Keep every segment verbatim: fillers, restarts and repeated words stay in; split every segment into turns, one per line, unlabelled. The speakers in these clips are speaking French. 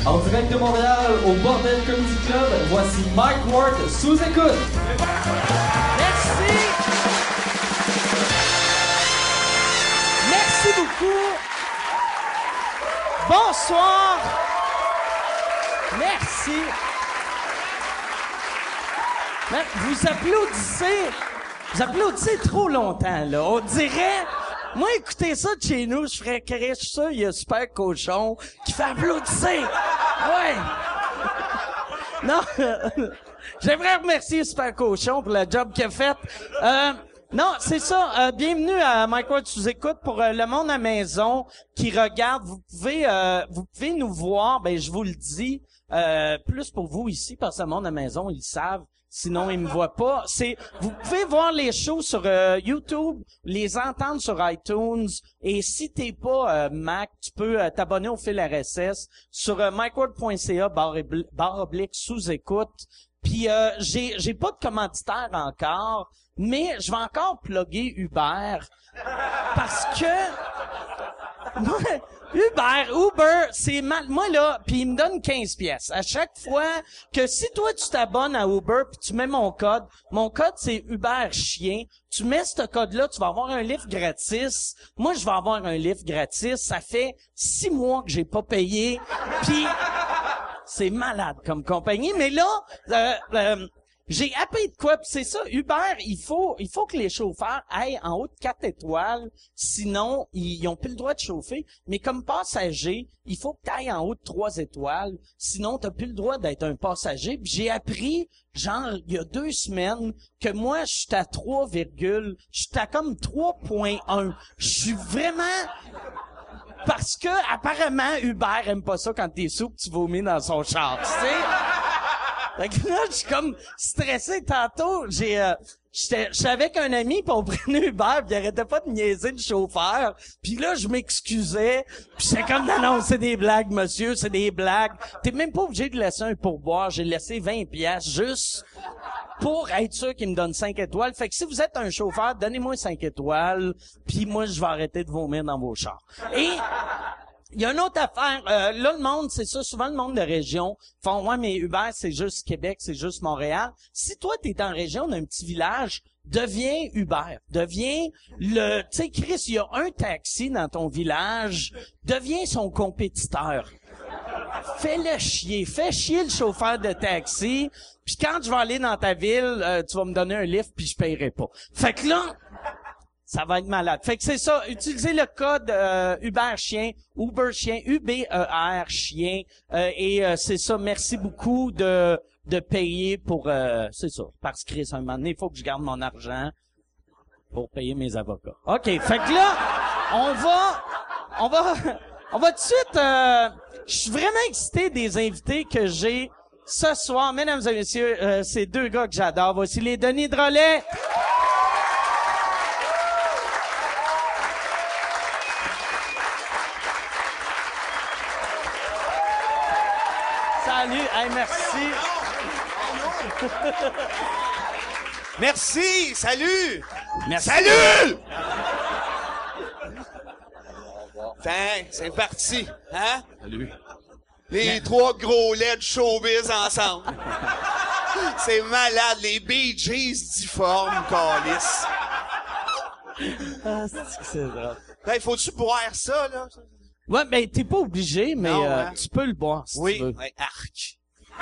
En direct de Montréal, au Bordel Comedy Club, voici Mike Ward sous écoute.
Merci. Merci beaucoup. Bonsoir. Merci. Mais vous applaudissez, vous applaudissez trop longtemps, là. On dirait, moi, écoutez ça de chez nous, je ferais créer ça, il y a Super Cochon qui fait applaudir. Ouais. Non, j'aimerais remercier Super Cochon pour le job qu'il a fait. Euh, non, c'est ça. Euh, bienvenue à Mike Ward sous écoute pour euh, le monde à maison qui regarde. Vous pouvez, euh, vous pouvez nous voir. Ben, je vous le dis, euh, plus pour vous ici parce que le monde à maison ils le savent. Sinon, ils me voient pas. C'est, vous pouvez voir les shows sur euh, YouTube, les entendre sur iTunes. Et si t'es pas euh, Mac, tu peux euh, t'abonner au fil R S S sur euh, mikeward point c a barre oblique sous écoute. Puis euh, j'ai j'ai pas de commanditaire encore, mais je vais encore plugger Uber parce que moi, Uber, Uber, c'est mal. Moi là, puis il me donne quinze pièces à chaque fois que si toi tu t'abonnes à Uber puis tu mets mon code, mon code c'est Uber chien. Tu mets ce code-là, tu vas avoir un livre gratis. Moi, je vais avoir un livre gratis. Ça fait six mois que j'ai pas payé. Puis c'est malade comme compagnie, mais là, euh, euh, j'ai appris de quoi, pis c'est ça, Uber, il faut il faut que les chauffeurs aillent en haut de quatre étoiles, sinon, ils, ils ont plus le droit de chauffer. Mais comme passager, il faut que tu ailles en haut de trois étoiles, sinon t'as plus le droit d'être un passager. Pis j'ai appris, genre, il y a deux semaines, que moi, je suis à trois, je suis à comme trois point un. Je suis vraiment... Parce que, apparemment, Uber aime pas ça quand t'es sous pis tu vomis dans son char, tu sais. Fait que là, je suis comme stressé tantôt. J'ai, euh, j'étais, j'étais avec un ami pis on prenait Uber pis il arrêtait pas de niaiser le chauffeur. Puis là, je m'excusais. Pis j'étais comme, non, non, c'est des blagues, monsieur, c'est des blagues. T'es même pas obligé de laisser un pourboire. J'ai laissé vingt piastres juste pour être sûr qu'il me donne cinq étoiles. Fait que si vous êtes un chauffeur, donnez-moi cinq étoiles, puis moi, je vais arrêter de vomir dans vos chars. Et il y a une autre affaire. Euh, là, le monde, c'est ça, souvent le monde de région font, ouais, mais Uber, c'est juste Québec, c'est juste Montréal. Si toi, t'es en région d'un petit village, deviens Uber. Deviens le... Tu sais, Chris, il y a un taxi dans ton village. Deviens son compétiteur. Fais-le chier. Fais chier le chauffeur de taxi. Puis quand je vais aller dans ta ville, euh, tu vas me donner un lift puis je paierai pas. Fait que là, ça va être malade. Fait que c'est ça. Utilisez le code euh, Uber Chien, Uber Chien, U B E R Chien. Euh, et euh, c'est ça. Merci beaucoup de de payer pour... Euh, c'est ça. Parce que Chris, à un moment donné, il faut que je garde mon argent pour payer mes avocats. OK. Fait que là, on va... On va... On va tout de suite... Euh, je suis vraiment excité des invités que j'ai ce soir. Mesdames et messieurs, euh, c'est deux gars que j'adore. Voici les Denis Drolet. Salut. Hey, merci.
Merci. Salut.
Merci.
Salut. Tiens, c'est parti, hein?
Salut.
Les
Mais...
trois gros laits de showbiz ensemble. C'est malade, les Bee Gees difformes, câlisse.
Ah, c'est que c'est drôle.
Ben, faut-tu boire ça, là?
Ouais, ben t'es pas obligé, mais
Non,
euh,
hein?
tu peux le boire si
Oui,
tu veux.
ouais, arc.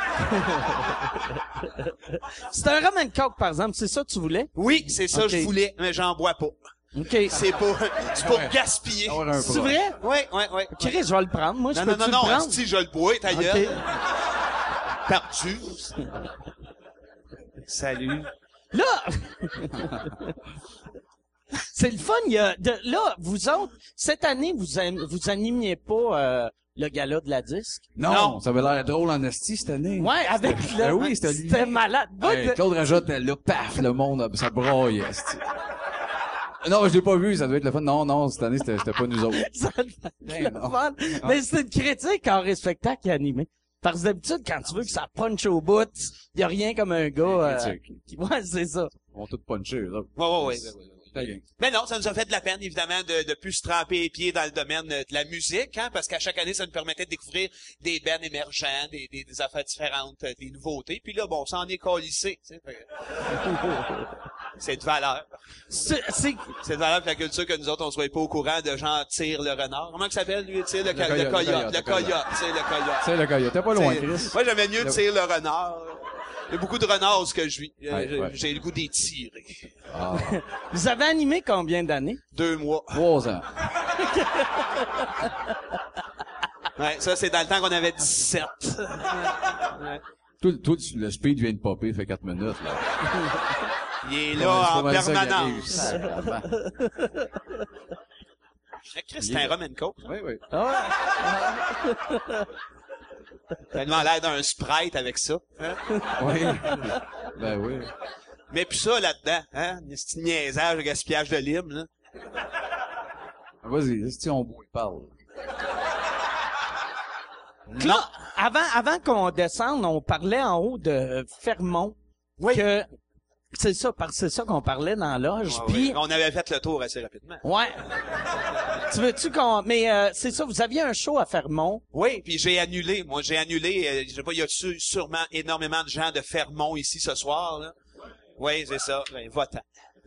C'est un rum and coke, par exemple. C'est ça que tu voulais?
Oui, c'est ça
Ok.
que je voulais, mais j'en bois pas.
OK.
C'est pour, c'est pour
Ouais.
gaspiller.
Avoir un
C'est
bras.
vrai?
Oui, oui, oui.
Chris, je vais le prendre. Moi, je
Non,
peux
non, non,
le
non,
prendre?
si je le bois, ta
OK.
gueule. Perdu. Salut.
Là, c'est le fun. Il y a de, là, vous autres, cette année, vous an- vous animiez pas euh, le gala de la disque?
Non,
Non.
ça avait l'air drôle en esti cette année.
Ouais, avec le...
Ben oui, c'était
C'était malade. Moi,
Hey,
de-
Claude Rajotte, là, paf, le monde, ça braille, esti. Non, je l'ai pas vu, ça devait être le fun. Non, non, cette année, c'était, c'était pas nous autres.
ça devait être
Ben
le
non.
fun. Mais c'est une critique en spectacle qui est animé. Parce que d'habitude, quand tu veux que ça punch au bout, y a rien comme un gars... euh,
Critique.
qui... Ouais, c'est ça.
On tout punché, là.
Ouais, ouais, ouais, ouais, ouais.
Ta gang.
Mais non, ça nous a fait de la peine, évidemment, de, de plus se tremper les pieds dans le domaine de la musique, hein, parce qu'à chaque année, ça nous permettait de découvrir des bands émergents, des, des, des affaires différentes, des nouveautés. Puis là, bon, on s'en est colissé, tu sais. C'est de valeur.
C'est, c'est,
C'est de valeur pour la culture que nous autres, on soit pas au courant de genre tire le renard. Comment ça s'appelle, lui, tire le,
Le
co-
coyote,
le coyote,
le
le
coyote,
coyote, tu sais, le coyote.
C'est le gars, t'es pas loin,
C'est-
Chris.
Moi, j'aimais mieux
Le-
tire le renard. Il y a beaucoup de renards ce que je vis. Euh,
Ouais,
j'ai,
ouais.
j'ai le goût d'y tirer.
Ah,
vous avez animé combien d'années?
Deux mois.
trois ans.
Ouais, ça, c'est dans le temps qu'on avait dix-sept. Ouais.
Tout, tout le speed vient de popper, fait quatre minutes, là.
Il est
Ouais,
là
c'est pas
en
mal ça qui arrive.
permanence.
Sacrément.
Eh, Chris, c'est un rum and coke.
Oui, oui.
Tellement l'air d'un Sprite avec ça. Hein?
Oui. Ben oui.
Mais puis ça là-dedans, hein? Un petit niaisage, un gaspillage de lime, là.
Vas-y, si on boit, parle.
Non.
Avant, avant qu'on descende, on parlait en haut de Fermont.
Oui.
Que, c'est ça, parce que c'est ça qu'on parlait dans la loge.
Ah,
Puis,
oui. On avait fait le tour assez rapidement.
ouais. Tu veux-tu qu'on, mais, euh, c'est ça, vous aviez un show à Fermont.
Oui, puis j'ai annulé. Moi, j'ai annulé. Euh, je sais pas, il y a su- sûrement énormément de gens de Fermont ici ce soir, là. Oui, c'est ça. Ben, va-t'en.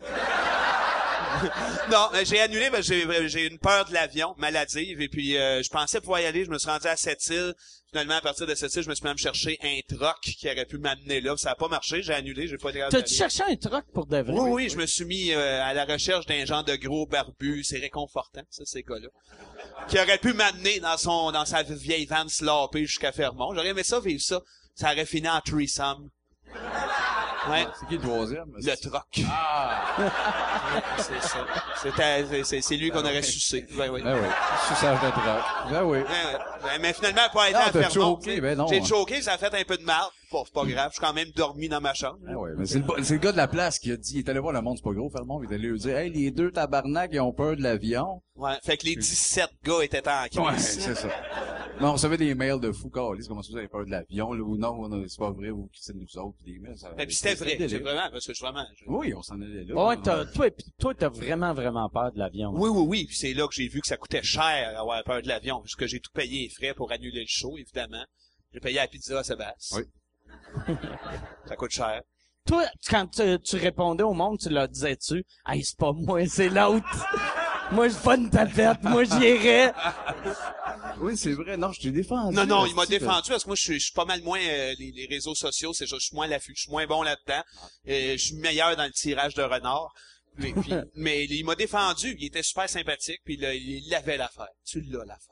Non, euh, j'ai annulé parce que j'ai, j'ai une peur de l'avion maladive et puis euh, je pensais pouvoir y aller. Je me suis rendu à Sept-Îles. Finalement, à partir de Sept-Îles, je me suis même chercher un troc qui aurait pu m'amener là. Ça a pas marché. J'ai annulé. J'ai pas été capable
T'as-tu
d'aller.
cherché un truc pour de vrai?
Oui, oui, je me suis mis euh, à la recherche d'un genre de gros barbu. C'est réconfortant, ça, ces gars-là. Qui aurait pu m'amener dans son, dans sa vieille van slopée jusqu'à Fermont. J'aurais aimé ça, vivre ça. Ça aurait fini en threesome. Ouais.
C'est qui le troisième?
Le troc.
Ah!
C'est ça. C'était, c'est- c'est, c'est lui qu'on aurait sucé. Ben oui.
Ben oui. Suçage de troc. Ben oui.
Ouais, ouais. Ben, mais finalement, pas été
Non,
à
t'as
Fermont.
choqué,
tu sais.
ben non.
J'ai choqué, ça a fait un peu de mal. Bon, c'est pas grave. Je suis quand même dormi dans ma chambre.
Ben oui, mais c'est le, bo- c'est le gars de la place qui a dit, il est allé voir le monde, c'est pas gros, Fermont, il est allé lui dire, hey, les deux tabarnak, ils ont peur de l'avion.
Ouais. Fait que les dix-sept gars étaient en crise.
Ouais, c'est ça. Mais on recevait des mails de fous, Carlis, comment ça vous avez peur de l'avion, là, ou non, non, c'est pas vrai, ou qui c'est de nous autres, pis des mails, ça.
Et puis c'était vrai.
délire.
C'est vraiment, parce que je vraiment, je-
Oui, on s'en allait là.
Ouais, t'as, toi, pis toi, t'as vraiment, vraiment peur de l'avion.
Oui, oui, oui. Puis c'est là que j'ai vu que ça coûtait cher avoir peur de l'avion, puisque j'ai tout payé les frais pour annuler le show, évidemment. J'ai payé la pizza à Sébastien.
Oui.
Ça coûte cher.
Toi, quand tu, tu répondais au monde, tu leur disais-tu, hey, c'est pas moi, c'est l'autre. Moi, j'ai pas une tapette, moi, j'irais.
Oui, c'est vrai, non, je t'ai défendu.
Non, non, il m'a
hostie,
défendu parce que moi, je suis, je suis pas mal moins euh, les, les réseaux sociaux. C'est juste, je suis moins à l'affût, je suis moins bon là-dedans. Euh, je suis meilleur dans le tirage de renard. Mais, puis, mais il m'a défendu. Il était super sympathique. Puis là, il avait l'affaire. Tu l'as l'affaire.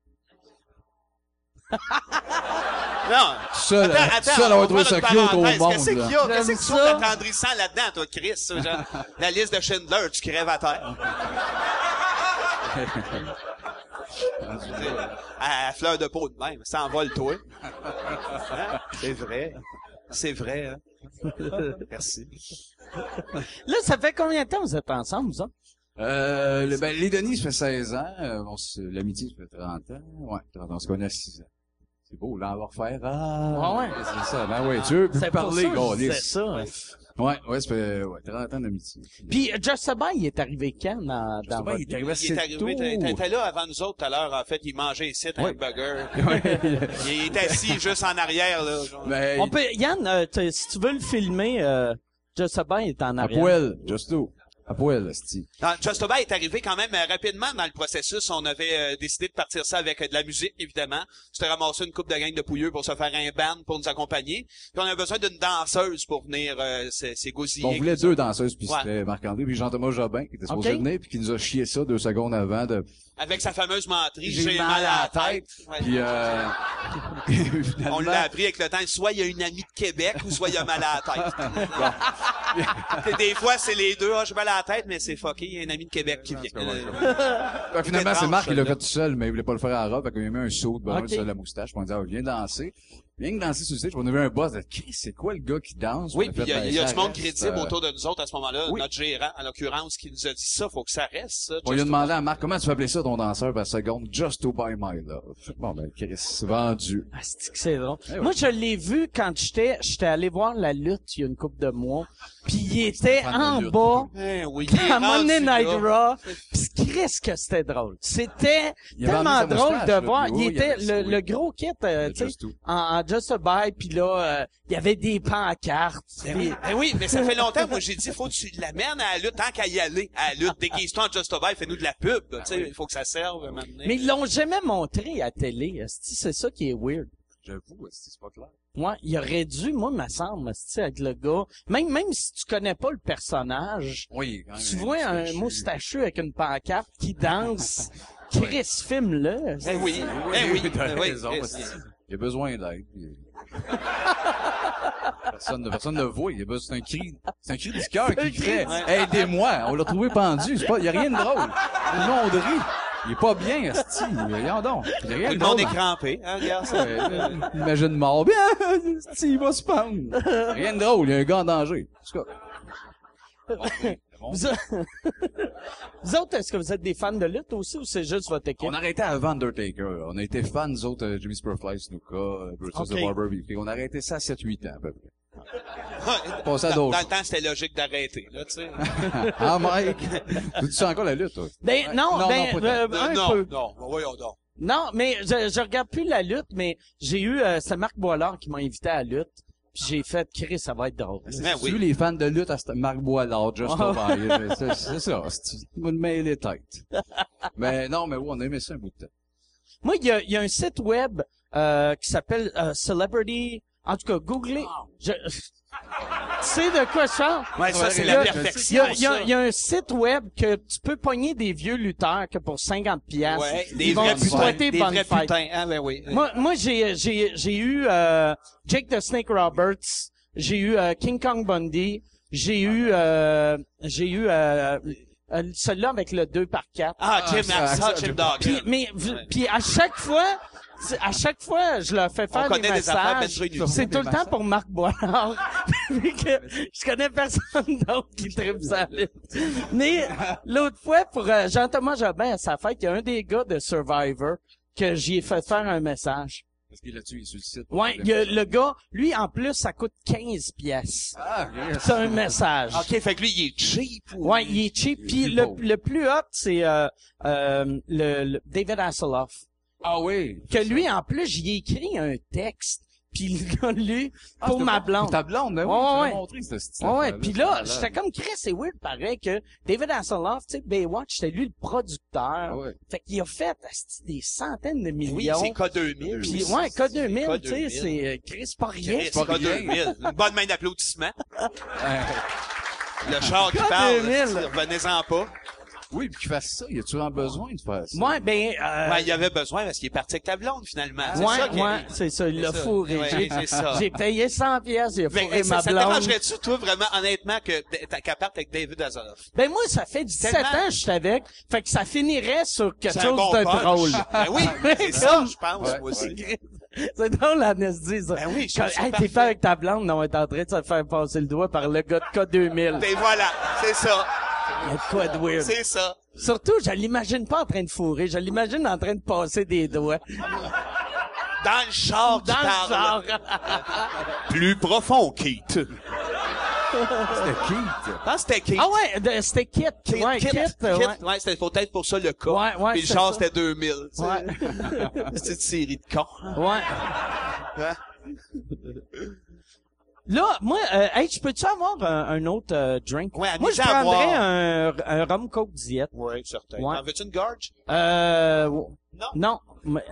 Non.
Seul,
Attends, attends,
seul, on va trouver
faire
ça
une
cute au
parenthèse.
monde,
Qu'est-ce qu'il y
là.
a?
J'aime
Qu'est-ce que tu
ça.
trouves attendrissant là-dedans, toi, Chris? ça, genre, la liste de Schindler, tu crèves à terre. à, à fleur de peau de même. Ça envole toi. Hein? C'est vrai. C'est vrai, hein? Merci.
Là, ça fait combien de temps vous êtes ensemble, vous autres?
Euh, le, ben, les Denis, ça fait seize ans. Euh, on se- l'amitié, ça fait trente ans. Ouais, trente ans. On se connaît à six ans. C'est beau, là, on va refaire. Ah,
Ouais, ouais.
c'est ça. Ben oui, tu veux plus
C'est pour
parler,
ça que je
Gaulis.
disais ça.
Ouais, ouais, ça fait, ouais, trente ans d'amitié.
Puis, Just Sabin, il est arrivé quand dans, dans
Sabin,
votre
il est
vie?
arrivé
Il
assez
est arrivé,
tôt.
t'es- t'étais là avant nous autres tout à l'heure, en fait, il mangeait ici un
Ouais.
burger.
Ouais.
Il est assis juste en arrière, là. genre.
Ben,
On peut, Yann, euh, t'as- si tu veux le filmer, euh, Just Sabin est en
à
arrière.
poil, Justo. À poil, esti.
Non, Just Obey est arrivé quand même euh, rapidement dans le processus. On avait euh, décidé de partir ça avec euh, de la musique, évidemment. C'était ramassé une coupe de gang de pouilleux pour se faire un band pour nous accompagner. Puis on avait besoin d'une danseuse pour venir euh, s'é- s'égosiller.
Bon, on voulait deux danseuses, puis
Ouais.
c'était Marc-André, puis Jean-Thomas Jobin, qui était supposé
Ok.
venir, puis qui nous a chié ça deux secondes avant de...
Avec sa fameuse menterie, j'ai mal à la tête. Ouais.
Puis, euh... finalement...
On l'a appris avec le temps. Soit il y a une amie de Québec ou soit il a mal à la tête. Puis des fois, c'est les deux. Ah, j'ai mal à la tête, mais c'est fucké. Il y a une amie de Québec qui vient. Euh,
Ben, finalement, c'est
étrange,
Marc qui l'a
celle-là.
fait tout seul, mais il voulait pas le faire en robe, fait qu'il a mis un saut de bonhomme
Ok.
sur la moustache, puis on disait, ah, viens danser. Rien que danser sur le stage, on a vu un boss de, Chris, c'est quoi le gars qui danse?
Oui,
On a
puis il
fait,
y a,
ben,
il y a
ça
du monde
reste,
crédible
euh,
autour de nous autres à ce moment-là.
oui.
Notre gérant, en l'occurrence, qui nous a dit ça, faut que ça reste, ça.
On lui a
Just
demandé à Marc, comment tu peux appeler ça ton danseur par seconde? Just to buy my love. Bon, ben, Chris, c'est vendu.
Ah, c'est que c'est drôle.
Eh oui.
Moi, je l'ai vu quand j'étais, j'étais allé voir la lutte il y a une couple de mois. Puis il était
fan de
en
lutte.
bas.
Eh oui, il est
À Monday
rendu
Night
là.
Raw. Pis Chris que c'était drôle. C'était
Il avait
tellement
amené sa
drôle
moustache,
de
là,
voir.
puis
Il
oui,
était
il avait ça,
le,
oui.
le gros kit, euh,
Le
tu sais,
Just Do.
en, en Just a Buy, puis là, euh, il y avait des pancartes.
Ben
puis-
oui, ben oui, mais ça fait longtemps, moi, j'ai dit, faut que tu l'amènes à la lutte, tant qu'à y aller, à la lutte. Déguise-toi en Just a Buy, fais-nous de la pub, tu sais, il faut que ça serve, maintenant.
Mais ils l'ont jamais montré à télé. esti, C'est ça qui est weird.
J'avoue, c'est pas clair.
Moi, il aurait dû, moi, me semble, esti, avec le gars. Même, même si tu connais pas le personnage,
Oui, quand même.
tu vois un
moustachu.
moustachu avec une pancarte qui danse. Chris, filme-le.
Eh oui, eh oui,
t'as
eh oui.
raison,
eh,
parce que il a besoin d'aide. Il- Personne, personne ne voit. Il a besoin, c'est un cri, c'est un cri du cœur qui fait, aidez-moi. On l'a trouvé pendu. C'est pas, il y a rien de drôle. Tout le monde rit. Il est pas bien, esti. Voyons donc. Il y a rien
Tout
de
le monde
drôle.
est crampé, hein, regarde ça.
Euh, Imagine mort. Bien, esti, il va se pendre. Rien de drôle. Il y a un gars en danger. En tout cas. Bon, oui, bon.
Vous, vous autres, est-ce que vous êtes des fans de lutte aussi ou c'est juste votre équipe?
On a arrêté avant Undertaker. On a été fans, nous autres, euh, Jimmy Superfly, Snuka, euh, Brutus
Ok.
the Barber Beefcake. On a arrêté ça à sept huit ans, à peu près.
Dans,
Passé à
dans
d'autres
le temps, c'était logique d'arrêter, là, tu sais.
Ah, Mike! Tu sens encore la lutte, toi?
Ben,
Ouais.
non,
Non,
ben,
non, pas
euh,
Non,
un
non,
peu.
non, voyons donc.
Non, mais je, je regarde plus la lutte, mais j'ai eu, euh, c'est Marc Boilard qui m'a invité à la lutte. Puis j'ai fait, Chris, ça va être drôle.
Ben
Tu
oui.
veux les fans de lutte à cette- Marc Boilard, Just
Ah.
Over. C'est c'est ça. Tu me mets les têtes. Mais non, mais oui, on a aimé ça un bout de temps.
Moi, il y a, il y a un site web euh, qui s'appelle euh, Celebrity. En tout cas, googlez. Je... Tu sais de quoi je parle?
Ouais, ça, c'est
Il y
la
a- Il y
perfection,
a, il y a-
ça.
il y a un site web que tu peux pogner des vieux lutteurs que pour cinquante piastres.
Ouais,
ils
des
vont
vrais
te
putains.
souhaiter
Des
bonne
vrais
fête.
putains, hein, ben oui.
Moi, moi j'ai, j'ai, j'ai eu euh, Jake the Snake Roberts, j'ai eu euh, King Kong Bundy, j'ai eu, euh, j'ai eu euh, euh, celui-là avec le deux par quatre.
Ah, Jim
ça,
Maxa,
ça,
Jim
Jim-
Dog.
Puis, mais, v- puis à chaque fois, c'est- à chaque fois, je leur fais faire
On connaît
des
des affaires
messages.
bien inutiles.
C'est
Des
tout le temps
massages.
pour Marc Boilard. Puis que je connais personne d'autre qui tripe sa lutte. Mais l'autre fois, pour euh, Jean-Thomas Jobin à sa fête, il y a un des gars de Survivor que j'y ai fait faire un message.
Parce qu'il là-dessus, il est sur le site.
Ouais, il y a le gars, lui, en plus, ça coûte quinze pièces.
Ah, yes.
C'est un message.
OK, fait que lui, il est cheap. Ou...
Ouais, il est cheap. Puis
Il est
le,
pauvre.
le plus hot, c'est euh, euh, le, le David Hasselhoff.
Ah oui.
Que lui, en plus, j'y ai écrit un texte. Puis le gars, lui,
Ah,
pour
c'était
ma
pour-
blonde.
Pour ta blonde, ben oui.
Ouais,
tu
ouais.
m'as montré, ce style.
Ouais, ouais. Puis là, j'étais comme, Chris, c'est weird, pareil, que David Hasselhoff, tu sais, Baywatch, c'était lui le producteur.
Ah ouais.
Fait qu'il a fait asti, des centaines de
Oui,
millions.
c'est K deux mille.
Puis, ouais, K deux mille,
K
tu sais,
deux mille.
c'est, euh, Chris, c'est pas rien.
Chris,
pas
K deux
rien.
mille. Une bonne main d'applaudissement.
Ouais.
Le char qui
K
parle,
deux mille.
là, revenez-en pas.
Oui, puis qu'il fasse ça. Y a-tu vraiment besoin de faire ça?
Ouais, ben, euh,
Ouais, il y avait besoin parce qu'il est parti avec ta blonde, finalement. C'est
ouais,
ça qui
ouais,
arrive.
c'est ça, il l'a
C'est ça.
fourré.
Ouais,
J'ai-
c'est ça.
J'ai payé cent pièces, il a
Mais,
fourré
mais ça,
ma
ça
blonde.
t'arrangerait-tu, toi, vraiment, honnêtement, que t'as qu'à partir avec David Hasselhoff?
Ben moi, ça fait dix-sept
Tellement.
ans que je suis avec, fait que ça finirait sur quelque
C'est un
chose
bon
de
punch.
drôle.
Ben oui, c'est ça, je pense,
Ouais,
moi aussi.
ouais.
C'est drôle à se dire ça.
Ben oui, je
Quand,
trouve ça
hey, t'es
parfait.
fait avec ta blonde, non, on est en train de se faire passer le doigt par le gars de K deux mille.
Ben voilà, c'est ça,
Il y a de quoi de weird.
c'est ça.
Surtout, je l'imagine pas en train de fourrer, je l'imagine en train de passer des doigts.
Dans le char qui
Dans le
parle.
genre.
Plus profond, Keith.
C'était qui?
Je pense que c'était Keith.
Ah ouais, de- c'était Kit.
Kit,
Ouais,
Kit,
Kit,
Kit,
ouais.
ouais, c'était peut-être pour ça le cas.
Ouais, ouais,
Puis le
c'est
char,
ça.
c'était deux mille. tu sais.
Ouais.
C'est une série de cons.
Ouais.
Hein?
Là, moi, euh, hey, tu peux-tu avoir un, un autre euh, drink?
Ouais,
moi, je
amusez à
prendrais
boire.
un, un rhum coke diète.
Oui, certain.
Ouais.
En veux-tu une gorge?
Euh,
Non.
non. mais-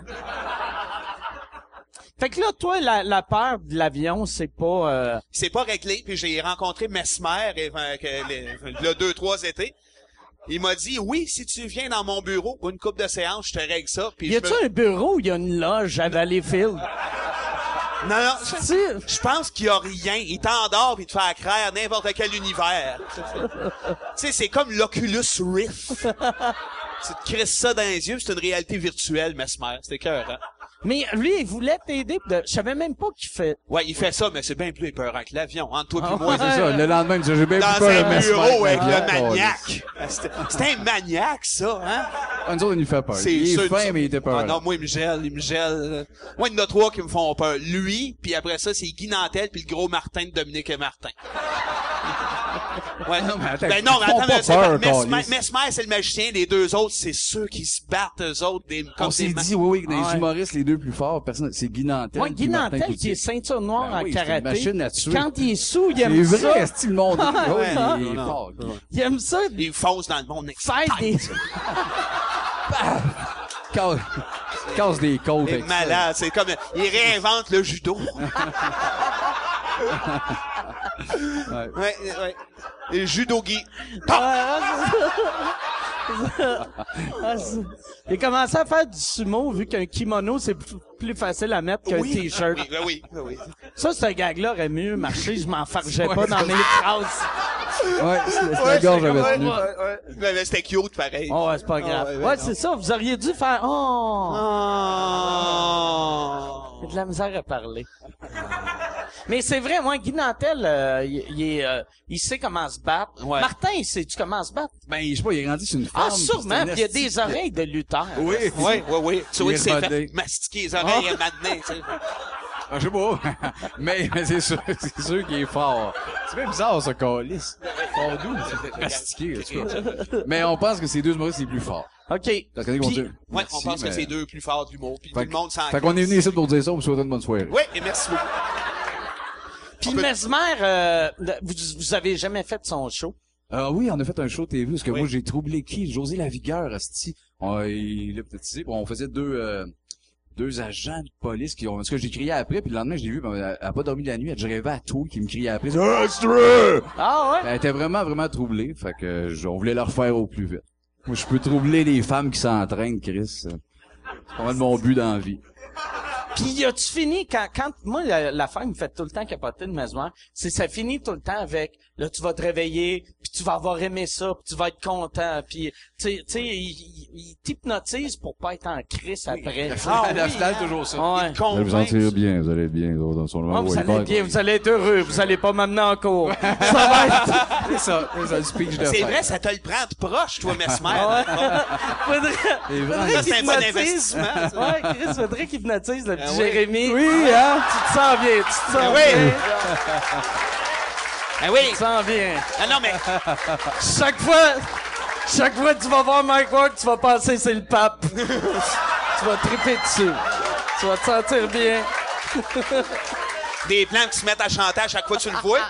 Fait que là, toi, la, la peur de l'avion, c'est pas... Euh...
C'est pas réglé, puis j'ai rencontré Mesmer et, euh, que les- le deux, trois étés. Il m'a dit, oui, si tu viens dans mon bureau pour une coupe de séance, je te règle ça. Puis
Y
je
a-tu
me-
un bureau où il y a une loge à Valleyfield?
Non, non,
Tu sais,
je pense qu'il y a rien. Il t'endort puis il te fait accraire n'importe quel univers. Tu sais, c'est comme l'Oculus Rift. Tu te crisses ça dans les yeux, puis c'est une réalité virtuelle, Mesmer. C'était écœurant.
Mais lui, il voulait t'aider. De... Je savais même pas qu'il fait...
Ouais, il fait ça, mais c'est bien plus épeurant que l'avion. Entre toi
Ah,
pis moi,
ouais.
C'est ça, le lendemain, il disait, j'ai bien
dans
plus peur
un
de Mesmer
bureau
que
avec
l'avion,
le maniaque.
câlisse.
C'était c'était un maniaque, ça, hein?
Ah, nous autres, il nous fait peur.
C'est
Il est
sûr,
fin,
ça.
mais il était peur.
Ah non, moi, il me gèle, il me gèle. Moi, il y en a trois qui me font peur. Lui, puis après ça, c'est Guy Nantel puis le gros Martin de Dominique et Martin. Ouais.
Non, mais attends,
ben non, mais
ils font
attends,
pas
mais c'est
peur,
pas- Mesmer,
câlisse.
Mesmer, c'est le magicien. Les deux autres, c'est ceux qui se battent, eux autres, des, comme
On
des
s'est
ma-
dit, oui, oui, dans les
Ouais.
humoristes, les deux plus forts, personne, c'est Guy Nantel.
Moi,
puis
Guy
Martin
Nantel, qui
Cloutier.
est ceinture noire
Ben
en
oui, c'est une
karaté.
machine à tuer.
Quand il est sous, il
C'est
aime
vrai,
ça.
est-ce le monde? Oui,
Ouais,
il est
non,
fort.
Il aime ça.
Ils foncent dans le monde.
Faire des...
Casse, casse des côtes
C'est
avec ça.
malade. C'est comme, il réinvente le judo.
Ouais.
Ouais, ouais. Et judo Guy.
Ah, c'est- Ah, c'est- il a commencé à faire du sumo vu qu'un kimono, c'est plus- plus facile à mettre qu'un
Oui.
t-shirt.
Oui, ben oui, ben oui.
Ça, ce gag-là aurait mieux marché. Je m'en fargeais pas dans mes phrases.
Ouais, c'est c'est la
Ouais,
gorge
c'est
avait
comme-
tenu.
ouais, ouais, ouais. Mais, mais c'était cute, pareil.
Oh, ouais, c'est pas grave.
ouais,
Ouais,
ouais,
c'est
non.
ça. Vous auriez dû faire... Oh!
Oh.
J'ai de la misère à parler. Mais c'est vrai, moi, Guy Nantel, euh, il, il est, euh, il sait comment se battre.
Ouais.
Martin, il sait-tu comment se battre?
Ben, je sais pas, il est grandi sur une femme.
Ah, sûrement. Puis il y a des oreilles de lutteur.
Oui.
Oui, oui, oui. Tu vois
Il
que c'est
est
fait
rodé.
mastiquer les oreilles et maintenant, tu sais.
Ah, je sais pas. mais, mais c'est sûr, c'est sûr qu'il est fort. C'est bien bizarre, ce calice. Fort doux, c'est mastiqué, en tout cas. Mais on pense que ces deux humoristes, c'est les plus forts.
OK.
Parce qu'on dit qu'on
Puis-
dit-
Ouais, on
merci,
pense que
mais-
c'est deux plus forts de l'humour. Puis tout
Fait
le monde s'en
Fait qu'on est venu ici pour dire ça, pour souhaiter une bonne soirée.
Oui, et merci beaucoup.
Puis
On peut-
Mesmer, euh, vous, vous avez jamais fait son show?
Ah oui, on a fait un show T V, parce que
Oui.
moi, j'ai troublé qui? José Lavigueur, asti. On, il l'a peut-être dit. On faisait deux, euh, deux agents de police qui ont, parce que j'ai crié après, puis le lendemain, je l'ai vu, ben, elle a pas dormi la nuit, elle rêvait à tout, qui me criait après. Ah, c'est vrai!
Ah ouais?
Elle était vraiment, vraiment troublée, fait que, je- on voulait le refaire au plus vite. Moi, je peux troubler les femmes qui s'entraînent, Chris. C'est pas mal mon but dans la vie.
Puis as-tu fini quand quand moi la, la femme me fait tout le temps capoter de Mesmer, c'est ça finit tout le temps avec là tu vas te réveiller, puis tu vas avoir aimé ça, puis tu vas être content, puis tu sais tu sais il, il, il t'hypnotise pour pas être en crise après.
Ah,
oui,
la finale,
hein?
toujours ça.
Ouais.
Vous allez vous sentir
bien, vous allez bien, dans son
Ouais, vous allez bien, vous allez être heureux, vous allez pas m'amener en cours. Ça va être
C'est ça, c'est ça, le speech de
C'est
fin.
vrai, ça te le prend de proche, toi, Mesmer.
Ouais. faudrait,
C'est vrai.
faudrait
Ça, c'est un bon
qu'il hypnotise.
investissement, ça.
Ouais, Chris, faudrait qu'il hypnotise le petit
Ah oui.
Jérémy. Oui, hein? Tu te sens bien, tu te sens
Ah
bien.
oui. Ah oui.
Tu te sens bien.
Ah non, mais
Chaque fois, chaque fois que tu vas voir Mike Ward, tu vas penser c'est le pape. Tu vas triper dessus. Tu vas te sentir bien.
des plans qui se mettent à chanter à chaque fois que tu le vois.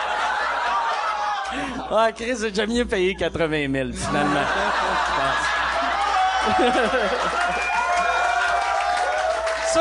Ah, Chris, j'ai déjà mieux payé quatre-vingt mille, finalement. Je pense. Ça...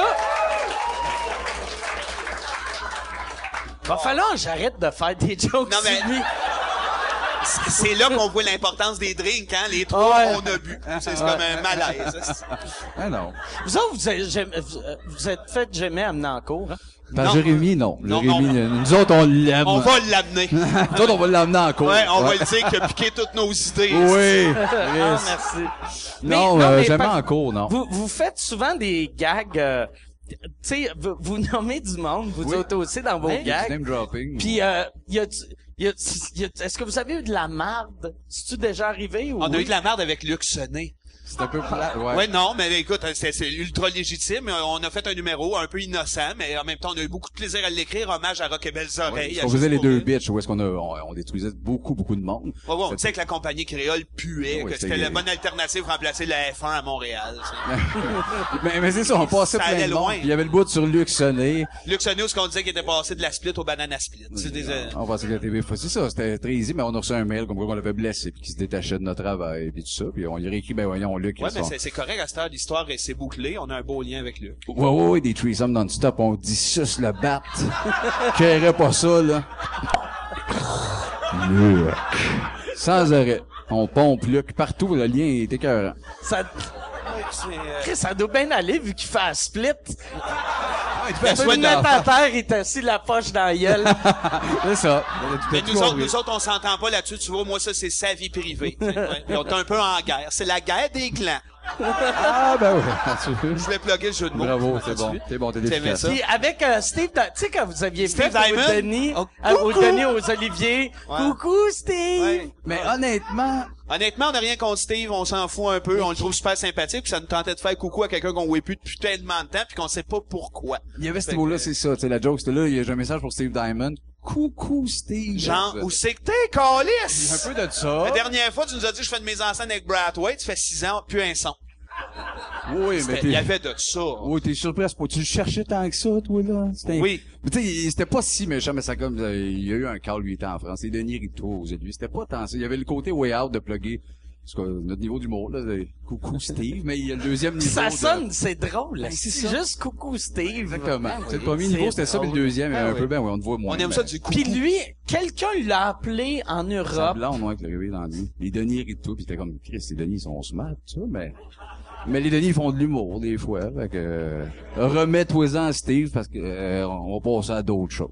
Va falloir que j'arrête de faire des jokes
Non, mais-
sur lui.
C'est- C'est là qu'on voit l'importance des drinks, hein. Les trois,
Ouais.
on a bu. C'est c'est comme un malaise.
Ah non.
Vous autres, vous êtes, j'aime- vous, euh, vous êtes fait jamais amener en cours, hein?
Par
Non.
Jérémy, non.
Non,
Jérémy,
non.
euh, nous autres, on l'aime.
On va l'amener.
Nous autres, on va l'amener en cours.
Ouais, on va le dire qu'il a piqué toutes nos idées.
Oui.
Ah,
Chris.
merci.
Non,
Mais-
euh,
mais
jamais
par-
en cours, non.
Vous, vous faites souvent des gags, euh, tu sais, vous, vous nommez du monde, vous
Oui.
autres aussi dans vos
Du
gags.
name dropping.
Puis, euh, y a, y a, y a, est-ce que vous avez eu de la marde? C'est-tu déjà arrivé ou?
On a
oui?
eu de la merde avec Luc Sonné.
C'est un peu plat. Ouais.
Ouais, non, mais écoute, c'est c'est ultra légitime. On a fait un numéro un peu innocent, mais en même temps, on a eu beaucoup de plaisir à l'écrire. Hommage à Rock et Belles Oreilles.
On faisait les deux bitches, où est-ce qu'on a, on, on détruisait beaucoup, beaucoup de monde.
Ouais, ouais, on disait que la compagnie créole puait,
Ouais,
que c'était
c'était-
la bonne alternative pour remplacer la F un à Montréal. tu sais.
mais, mais c'est ça, on passait
Ça
plein
allait
de monde.
loin.
Puis il y avait le bout sur Luc Sonné.
Luc Sonné, où ce qu'on disait qu'il était passé de la split au banana split. C'est des, euh,
On pensait que la T V c'est ça, c'était très easy, mais on a reçu un mail comme quoi on l'avait blessé, puis qu'il se détachait de notre travail, puis tout ça, puis on lui a réécrit, ben voyons, Luc,
Ouais,
ils
mais
sont-
c'est c'est correct à cette heure, l'histoire est- c'est bouclé. On a un beau lien avec Luc.
Ouais, ouais, ouais, des threesomes non-stop, on dit sus le bat. Qu'aimerait pas ça, là. Luc. Sans arrêt. On pompe Luc partout, le lien est écœurant.
Ça,
C'est, euh,
Chris, ça doit bien aller vu qu'il fait un split.
Il
Il peut le mettre à terre, il est assis la poche dans la gueule.
C'est ça.
Mais nous autres, nous autres, on s'entend pas là-dessus. Tu vois, moi, ça, c'est sa vie privée. tu sais, ouais. Et on est un peu en guerre. C'est la guerre des clans.
Ah, ben oui.
Je voulais plugger le jeu de mots.
Bravo, c'est bon. C'est bon, t'es
T'aimais
efficace.
ça?
Puis avec euh, Steve, tu sais quand vous aviez
Steve
fait
Diamond?
au Denis,
Oh,
euh, au
coucou!
Denis aux Oliviers,
Ouais.
coucou Steve.
Ouais.
Mais honnêtement,
Honnêtement, on n'a rien contre Steve, on s'en fout un peu, on le trouve super sympathique, puis ça nous tentait de faire coucou à quelqu'un qu'on voit plus depuis tellement de temps, puis qu'on sait pas pourquoi.
il y avait ce
Fait
niveau-là,
que-
c'est ça. Tu sais, la joke, c'était là, il y a un message pour Steve Diamond. Coucou, Steve.
Genre, où c'est que t'es,
Un
câlisse?
peu de ça.
La dernière fois, tu nous as dit que je fais de mes enceintes avec Brad White, ça fait six ans, plus un son.
Oui, mais
C'était-
t'es...
Il y avait de ça.
Oui, t'es surpris à ce point. Tu le cherchais tant que ça, toi, là? C'était...
Oui.
Mais tu sais, c'était pas si méchant, mais ça comme, euh, il y a eu un call huit ans en France. C'est Denis Rito aux lui. C'était pas tant ça. Il y avait le côté way out de plugger. Parce que notre niveau d'humour, là, de coucou Steve, mais il y a le deuxième niveau.
Ça
de-
sonne, c'est drôle.
Ben,
c'est
c'est ça.
juste coucou Steve.
Exactement.
Ah,
C'est
oui,
le premier niveau, c'était ça, mais le
drôle.
deuxième,
Ah
un
oui.
peu ben, oui, on te voit moins.
On aime
mais-
ça du coucou.
Puis lui, quelqu'un l'a appelé en
Sa
Europe.
blonde, ouais, avec le réveil dans lui. Les Denis Rito, pis c'était comme, Chris, les Denis, ils sont smart, ça, mais... Mais les Denis, ils font de l'humour, des fois, fait que... euh, remets-toi-en, Steve, parce que, euh, on va passer à d'autres choses.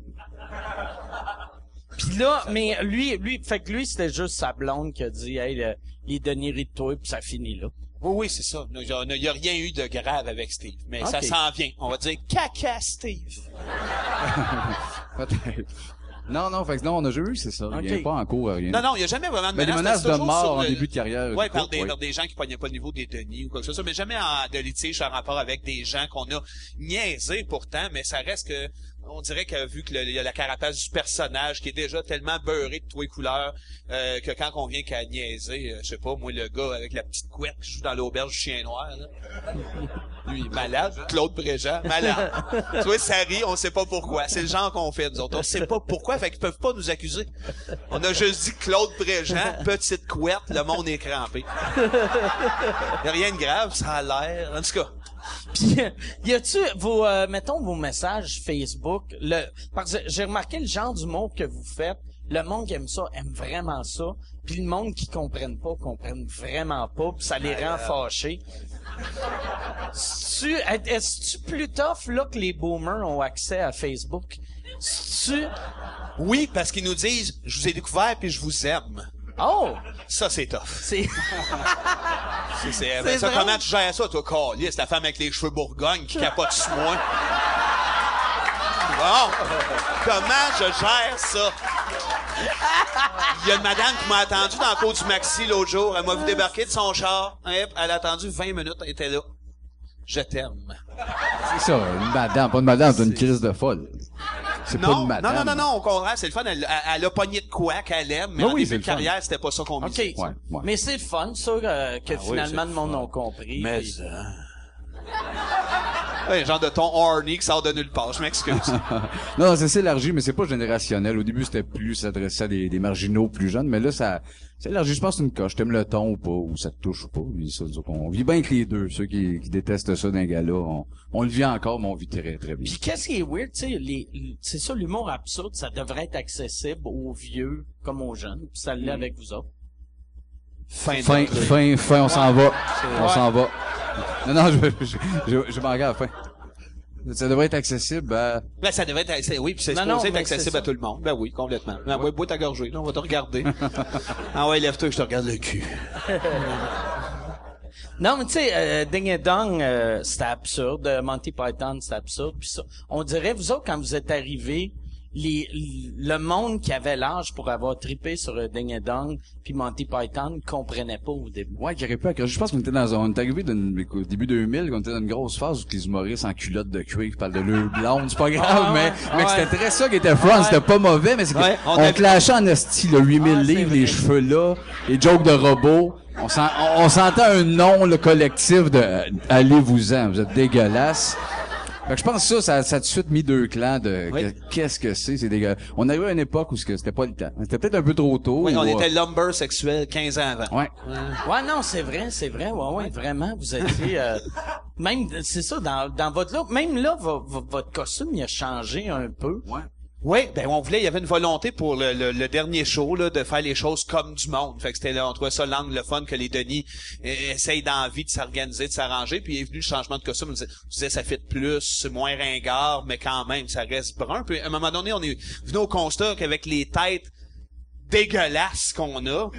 Puis là, mais lui, lui, fait que lui, c'était juste sa blonde qui a dit, hey, le- les Denis Rito, puis ça finit là.
Oui, oui, c'est ça. Il y a, il y a rien eu de grave avec Steve. Mais
Ok.
ça s'en vient. On va dire caca Steve.
Peut-être. Non, non, fait que non, on a jamais eu, c'est ça. Il vient
Ok.
pas en cours, rien.
Non, non, il n'y a jamais vraiment de
Mais des
menaces.
menaces
c'est
de
toujours
mort
sur
en
le-
début de carrière.
Ouais,
du
par
couple,
des,
ouais.
par des gens qui pognaient pas le niveau des Denis ou quoi que ce soit, mais jamais en, de litige en rapport avec des gens qu'on a niaisés pourtant, mais ça reste que, on dirait que vu que le- il y a la carapace du personnage qui est déjà tellement beurré de tous les couleurs, euh, que quand on vient qu'à niaiser, euh, je sais pas, moi, le gars avec la petite couette qui joue dans l'auberge du chien noir, là. Lui, il est malade. Claude Bréjean, malade. Tu vois, ça rit, on sait pas pourquoi. C'est le genre qu'on fait, nous autres. On sait pas pourquoi, fait qu'ils peuvent pas nous accuser. On a juste dit Claude Bréjean, petite couette, le monde est crampé. Y a rien de grave, ça a l'air. En tout cas.
Puis, y a-tu vos, euh, mettons vos messages Facebook, le, parce que j'ai remarqué le genre d'humour que vous faites. Le monde qui aime ça aime vraiment ça. Puis le monde qui comprenne pas comprenne vraiment pas. Puis ça les rend fâchés. C'est-tu, est-ce-tu plus tough là que les boomers ont accès à Facebook? C'est-tu,
Oui, parce qu'ils nous disent, je vous ai découvert puis je vous aime.
oh,
Ça, c'est tough.
c'est,
C'est, c'est, ben, ça,
drôle.
comment tu gères ça, toi, Carly? C'est la femme avec les cheveux bourgogne qui capote sur moi. Bon. Comment je gère ça? Il y a une madame qui m'a attendu dans le cours du Maxi l'autre jour. Elle m'a vu débarquer de son char. Hop, elle a attendu vingt minutes. Elle était là. Je t'aime.
C'est ça, une madame, pas une madame, c'est une crise de folle. C'est pas
Non,
une madame.
non, non, non, non, au contraire, c'est le fun. Elle, elle, elle a pogné de quoi qu'elle aime, mais
Ah
en
oui,
début
c'est
de
le fun.
carrière, c'était pas ça qu'on
ok.
misait.
Ouais, ouais.
Mais c'est le fun, ça, euh, que
Ah oui,
finalement
c'est
le
le
monde
fun.
a compris.
Mais,
puis-
euh... ouais, genre de ton horny qui sort de nulle part, je m'excuse.
Non, ça s'est élargi, mais c'est pas générationnel. Au début, c'était plus s'adresser à des, des marginaux plus jeunes, mais là, ça, c'est élargi. Je pense que c'est une coche. T'aimes le ton ou pas, ou ça te touche ou pas. Puis ça, nous autres, on vit bien avec les deux. Ceux qui, qui détestent ça d'un gars-là, on, on le vit encore, mais on vit très, très bien.
Puis qu'est-ce qui est weird, tu sais, les, c'est ça, l'humour absurde, ça devrait être accessible aux vieux comme aux jeunes, puis ça l'est avec vous autres.
Fin,
Fin,
de-
fin, fin, on s'en va. On
Ouais.
s'en va. Non, non, je, je, je, je m'engage à la fin. Ça devrait être accessible à...
Ben, ça devrait être, c'est- oui, puis c'est
Non,
supposé
non,
être
mais
accessible
c'est
à tout le monde. Ben oui, complètement. Ben, ouais, bois ta gorgée, là, on va te regarder. Ah ouais, lève-toi que je te regarde le cul.
Non, mais tu sais, euh, Ding et Dong, euh, c'était absurde. Euh, Monty Python, c'était absurde. Puis ça, on dirait, vous autres, quand vous êtes arrivés, les, le monde qui avait l'âge pour avoir trippé sur euh, Ding et Dong puis Monty Python comprenait pas au début.
Ouais, qui aurait pu accrocher. Je pense qu'on était dans un, on est arrivé d'une- au début deux mille, qu'on était dans une grosse phase où les humoristes en culotte de cuir qui parlent de leur blonde, c'est pas grave,
Ah,
mais,
ouais,
mais
ouais.
c'était très ça qui était fun, c'était pas mauvais, mais c'est que,
Ouais, on
on,
a-
clashait en esti, le huit mille
Ah, c'est
livres,
vrai.
les cheveux là, les jokes de robots. On, sent, on, on sentait un nom, le collectif de, euh, allez-vous-en, vous êtes dégueulasses. Fait que je pense que ça, ça, ça a tout de suite mis deux clans de
Oui.
que- qu'est-ce que c'est, c'est dégueulasse. On a eu une époque où c'était pas le temps. C'était peut-être un peu trop tôt.
Oui, on
ou,
était lumber sexuel quinze ans avant.
Ouais.
Ouais, non, c'est vrai, c'est vrai, ouais, ouais, vraiment, vous étiez, euh, même, c'est ça, dans, dans votre look, même là, vo- vo- votre costume, il a changé un peu.
Ouais.
Oui, ben on voulait, il y avait une volonté pour le, le, le dernier show là, de faire les choses comme du monde. Fait que c'était là, on trouvait ça l'angle le fun que les Denis euh, essayent d'envie de s'organiser, de s'arranger. Puis il est venu le changement de costume. On disait, on disait ça fait plus, c'est moins ringard, mais quand même ça reste brun. Puis à un moment donné, on est venu au constat qu'avec les têtes dégueulasses qu'on a,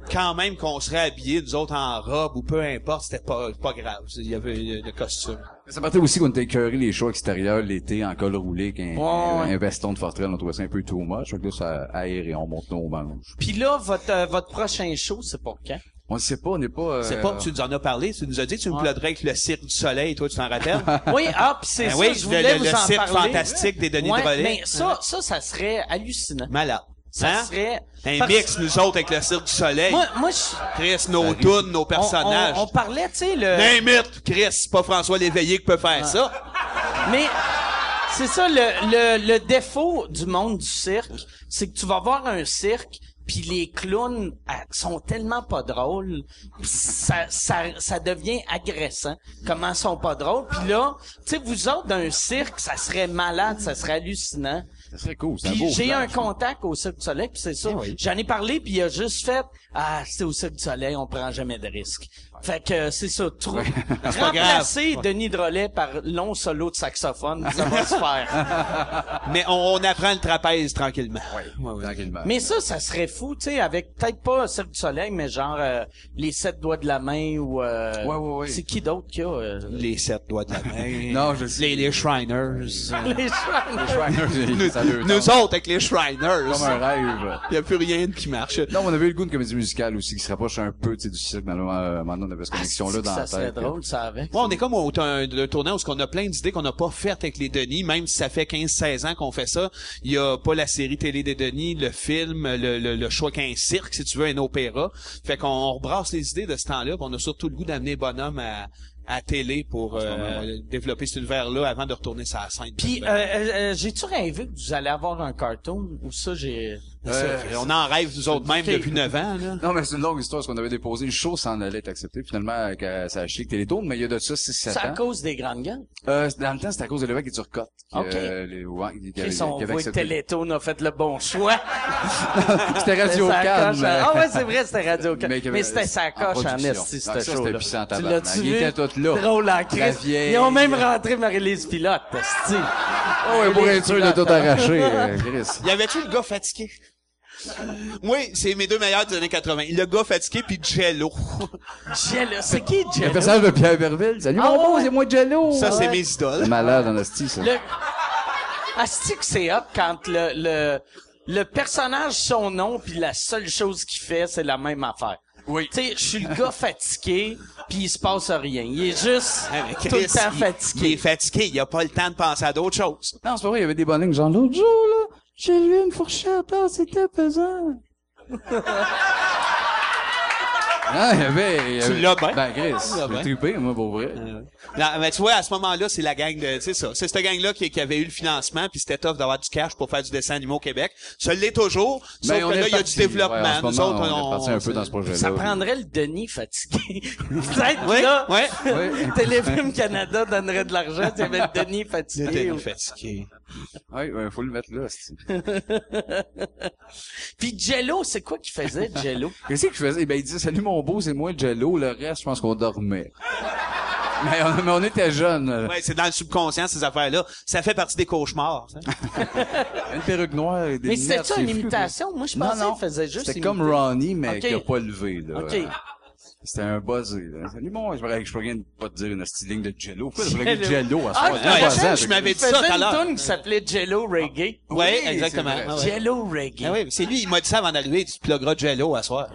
quand même qu'on serait habillés, nous autres, en robe ou peu importe, c'était pas, pas grave. Il y avait le, le costume.
Ça partait aussi qu'on était écœurés les shows extérieurs l'été en col roulé qu'un
Ouais,
un,
ouais.
un veston de Fortrell, on trouvait ça un peu too much. Fait que là, ça aère et on monte nos manches.
Puis là, votre, euh, votre prochain show, c'est pour quand?
On ne sait pas, on n'est pas... Euh...
C'est pas, tu nous en as parlé, tu nous as dit que tu me
Ouais.
plauderais avec le Cirque du Soleil, toi, tu t'en rappelles?
Oui, ah, pis c'est
Ben
ça,
oui,
je
le-
voulais
le-
vous
le
en
cirque
parler.
fantastique des Denis
Ouais,
Drolet.
mais ça, ça, ça serait hallucinant.
Malade.
Ça
Hein?
serait...
Un
parce-
mix, nous autres, avec le Cirque du Soleil.
Moi, moi, je...
Chris, nos tunes, nos
on,
personnages.
on, on parlait, tu sais, le...
Un mythe, Chris, c'est pas François Léveillé qui peut faire ça.
Mais c'est ça, le, le, le défaut du monde du cirque, c'est que tu vas voir un cirque, puis les clowns ah, sont tellement pas drôles, pis ça, ça, ça devient agressant, comment ils sont pas drôles. Puis là, tu sais, vous autres, d'un cirque, ça serait malade, ça serait hallucinant.
Ça serait cool, c'est un
Puis
beau
j'ai un
flash.
contact au Cirque du Soleil, puis c'est ça. J'en ai parlé, puis il a juste fait « Ah, c'est au Cirque du Soleil, on prend jamais de risques. » Fait que euh, c'est ça, trop. Remplacer Denis Drolet par long solo de saxophone, ça va se faire.
Mais on, on apprend le trapèze tranquillement.
Tranquillement.
Mais ça, ça serait fou, tu sais, avec peut-être pas Cirque du Soleil, mais genre euh, les sept doigts de la main ou... Euh,
Ouais, ouais, ouais.
C'est qui d'autre qu'il y a? euh,
Les sept doigts de la main.
Non, je sais.
Les, les Shriners.
les Shriners.
nous,
Ça leur
nous
tente.
autres, avec les Shriners.
Comme un rêve.
Il y a plus rien qui marche.
Non, on avait eu le goût de comédie musicale aussi, qui se rapproche un peu, tu sais, du cirque, mais là, maintenant, on avait cette connexion-là
Ah,
dans la
ça serait
tête.
drôle, ça, avec.
Ouais, on est comme au un, un tournant où on a plein d'idées qu'on n'a pas faites avec les Denis, même si ça fait quinze seize ans qu'on fait ça. Il y a pas la série télé des Denis, le film, le, le, le choix qu'un cirque, si tu veux, un opéra. Fait qu'on rebrasse les idées de ce temps-là, pis on a surtout le goût d'amener Bonhomme à, à la télé pour euh, développer cet univers-là avant de retourner sur la scène.
Puis, euh, euh, euh, j'ai-tu rêvé que vous allez avoir un cartoon? Ou ça, j'ai...
Euh, on en rêve nous autres même
Ok.
depuis neuf ans, là.
Non, mais c'est une longue histoire, parce qu'on avait déposé le show sans aller être accepté. Finalement, avec, euh, ça a chié que Télétoon, mais il y a de ça six sept
C'est à
ans.
cause des grandes gueules.
Euh, dans le temps, c'était à cause de l'évêque et Turcotte. qui,
Ok.
Euh, les, ouais, qui avait,
Ils ont
qui avait
voit que
accepté.
Télétoon a fait le bon choix.
C'était Radio
Ça
Cannes.
coche, hein. Ah ouais, c'est vrai, c'était Radio Cannes.
Mais
Mais,
qu'il y avait-
c'était sa
en
coche en
production.
esti,
Ah,
ce
ça,
show-là.
c'était puissant en
Tu
tabarnak.
l'as-tu
Il
vu?
était tout là.
Drôle en
La
crise.
vieille.
Ils ont même rentré Marie-Lise Pilote, esti.
Oh, ouais, pour être sûr de tout arracher, euh, Chris.
Y avait-tu le gars fatigué? Moi, c'est mes deux meilleurs des années quatre-vingts. Le gars fatigué puis Jello.
Jello, c'est qui
Le
Jello?
personnage de Pierre Verville. Salut,
Ah,
mon beau,
ouais.
c'est moi Jello.
Ça, c'est
ouais.
mes idoles.
Malade en esti, ça.
Le... Asti que c'est hot quand le, le, le personnage, son nom, puis la seule chose qu'il fait, c'est la même affaire.
Oui.
Tu sais, je suis le gars fatigué, puis il se passe rien. Il est juste
Ah, mais
tout
Chris,
le temps
il-
fatigué.
Il est fatigué. Il a pas le temps de penser à d'autres choses.
Non, c'est pas vrai, il y avait des bonnes lignes, genre, l'autre jour, là, j'ai lu une fourchette, ah, c'était pesant. Ah, il y avait, il y avait...
Tu l'as bien.
Ben, Chris,
Tu l'as bien.
j'ai trippé, moi, pour vrai.
Non, mais tu vois, à ce moment-là, c'est la gang de, c'est ça. C'est cette gang-là qui, qui avait eu le financement, puis c'était tough d'avoir du cash pour faire du dessin animé au Québec. Ça l'est toujours. Sauf
Ben, on
que
est
là, il y a
parti.
du développement.
Ouais, en ce
Nous
moment,
autres,
on est
on,
parti un peu dans ce projet-là.
Ça prendrait le Denis fatigué. Peut-être
Ouais,
là,
ouais.
Ouais.
Téléfilm Canada donnerait de l'argent s'il y avait le Denis fatigué.
Il est fatigué.
Ouais, ouais, faut le mettre là, c'est.
Puis Jello, c'est quoi qu'il faisait, Jello?
Qu'est-ce que je faisais? Ben, il disait, salut mon beau, c'est moi, Jello. Le reste, je pense qu'on dormait. mais, on, mais on était jeunes.
Ouais, c'est dans le subconscient, ces affaires-là. Ça fait partie des cauchemars. ça.
Une perruque noire et des
Mais
lunettes,
c'était-tu une
c'est flou.
imitation? Moi, je
Non,
pensais
non.
qu'il faisait juste
C'était
imiter.
comme Ronnie, mais
Ok.
qui a pas levé, là.
OK.
Euh, C'était un buzzé, là. Salut mon, je pourrais, je pourrais rien pas te dire une styling de Jello. Pourquoi je pourrais dire Jello à
Ah,
soir?
je
ouais,
pensais
je
qu'il
m'avais dit ça
faisait
tout à l'heure.
une tune qui s'appelait Jello Reggae.
Ouais,
Oui,
exactement.
c'est vrai.
Ah ouais.
Jello Reggae.
Ah oui, c'est lui, il m'a dit ça avant d'arriver, tu te pluggeras Jello à soir.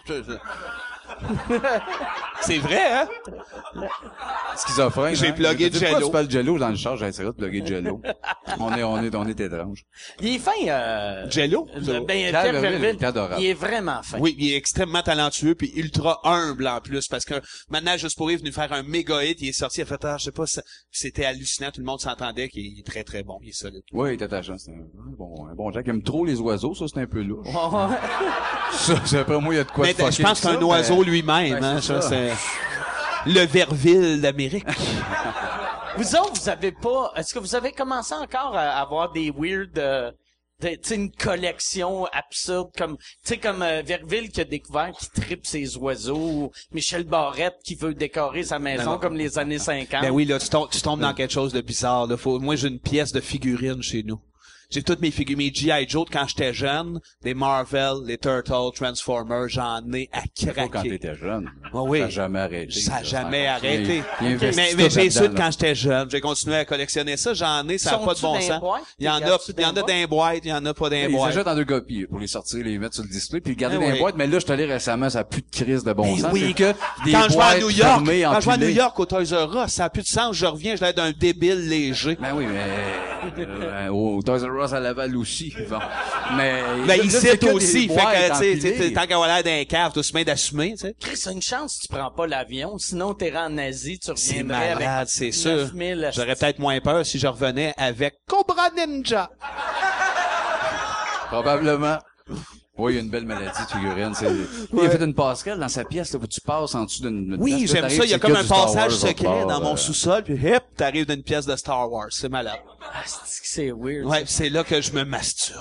C'est vrai, hein?
Schizophrène.
J'ai
hein?
plugué
Il dit, pourquoi
Jello.
tu parles Jello dans le char? J'ai essayé de plugger Jello. on est, on est, on est étrange.
Il est fin, euh...
Jello?
le- Ben,
Pierre
Pierre
Verville,
Verville,
il est adorable.
il est vraiment fin.
Oui, il est extrêmement talentueux puis ultra humble en plus parce que maintenant Juste pour rire est venu faire un méga hit, il est sorti, il a fait ah, je sais pas, ça- c'était hallucinant, tout le monde s'entendait qu'il est très très bon, il est solide.
Oui, il est attachant. C'est un bon, un bon Jack. Il aime trop les oiseaux, ça, c'est un peu louche.
Ouais.
Ça, c'est après moi, il y a de quoi
Mais
de fucké
je pense
avec
qu'un
ça,
oiseau
mais-
lui-même,
Ben,
hein,
c'est
ça,
ça.
c'est le Verville d'Amérique.
Vous autres, vous avez pas... Est-ce que vous avez commencé encore à avoir des weird... Euh, de- tu sais, une collection absurde comme... Tu sais, comme euh, Verville qui a découvert qui tripe ses oiseaux, ou Michel Barrette qui veut décorer sa maison
Non, non.
comme les années cinquante.
Ben oui, là, tu tombes, tu tombes dans quelque chose de bizarre. Là. Faut, moi, j'ai une pièce de figurine chez nous. j'ai toutes mes figures, mes G I. Joe de quand j'étais jeune, les Marvel, les Turtles, Transformers, j'en ai à
Pas quand
craquer.
t'étais jeune.
Ah oui.
Ça a jamais arrêté.
Ça a jamais
a
arrêté.
Il, il investit
Mais,
tout
mais j'ai su
là-dedans,
de quand j'étais jeune. J'ai continué à collectionner ça. J'en ai, ça n'a pas de
Sont-tu
bon
dans les
sens.
boîtes?
Il y en
T'es
a,
gardes-tu
il y en a
dans
dans
les
les boîtes, il y en a pas dans les
Ils
boîtes.
achètent en deux copies pour les sortir, les mettre sur le display, puis les garder
Ah
dans les
oui.
boîtes. Mais là, je suis allé récemment, ça a plus de crise de bon
Ben
sens.
oui.
C'est que des
Quand je vais à
boîtes
New York,
fermées,
quand je vais à New
empilées.
York au Toys R Us, ça n'a plus de sens. Je reviens, je l'air d'un débile léger.
Ben oui, mais euh, au Toys R Us à Laval aussi. Bon. Mais
Ben,
là,
il
c'est
cite
que des
aussi. Fait
boîtes
que, tu sais,
empilées.
tu sais, tant qu'à avoir l'air d'un cave, tout se met d'assumer, tu sais.
Chris, c'est une chance que tu prends pas l'avion, sinon t'es en Asie, tu
C'est
reviendrais
malade,
avec
c'est sûr.
neuf mille.
J'aurais peut-être moins peur si je revenais avec Cobra Ninja.
Probablement. Oui, il y a une belle maladie de figurine. C'est... Il a fait une passerelle dans sa pièce, là, où tu passes en dessous d'une, d'une
Oui,
pièce. Là,
j'aime
t'arrives,
ça. Il y a
c'est
comme
que
un
du Star
passage
Wars,
secret
autre
dans
part,
mon
euh,
sous-sol, puis hip, t'arrives d'une pièce de Star Wars. C'est malade.
Ah, c'est que c'est weird.
Ouais, puis c'est là que je me masturbe.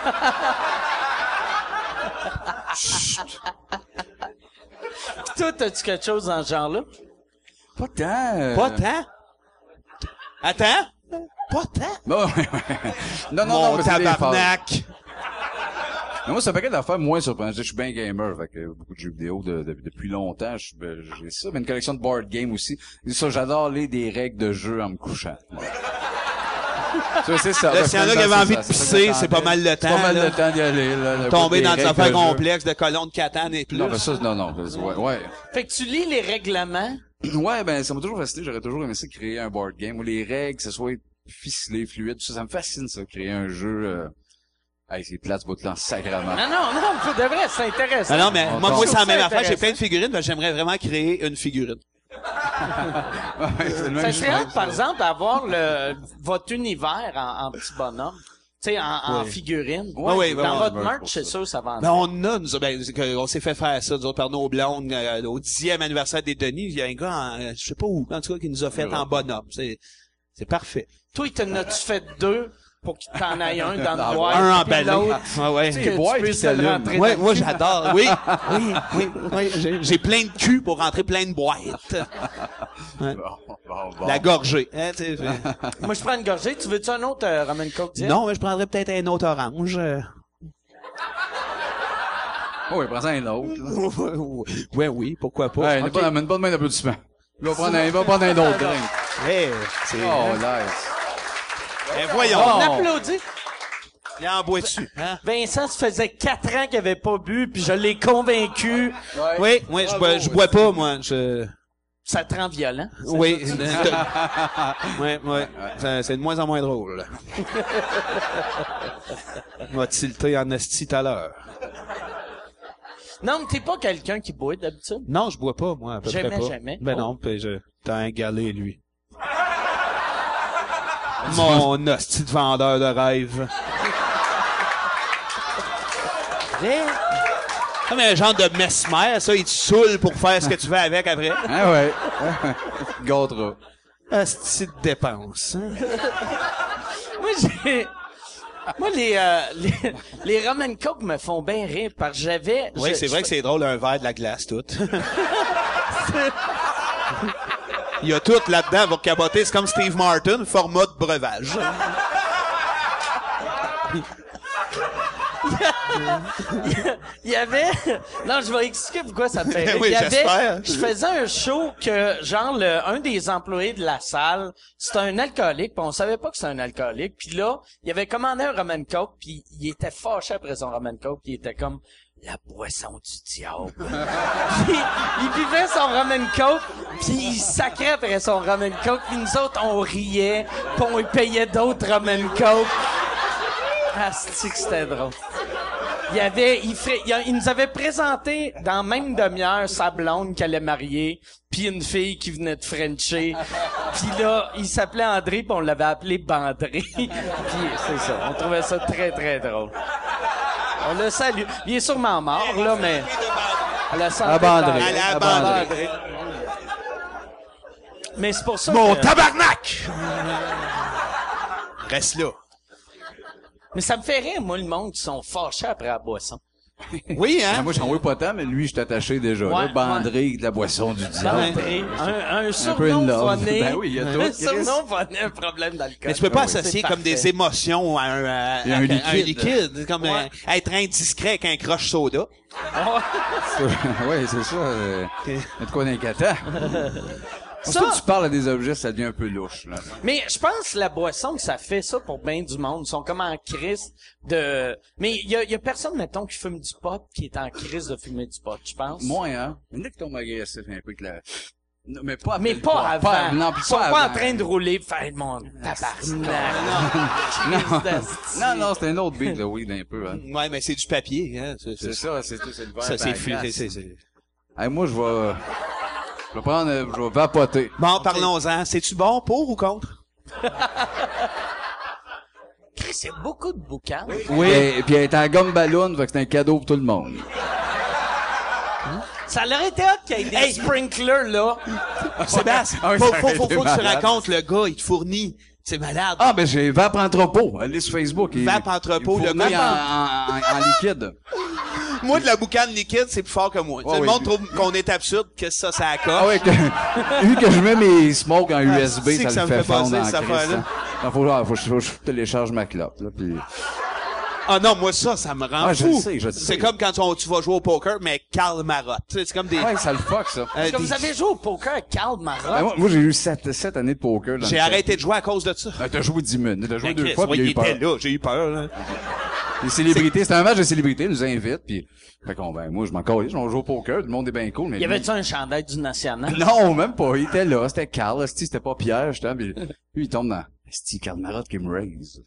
Toi, t'as-tu quelque chose dans ce genre-là?
Pas tant. euh,
Pas tant. Attends. Pas tant.
Bon, ouais, ouais. Non, non, non,
Mon
mais c'est des phases.
tabarnak.
Mais moi, c'est un paquet d'affaires moins surprenantes. Je suis bien gamer, fait que beaucoup de jeux vidéo de, de- depuis longtemps. Je suis- ben, j'ai ça, mais une collection de board games aussi. Et ça, j'adore lire des règles de jeu en me couchant. Ouais. Ça, c'est ça.
Là, s'il y en a qui avaient envie de
C'est ça,
pisser,
ça,
c'est pas mal le temps,
C'est pas mal
là.
le temps d'y aller, là. Le-
Tomber
des
dans des
règles
affaires
de jeu.
complexes de colons de Catane et plus.
Non, ben ça, non, non. ben, Ouais, ouais.
Fait que tu lis les règlements.
Ouais, ben, ça m'a toujours fasciné. J'aurais toujours aimé ça, créer un board game où les règles, que ce soit ficelé, fluide, tout ça. Ça me fascine, ça, créer un jeu, euh... Hey, c'est plate, ce bout-là, sacrément.
Non, non, non, pour de vrai, c'est intéressant.
Non, non, mais
On
moi, moi,
tombe.
c'est la même
C'est
affaire. J'ai
intéressant.
plein de figurines, mais j'aimerais vraiment créer une figurine.
Ouais, c'est le même
Ça serait
chemin,
hâte, par exemple, d'avoir le, votre univers en, en petit bonhomme. Tu sais, en, en
Oui.
figurine.
Ouais, oui,
Dans
ouais,
votre
ouais,
merch,
pour
c'est
ça.
sûr, ça va en
Ben, on a, nous, ben, c'est que on s'est fait faire ça, nous autres, par nos blondes, euh, au dixième anniversaire des Denis. Il y a un gars, en, euh, je sais pas où, en tout cas, qui nous a fait
Ouais.
en bonhomme. C'est, c'est parfait.
Toi, t'en as-tu fait deux pour qu'il t'en aille un dans
Dans
le boîte,
un
puis
emballé.
l'autre,
Ouais, ouais.
que tu
boîtes
puisses
qui
le
s'allument.
rentrer
Ouais,
dans
moi,
le cul.
j'adore. Oui, oui, oui, oui. J'ai, j'ai plein de cul pour rentrer plein de boîtes.
Bon, bon, bon.
La gorgée. Hein, tu sais, fait-
Moi, je prends une gorgée. Tu veux-tu un autre euh, Roman Coke, Diane?
Non, mais je prendrais peut-être un autre orange. euh.
Oh, oui, prends-en un autre.
ouais, oui, pourquoi pas.
Ouais,
Ok.
pas, amène pas de main d'applaudissement. Il va prendre un, il va prendre un autre drink.
Hey, c'est...
Oh, nice.
Ben, voyons.
On
Oh.
applaudit.
Il en boit dessus. Hein?
Vincent, ça faisait quatre ans qu'il avait pas bu, puis je l'ai convaincu.
Oui, oui, je bois, je bois pas, moi. Je...
Ça te rend violent.
Oui. oui, oui. Ça- C'est de moins en moins drôle. M'a tilté en esti tout à l'heure.
Non, mais t'es pas quelqu'un qui boit d'habitude.
Non, je bois pas, moi, à peu
Jamais,
près pas.
jamais.
Ben
Oh.
non, puis je... T'as un galé, lui. Mon hostie de vendeur de rêve. Vrai? Comme un genre de mesmer, ça, il te saoule pour faire ce que tu veux avec après.
Ah ouais. Gâtera.
Hostie de dépense. hein.
Moi, j'ai... Moi, les, euh, les, les Roman Coke me font bien rire, parce que j'avais...
Oui,
je-
c'est
je
vrai que
fais-
c'est drôle, un verre de la glace, tout. Il y a tout là-dedans pour capoter. C'est comme Steve Martin, format de breuvage.
Il y avait... Non, je vais expliquer pourquoi ça me fait rire.
Oui,
Il y avait...
j'espère.
Je faisais un show que, genre, le, un des employés de la salle, c'était un alcoolique, puis on savait pas que c'était un alcoolique. Puis là, il avait commandé un Roman Coke, puis il était fâché après son Roman Coke, puis il était comme... La boisson du diable. Puis, il buvait son Roman Coke, puis il sacrait après son Roman Coke, puis nous autres, on riait, puis on lui payait d'autres Roman Coke. Ah, c'est que c'était drôle. Il y avait, il, fait, il, a- il nous avait présenté dans la même demi-heure sa blonde qu'elle allait marier, puis une fille qui venait de Frencher. Puis là, il s'appelait André, puis on l'avait appelé Bandré. Puis c'est ça, on trouvait ça très très drôle. On le salue. Il est sûrement mort là, mais à la santé.
À Bandré.
de
À la
à
Bandré.
Mais c'est pour ça
Mon
que...
tabarnak! Reste là.
Mais ça me fait rire, moi, le monde qui sont fâchés après la boisson.
Oui,
Ah,
hein?
moi, j'en vois pas tant, mais lui, je suis attaché déjà.
Ouais,
là, Bandré de la boisson du diable.
André, un, un
peu
surnom
in love.
phoné.
Ben oui, il y a tout,
Un
Chris.
surnom phoné, un problème d'alcool.
Mais tu peux pas
Ah oui.
associer
C'est
comme des
parfait.
émotions à un, à-
Et
à-
un
à
liquide.
liquide. Comme
Ouais.
euh, être indiscret avec un croche soda.
Oui, c'est ça. Euh, il y a de quoi d'inquiétant.
Ça-
Ça, tu parles à des objets, ça devient un peu louche, là.
Mais je pense que la boisson, ça fait ça pour bien du monde. Ils sont comme en crise de... Mais il y a, y a personne, mettons, qui fume du pot, qui est en crise de fumer du pot, je pense.
Moi, hein. Il y en a qui tombent agressifs un peu que la... Non, mais pas après
Mais
le
pas
pot.
avant.
non,
Ils
puis
sont
pas,
pas
avant.
en train de rouler, faire mon tabarnak.
Non,
d'asti.
non, non, c'est un autre beat, le weed, un peu, hein.
Ouais, mais c'est du papier, hein. C'est,
C'est ça, c'est tout, c'est le verre.
ça,
par
c'est
la
flu-
glace.
c'est, c'est, c'est-
Hey, moi, je vais... Je vais prendre... euh, Je vais vapoter.
Bon, parlons-en. C'est-tu bon pour ou contre?
Chris, c'est beaucoup de boucans.
Oui. Et, puis elle est en gomme ballon, fait que c'est un cadeau pour tout le monde.
Ça aurait été hot qu'il y ait des
Hey!
sprinklers, là.
Sébastien,
Ah oui,
faut,
ça
faut,
aurait
faut,
été
faut que tu
malade.
racontes le gars, il te fournit. C'est malade.
Ah, ben j'ai Vape Entrepôt. Allez sur Facebook. il-
Vape Entrepôt,
il
le
fournit
gars-
en, en, en liquide.
Moi, de la boucane liquide, c'est plus fort que moi. Tout
Ouais,
le
oui.
monde trouve qu'on est absurde, que ça, ça accorde.
Ah ouais, que, vu que je mets mes smokes en U S B,
c'est que
ça,
ça
le
me
fait
fait
fondre
passer,
en
cette
Christ,
affaire-là.
hein. Non, faut, faut, faut, faut que je télécharge ma clope, là, puis...
Ah non, moi, ça, ça me rend
Ah, je
fou.
le sais, je le sais.
C'est comme quand on- tu vas jouer au poker, mais avec Karl Marotte. Tu sais, c'est comme des...
Ouais, ça le fuck, ça.
euh,
Est-ce que
des-
vous avez joué au poker avec Karl Marotte?
Ben, moi, moi, j'ai eu sept, sept années de poker. dans
J'ai
le
arrêté de jouer à cause de ça.
set. Euh, T'as joué dix minutes. T'as joué
Mais
deux
Chris,
fois, puis
ouais,
il y a
il
eu
était
peur.
là, j'ai eu peur, là.
Les célébrités, c'est un match de célébrités, ils nous invitent, puis... Fait qu'on, ben, moi, je m'en calais, je vais jouer au poker, tout le monde est bien cool, mais...
Y avait-tu un chandail du National?
Non, même pas, il était là, c'était Carl, esti, c'était pas Pierre, justement, puis lui, il tombe dans... Esti, Karl Marotte qui me raise.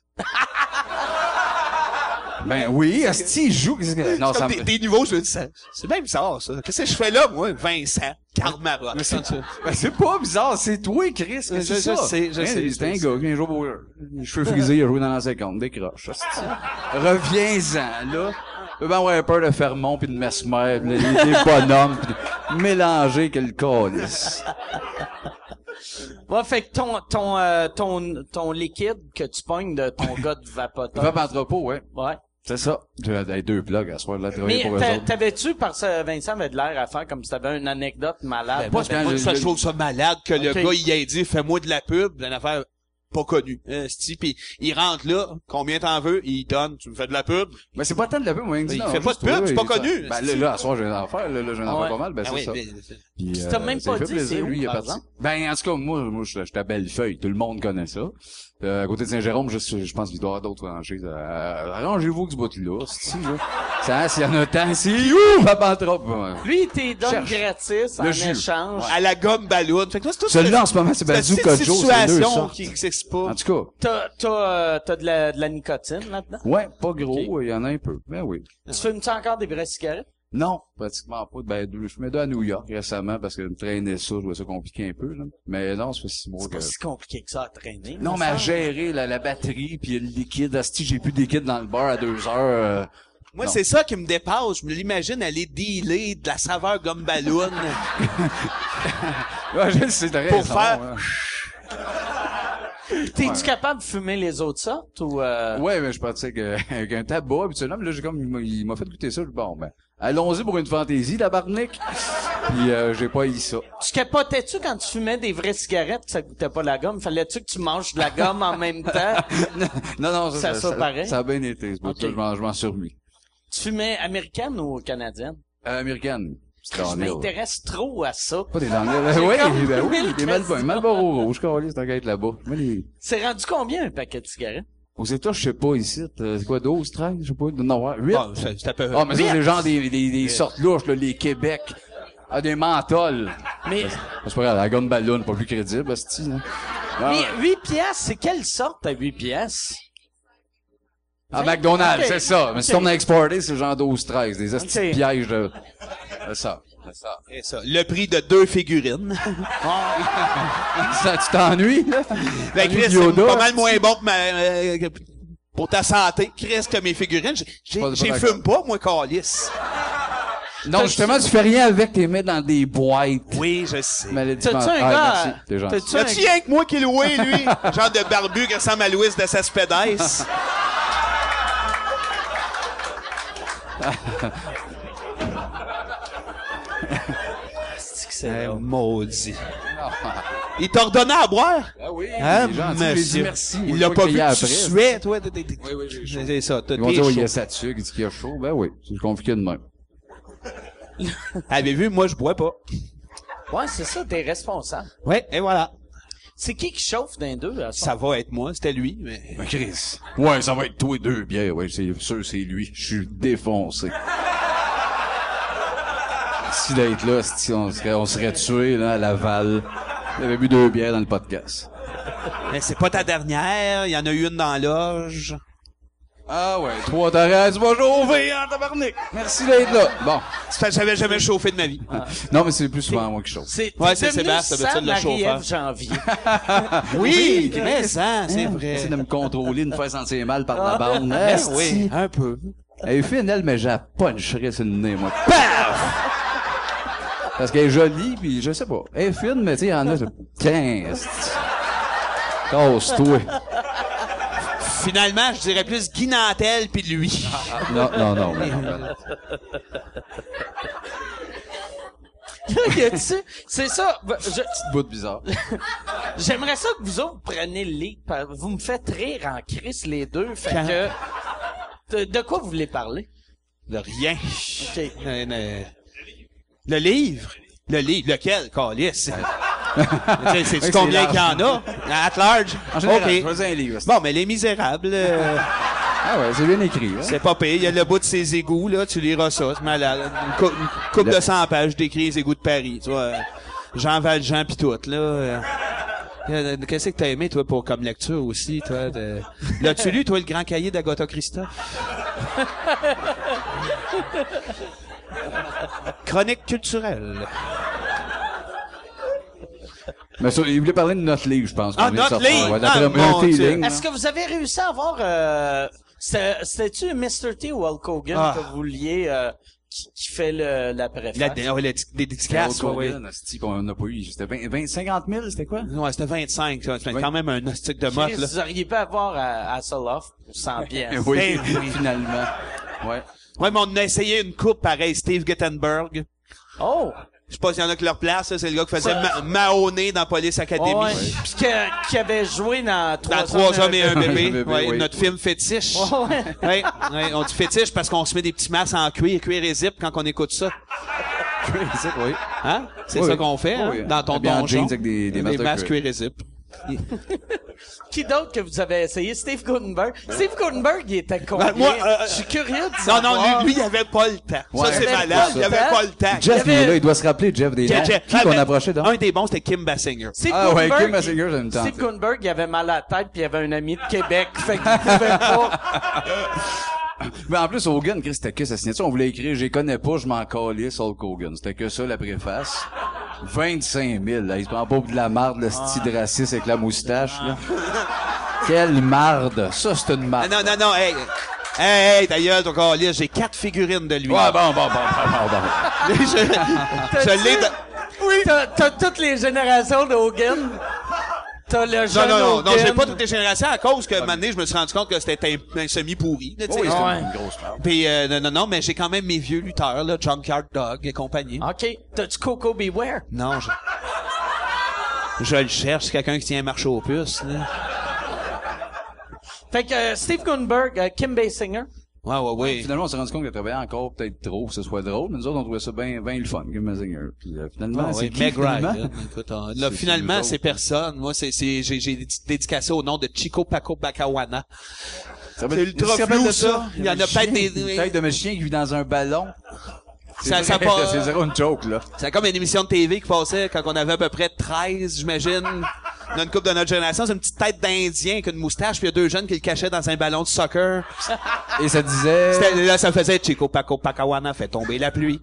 Ben oui, esti, il joue... qu'est-ce que- Non,
C'est
ça
comme
me...
des, des niveaux, je me dis, ça- c'est bien bizarre, ça. Qu'est-ce que je fais là, moi? Vincent, Karl Marotte.
Mais c'est, ben, c'est pas bizarre, c'est toi, Chris, que
Je-
c'est
je
ça.
sais, je
Hein,
sais,
C'est un
je
gars qui vient jouer au... Les cheveux frisés, il a joué dans la cinquante, décroche, esti. Reviens-en, là. Tu peux avoir peur de Fermont pis de Mesmer, pis des, des bonhommes, pis de mélanger que le calice.
Ouais, fait que ton, ton, euh, ton, ton liquide que tu pognes de ton gars de vapoteur.
Vape entrepôt, ouais.
Ouais.
C'est ça. J'ai des deux plugs à soir, là, travailler
Mais
pour eux
t'a-
autres.
t'avais-tu, parce que Vincent avait de l'air à faire comme si t'avais une anecdote malade?
Moi,
quand
moi,
je-
ça, je
je-
trouve ça malade que le
Ok.
gars, il ait dit, fais-moi de la pub, d'une affaire pas connue. Hein, c'ti, pis il rentre là, combien t'en veux, il donne, tu me fais de la pub.
Mais c'est pas tant de la pub, moi, il dit
Il
non,
fait pas
juste
de pub,
toi,
c'est pas
il-
connu,
Ben, là,
c'est-
là, à soir, j'ai un affaire, là, là, j'ai un
Ah
affaire
ouais.
pas mal, ben,
Ah
c'est
oui,
ça.
mais-
Puis,
Tu t'as même
ça
pas
fait
dit
plaisir,
c'est où,
lui, il est
par
parti.
exemple?
Ben, en tout cas, moi, moi, je- j'étais à Bellefeuille, tout le monde connaît ça. Euh, à côté de Saint-Jérôme, je, je pense qu'il doit y avoir d'autres franchises. Euh, arrangez-vous que ce bout-là, c'est là. Ça, s'il y en a tant, c'est ouh, va pas trop. Ouais.
Lui, il t'es donne
Cherche.
gratis en
Le jus.
échange.
À la gomme ballon. Fait que toi, c'est tout
Celui-là, en ce moment, c'est
cette
Bazooka
petite
Joe, c'est deux
situation
sortes.
qui n'existe pas.
En tout cas,
T'as, t'as, euh, t'as de la, de la nicotine là-dedans?
ouais, pas gros, il y en a un peu. Ben oui.
Tu fumes-tu encore des vraies cigarettes?
Non, pratiquement pas. Ben, deux, je fumais deux à New York récemment parce que me traîner ça, je trouvais ça compliqué un peu, là. Mais non, ça fait six mois
C'est
que...
pas si compliqué que ça à traîner.
Non,
me
mais à
semble.
gérer la, la batterie puis le liquide. Asti, j'ai plus de liquide dans le bar à deux heures. euh,
Moi,
non.
c'est ça qui me dépasse. Je me l'imagine aller dealer de la saveur gomme ballon.
Ouais, je sais, t'as
Pour
raison,
faire-
hein.
T'es-tu
Ouais.
capable de fumer les autres sortes ou euh...
Ouais, mais je pratique euh, avec un tabac, habituellement, mais là, j'ai comme, il m'a- il m'a fait goûter ça, je dis, bon, ben, allons-y pour une fantaisie, la barnique. Puis, euh, j'ai pas eu ça.
Tu capotais-tu quand tu fumais des vraies cigarettes que ça goûtait pas la gomme? Fallait-tu que tu manges de la gomme en même temps?
non, non, ça,
Ça
ça,
sort pareil?
ça a bien été, c'est pour
Ok.
ça que je m'en, je m'en suis remis.
Tu fumais américaine ou canadienne?
Euh, américaine. C'est
Je
Daniel.
m'intéresse trop à ça.
Pas des Daniel.
J'ai
Oui,
comme
ben oui,
mille
des Malboro,
questions.
Malboro rouge, carré, c'est un gars là-bas. Moi, les...
C'est rendu combien un paquet de cigarettes?
Aux États, je sais pas, ici, euh, c'est quoi, douze, treize, je sais pas, non, ouais, huit.
Bon, c'est c'est à peu
Ah, mais ça,
huit.
c'est genre des, des, des sortes louches, là, les Québec. Ah, des menthols.
Mais,
C'est pas grave, la gomme ballon, pas plus crédible, hostie, là. Ah,
mais huit piastres, c'est quelle sorte à huit piastres?
à McDonald's,
Ok.
c'est ça. Mais si
Ok.
on a exporté, c'est genre douze, treize, des hosties
Ok.
de pièges de... C'est ça. C'est ça.
C'est ça. Le prix de deux figurines.
Ça, tu t'ennuies, là?
Ben,
T'ennuies
Chris,
de Yoda,
c'est pas mal
hostie?
moins bon que ma, euh, que- pour ta santé. Chris, que mes figurines. J'ai- J'ai
Pas- pas
j'ai
d'accord.
fume pas, moi, calice.
Non, justement, tu fais rien avec, t'es mets dans des boîtes.
Oui, je sais.
Maladie
T'as-tu un
mentale.
gars...
Ah, merci, t'es gentil.
T'as-tu
Y'a-tu
un...
rien que moi qui est loué, lui? Genre de barbu qui ressemble à Louis de Cespedes.
C'est que c'est
Eh,
drôle.
maudit. Il t'a redonné à boire?
Ah oui,
Hein,
les gens,
monsieur?
il dit merci.
Il
Moi,
l'a
je
pas
vais
vu
crier
que tu
après.
suais, toi. t'es- t'es-
Oui, oui, j'ai chaud.
C'est ça, t'as
Ils vont
t'es
dire, oui, il y
chaud.
a ça dessus, il dit qu'il y a chaud. Ben oui, c'est compliqué de même.
Avez vu, moi, je bois pas.
Ouais, c'est ça, t'es responsable.
Ouais, et voilà.
C'est qui qui chauffe d'un deux, à ça?
Ça va être moi, c'était lui, mais...
Ben, Chris. Ouais, ça va être toi et deux bières. Ouais, c'est sûr, c'est lui. Je suis défoncé. Si d'être là, si on serait, on serait tué, là, à Laval. Il avait bu deux bières dans le podcast.
mais c'est pas ta dernière, il y en a eu une dans la loge.
Ah ouais, trois t'arrêtes, tu vas chauffer, hein, tabarnak. Merci d'être là. Bon.
C'est parce que j'avais jamais chauffé de ma vie.
Non, mais c'est plus souvent moi qui chauffe.
C'est,
Ouais,
t'es
c'est
devenu
Sébastien, d'habitude,
Sam
le chauffeur.
Marie-Ève Janvier.
Oui, mais ça, c'est
C'est
vrai.
de me contrôler, de me faire sentir mal par la bande.
Ben
Esti.
oui, un peu.
Elle est fine, elle, mais j'ai la puncherais sur le nez, moi. Paf! Parce qu'elle est jolie, pis je sais pas. Elle est fine, mais tu sais, il y en a, quinze. Casse-toi.
Finalement, je dirais plus Guy Nantel pis lui.
Non, non, non. mais-
Y a-tu- c'est ça. je-
Petite bout bizarre.
J'aimerais ça que vous autres preniez le lead. par- Vous me faites rire en crise, les deux. Fait
Quand-
que... De, de quoi vous voulez parler?
De rien.
OK.
Euh, euh, Le livre? Le livre, lequel, Calice? C'est
Oui, c'est
combien qu'il y en
large.
a? At large?
En général,
OK.
choisis un livre.
Bon, mais Les Misérables, euh,
Ah ouais, c'est bien écrit, hein?
c'est pas pire. Il y a le bout de ses égouts, là. Tu liras ça, c'est malade. Une, cou- une couple
Le-
de cent pages décrit les égouts de Paris, tu vois. euh, Jean Valjean pis tout, là. euh. Euh, Qu'est-ce que t'as aimé, toi, pour comme lecture aussi, toi? de- L'as-tu lu, toi, le grand cahier d'Agatha Christophe? Chronique culturelle.
Mais ça, il voulait parler de notre livre, je pense. qu'on
Ah,
vient de
notre
sortir.
livre!
Ouais, d'après
Ah,
moi, un
mon Dieu.
feeling,
Est-ce que vous avez réussi à avoir... Euh, c'était- C'était-tu mister T ou Hulk Hogan
Ah.
que vous vouliez... Euh, qui, qui fait le, la préface?
La, ouais, les, les
Là,
dédicaces, ouais, ouais.
on n'a pas eu. C'était vingt, vingt, cinquante mille, c'était quoi?
Ouais, c'était vingt-cinq, ça. C'est
Oui.
quand même un hostique de motte,
Chris,
là.
vous auriez pu avoir à Hasselhoff pour cent pièces.
Oui,
Ben oui.
finalement. Ouais.
Ouais, mais on a essayé une coupe pareil, Steve Guttenberg.
Oh!
Je sais pas s'il y en a que leur place, là, c'est le gars qui faisait
Ça-
Ma- Mahoney dans Police Academy.
Ouais. Puis que- qui avait joué dans Trois,
Dans Trois hommes et un bébé.
Un bébé,
Ouais,
oui.
notre film fétiche.
Ouais, ouais.
Ouais, ouais, on dit fétiche parce qu'on se met des petits masques en cuir, cuir et zip quand on écoute ça.
C'est oui.
Hein? C'est
Oui,
ça
oui.
qu'on fait, hein?
Oui,
Dans ton
habillé en
donjon.
jeans avec des- des masques de
masques
cuir.
cuir et zip.
Qui d'autre que vous avez essayé? Steve Gutenberg. Steve Gutenberg, il était combien?
Ben, moi, euh,
je suis curieux de
Non,
savoir.
non, lui, lui, il avait pas le temps.
Ouais.
Ça, c'est
Il avait
malade.
pas
Il
le
avait
temps.
pas le temps.
Jeff,
Il y avait-
il est là, il doit se rappeler, Jeff, des noms.
Jeff-
Qui
Ah,
qu'on
ben,
approchait donc?
Un des bons, c'était Kim Basinger.
Steve
Ah ouais,
Gutenberg,
Kim Basinger, j'aime tant.
Steve Gutenberg, il avait mal à la tête, puis il avait un ami de Québec, fait qu'il pouvait pas.
Mais en plus, Hogan, Chris, c'était que sa signature. On voulait écrire, je les connais pas, je m'en calisse, Hulk Hogan. C'était que ça, la préface. vingt-cinq mille, là. Il se prend pas pour de la marde, le style de raciste avec la moustache, là. Quelle marde. Ça, c'est une
Ah,
marde.
non, non, non, hey. Hey, hey, ta gueule, ton calice, j'ai quatre figurines de lui.
Ouais, bon, bon, bon, bon, bon, bon.
je je l'ai dans...
Oui. T'as, t'as toutes les générations de Hogan. T'as le
Non,
jeune
non, non,
Hogan.
non, j'ai pas toutes les générations à cause que, un moment donné, je me suis rendu compte que c'était un, un semi-pourri, là, tu sais.
Oui, c'est
Ouais.
une grosse marde.
Puis, euh, non, non, non, mais j'ai quand même mes vieux lutteurs, là, Junkyard Dog et compagnie.
OK. T'as-tu Coco Beware?
Non, je... Je le cherche, c'est quelqu'un qui tient un marché aux puces, là.
Fait que euh, Steve Gutenberg, euh, Kim Basinger.
Ouais, ouais, ouais.
Finalement, on s'est rendu compte qu'elle travaillait encore peut-être trop pour que ce soit drôle, mais nous autres, on trouvait ça bien, bien le fun, Kim Basinger. Puis, euh, finalement,
Ah,
c'est
ouais,
qui,
Meg
finalement?
Ryan. Écoute, on- là,
C'est-
finalement,
c'est
c'est
nous
personne. Moi, c'est, c'est, j'ai, j'ai dédicacé au nom de Chico Paco Bacawana.
Ça va
C'est
être-
ultra
tu te rappelles
flou,
de
ça. Il y en a peut-être des-
Une tête de mes chiens qui vit dans un ballon.
Ça-
C'est
ça
vrai,
part-
c'est zéro une joke, là.
C'est comme une émission de T V qui passait quand on avait à peu près treize, j'imagine. Dans une couple de notre génération, c'est une petite tête d'Indien avec une moustache, puis il y a deux jeunes qui le cachaient dans un ballon de soccer.
Et ça disait...
C'était- là, ça faisait Chico Paco Pacawana fait tomber la pluie.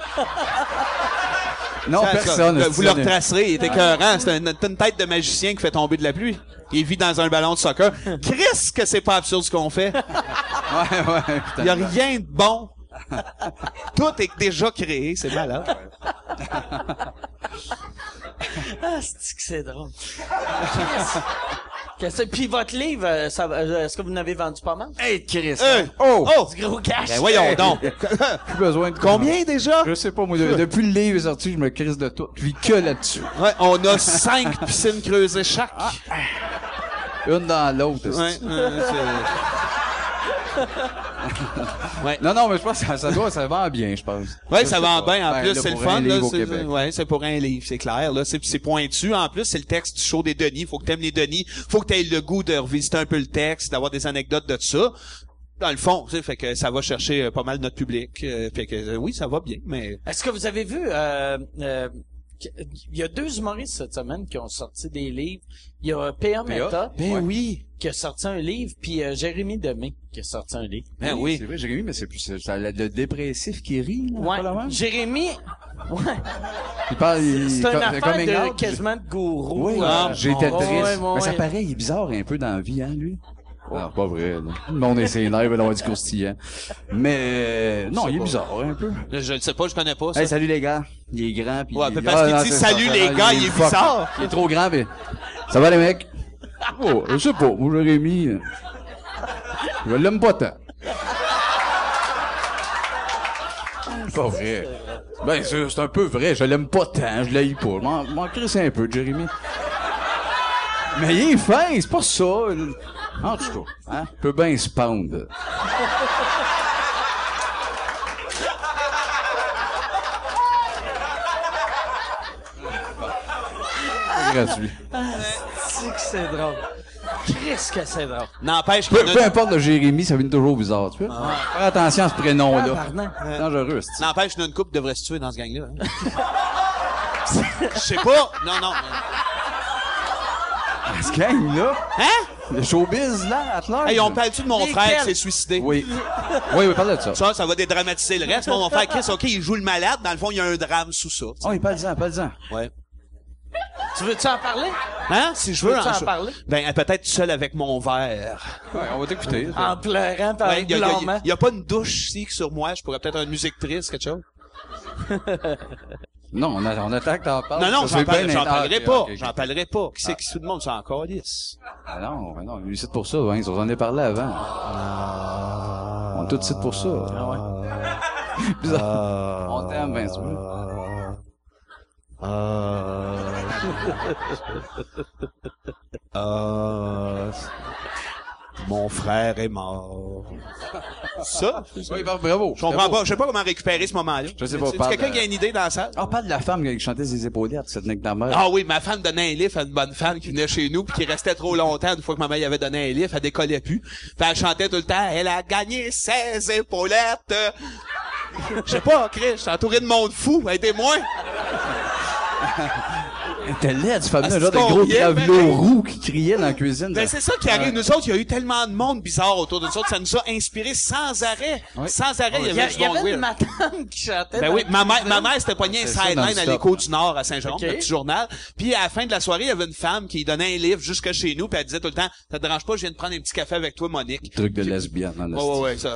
Non,
Ça,
personne.
ça, vous le
c'est-
retracerez, il était écœurant. C'était une, une tête de magicien qui fait tomber de la pluie. Il vit dans un ballon de soccer. Chris, que c'est pas absurde ce qu'on fait.
Ouais, ouais, putain.
Il y a rien de bon. Tout est déjà créé, c'est malade.
Ah, c'est que c'est drôle. Qu'est-ce que puis votre livre, euh, ça, va- euh, est-ce que vous en avez vendu pas mal?
Hey, Chris.
Euh,
Oh!
oh!
Du gros cash.
Ben voyons donc.
Plus besoin de
Combien déjà?
Je sais pas, moi, de- depuis le livre est sorti, je me crisse de tout. Je vis que là-dessus.
Ouais, on a cinq piscines creusées chaque.
Une dans l'autre.
Ouais,
esti.
euh, ouais.
Non, non, mais je pense que ça, ça doit, ça vend bien, je pense.
Ouais,
Je
ça
sais
va
pas.
bien. En
Ben,
plus,
là,
c'est le
pour
fun.
un
Là,
livre au
c'est,
Québec.
ouais, c'est pour un livre, c'est clair. Là, c'est, c'est pointu. En plus, c'est le texte du show des Denis. Faut que t'aimes les Denis. Faut que t'aies le goût de revisiter un peu le texte, d'avoir des anecdotes de ça. Dans le fond, tu sais, fait que ça va chercher euh, pas mal notre public. Euh, fait que euh, oui, ça va bien, mais
Est-ce que vous avez vu, euh, euh, il y a deux humoristes cette semaine qui ont sorti des livres. Il y a P A Méthode
ben
Ouais.
oui,
qui a sorti un livre, puis euh, Jérémy Demé qui a sorti un livre.
ben oui.
C'est vrai, Jérémy, mais c'est plus, c'est ça, le le dépressif qui rit, là.
Ouais.
pas la même?
Jérémy, ouais.
Il parle, il,
C'est une
comme-
affaire
coming
de
out,
quasiment de gourou.
Oui,
euh,
j'étais
ouais,
triste.
ouais, ouais,
Mais ça
ouais.
paraît, il est bizarre un peu dans la vie, hein, lui. Ah, pas vrai, là. Le monde est ses nerfs, il va avoir du croustillant. Mais, euh, non, il est bizarre, un peu.
Je, je le sais pas, je connais pas ça.
Hey, salut les gars. Il est grand, pis
Ouais,
il...
mais parce qu'il
non,
dit
c'est
salut
ça,
les
ça,
gars, il est
fuck.
bizarre.
Il est trop grand, mais... Ça va les mecs? Oh, je sais pas, moi, Jérémy, euh, je l'aime pas tant. C'est pas vrai. Ben, c'est, c'est un peu vrai, je l'aime pas tant, je l'haïs pas. Je m'en, m'en crisse un peu, Jérémy. Mais il est fin, c'est pas ça. En tout cas, hein, il peut bien se pendre. C'est gratuit.
C'est que c'est drôle. Qu'est-ce que c'est drôle.
N'empêche qu'il
Peu,
y en
peu
a,
importe le Jérémy, ça vient toujours bizarre, tu vois. Faire attention à ce prénom-là.
Tabarnak.
C'est dangereux, c'est
n'empêche qu'il y en a une couple devrait se tuer dans ce gang-là. hein. Je sais pas. Non, non.
Ce gang-là,
Hein?
le showbiz, là, à large.
Hey, on parle-tu de mon
Lesquels?
frère qui s'est suicidé?
Oui. Oui, oui, parle de ça.
Ça, ça va dédramatiser le reste. Mon frère Chris, OK, il joue le malade. Dans le fond, il y a un drame sous ça. tu sais.
Oh, il parle-en, parle-en.
Ouais.
Tu veux-tu en parler?
Hein? Si je veux
Veux-tu en
cho-
parler?
Ben, peut-être seul avec mon verre.
Ouais, on va t'écouter.
En pleurant par
Ouais,
le
il y, a- y a-
blanc.
y a pas une douche ici sur moi. Je pourrais peut-être être une musique triste, quelque chose.
Non, on, a, on attend que t'en parles.
Non, non,
Ça,
j'en
c'est
parle-
bien
j'en
in-
parlerai
ah,
pas.
ok, ok.
J'en parlerai pas. Qui c'est qui tout le monde s'en calisse?
Ah non, non, lui, c'est pour ça, Vince. On en a parlé avant. On est tout de suite pour ça.
Ah ouais.
Bizarre. On t'aime, Vince. oui.
Euh, mon frère est mort. Ça?
Oui, bah, bravo.
Je comprends pas. Je sais pas comment récupérer ce moment-là.
Je sais pas,
C'est
parle
quelqu'un
de-
qui a une idée dans la salle?
Ah, on parle de la femme qui chantait ses épaulettes, cette nec ta mère.
Ah oui, ma femme donnait un livre à une bonne femme qui venait chez nous puis qui restait trop longtemps. Une fois que ma mère lui avait donné un livre, elle décollait plus. Puis elle chantait tout le temps, elle a gagné seize épaulettes. Je sais pas, Chris, je suis entouré de monde fou, aidez-moi.
Elle était laide, cette femme-là,
Ah,
genre
c'est
de gros
qu'on riait,
gravelots
pareil.
roux qui criaient dans la cuisine.
Ben c'est ça qui arrive. Nous autres, il y a eu tellement de monde bizarre autour de nous autres, ça nous a inspiré sans arrêt.
Oui.
Sans arrêt, il y
Il y, a-
avait
il
du
y
monde
avait une
weird.
madame qui chantait.
Ben
dans
oui,
la
ma mère,
cuisine.
ma mère s'était poigné un
C'est ça,
sideline à
non-stop.
l'écho du Nord à Saint-Jérôme,
Ok.
le petit journal. Puis à la fin de la soirée, il y avait une femme qui donnait un livre jusque chez nous, puis elle disait tout le temps, ça te dérange pas, je viens de prendre un petit café avec toi, Monique.
Truc de lesbienne, en
Ouais, ouais, ouais, ça.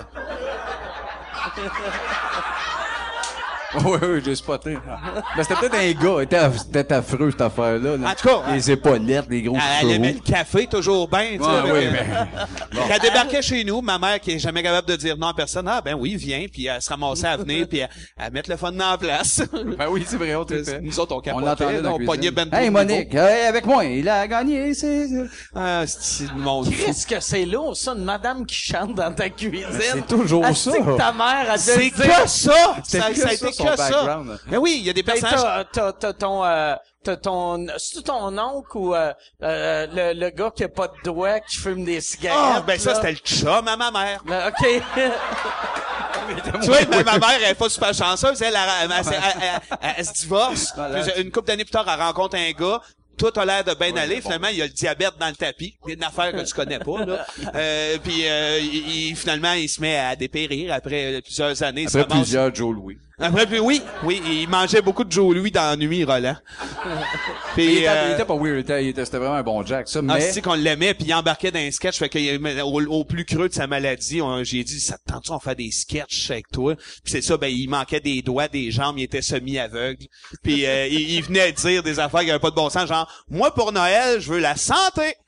Oui, oui, j'ai spoté. Mais c'était peut-être un gars. C'était aff- C'était affreux, cette affaire-là. là.
En tout cas,
Les épaulettes, les gros
Elle, elle
cheveux
aimait
roux.
le café, toujours bien, tu sais.
Ouais,
avec,
oui,
euh,
ben.
Quand elle débarquait chez nous, ma mère, qui est jamais capable de dire non à personne, ah, ben oui, viens, puis elle se ramassait à venir, puis à, à mettre le fun dans la place.
Ben oui, c'est vrai, on trippait.
Nous autres, on
On
capotait,
l'entendait dans
on
la
pognait
cuisine.
ben trop
Hey,
de
Monique,
niveau.
hey, avec moi, il a gagné, c'est...
Ah, c'est du monde fou.
Qu'est-ce que c'est lourd, ça, une madame qui chante dans ta cuisine?
c'est toujours
Asti
ça.
que ta mère a
C'est
dû
que
dire...
ça!
C'était
Ça,
que
ça a
ça,
été
son
que ça.
background.
Mais oui, il y a des
Ben,
personnages.
t'as, t'as, t'as ton, euh, t'as ton, c'est ton oncle ou, euh, euh, le, le gars qui a pas de doigts, qui fume des cigarettes?
Ah, ben ça,
là?
c'était le chum à ma mère.
Là, OK.
Tu vois, ma, ma mère, elle est pas super chanceuse. Elle, elle, elle, elle, elle- elle- elle se divorce.
Malade.
Puis, une couple d'années plus tard, elle rencontre un gars. Tout a l'air de bien aller. Finalement, il y a le diabète dans le tapis. Il y a une affaire que tu connais pas, là. Euh, puis, euh, il, il- finalement, il se met à dépérir après euh, plusieurs années. Il se
Après
ramasse-
plusieurs Joe Louis.
Après, puis oui, oui, il mangeait beaucoup de Joe Louis dans la nuit, Roland.
Mais il
Puis,
était,
euh,
il était pas weird, il était, il était- c'était vraiment un bon Jack, ça,
ah,
mais...
c'est qu'on l'aimait, puis il embarquait dans un sketch, fait qu'au au plus creux de sa maladie, on- j'ai dit, ça te tente-tu, on fait des sketchs avec toi? Puis c'est ça, ben, il manquait des doigts, des jambes, il était semi-aveugle. Puis euh, il, il venait dire des affaires qui n'avaient pas de bon sens, genre, moi, pour Noël, je veux la santé!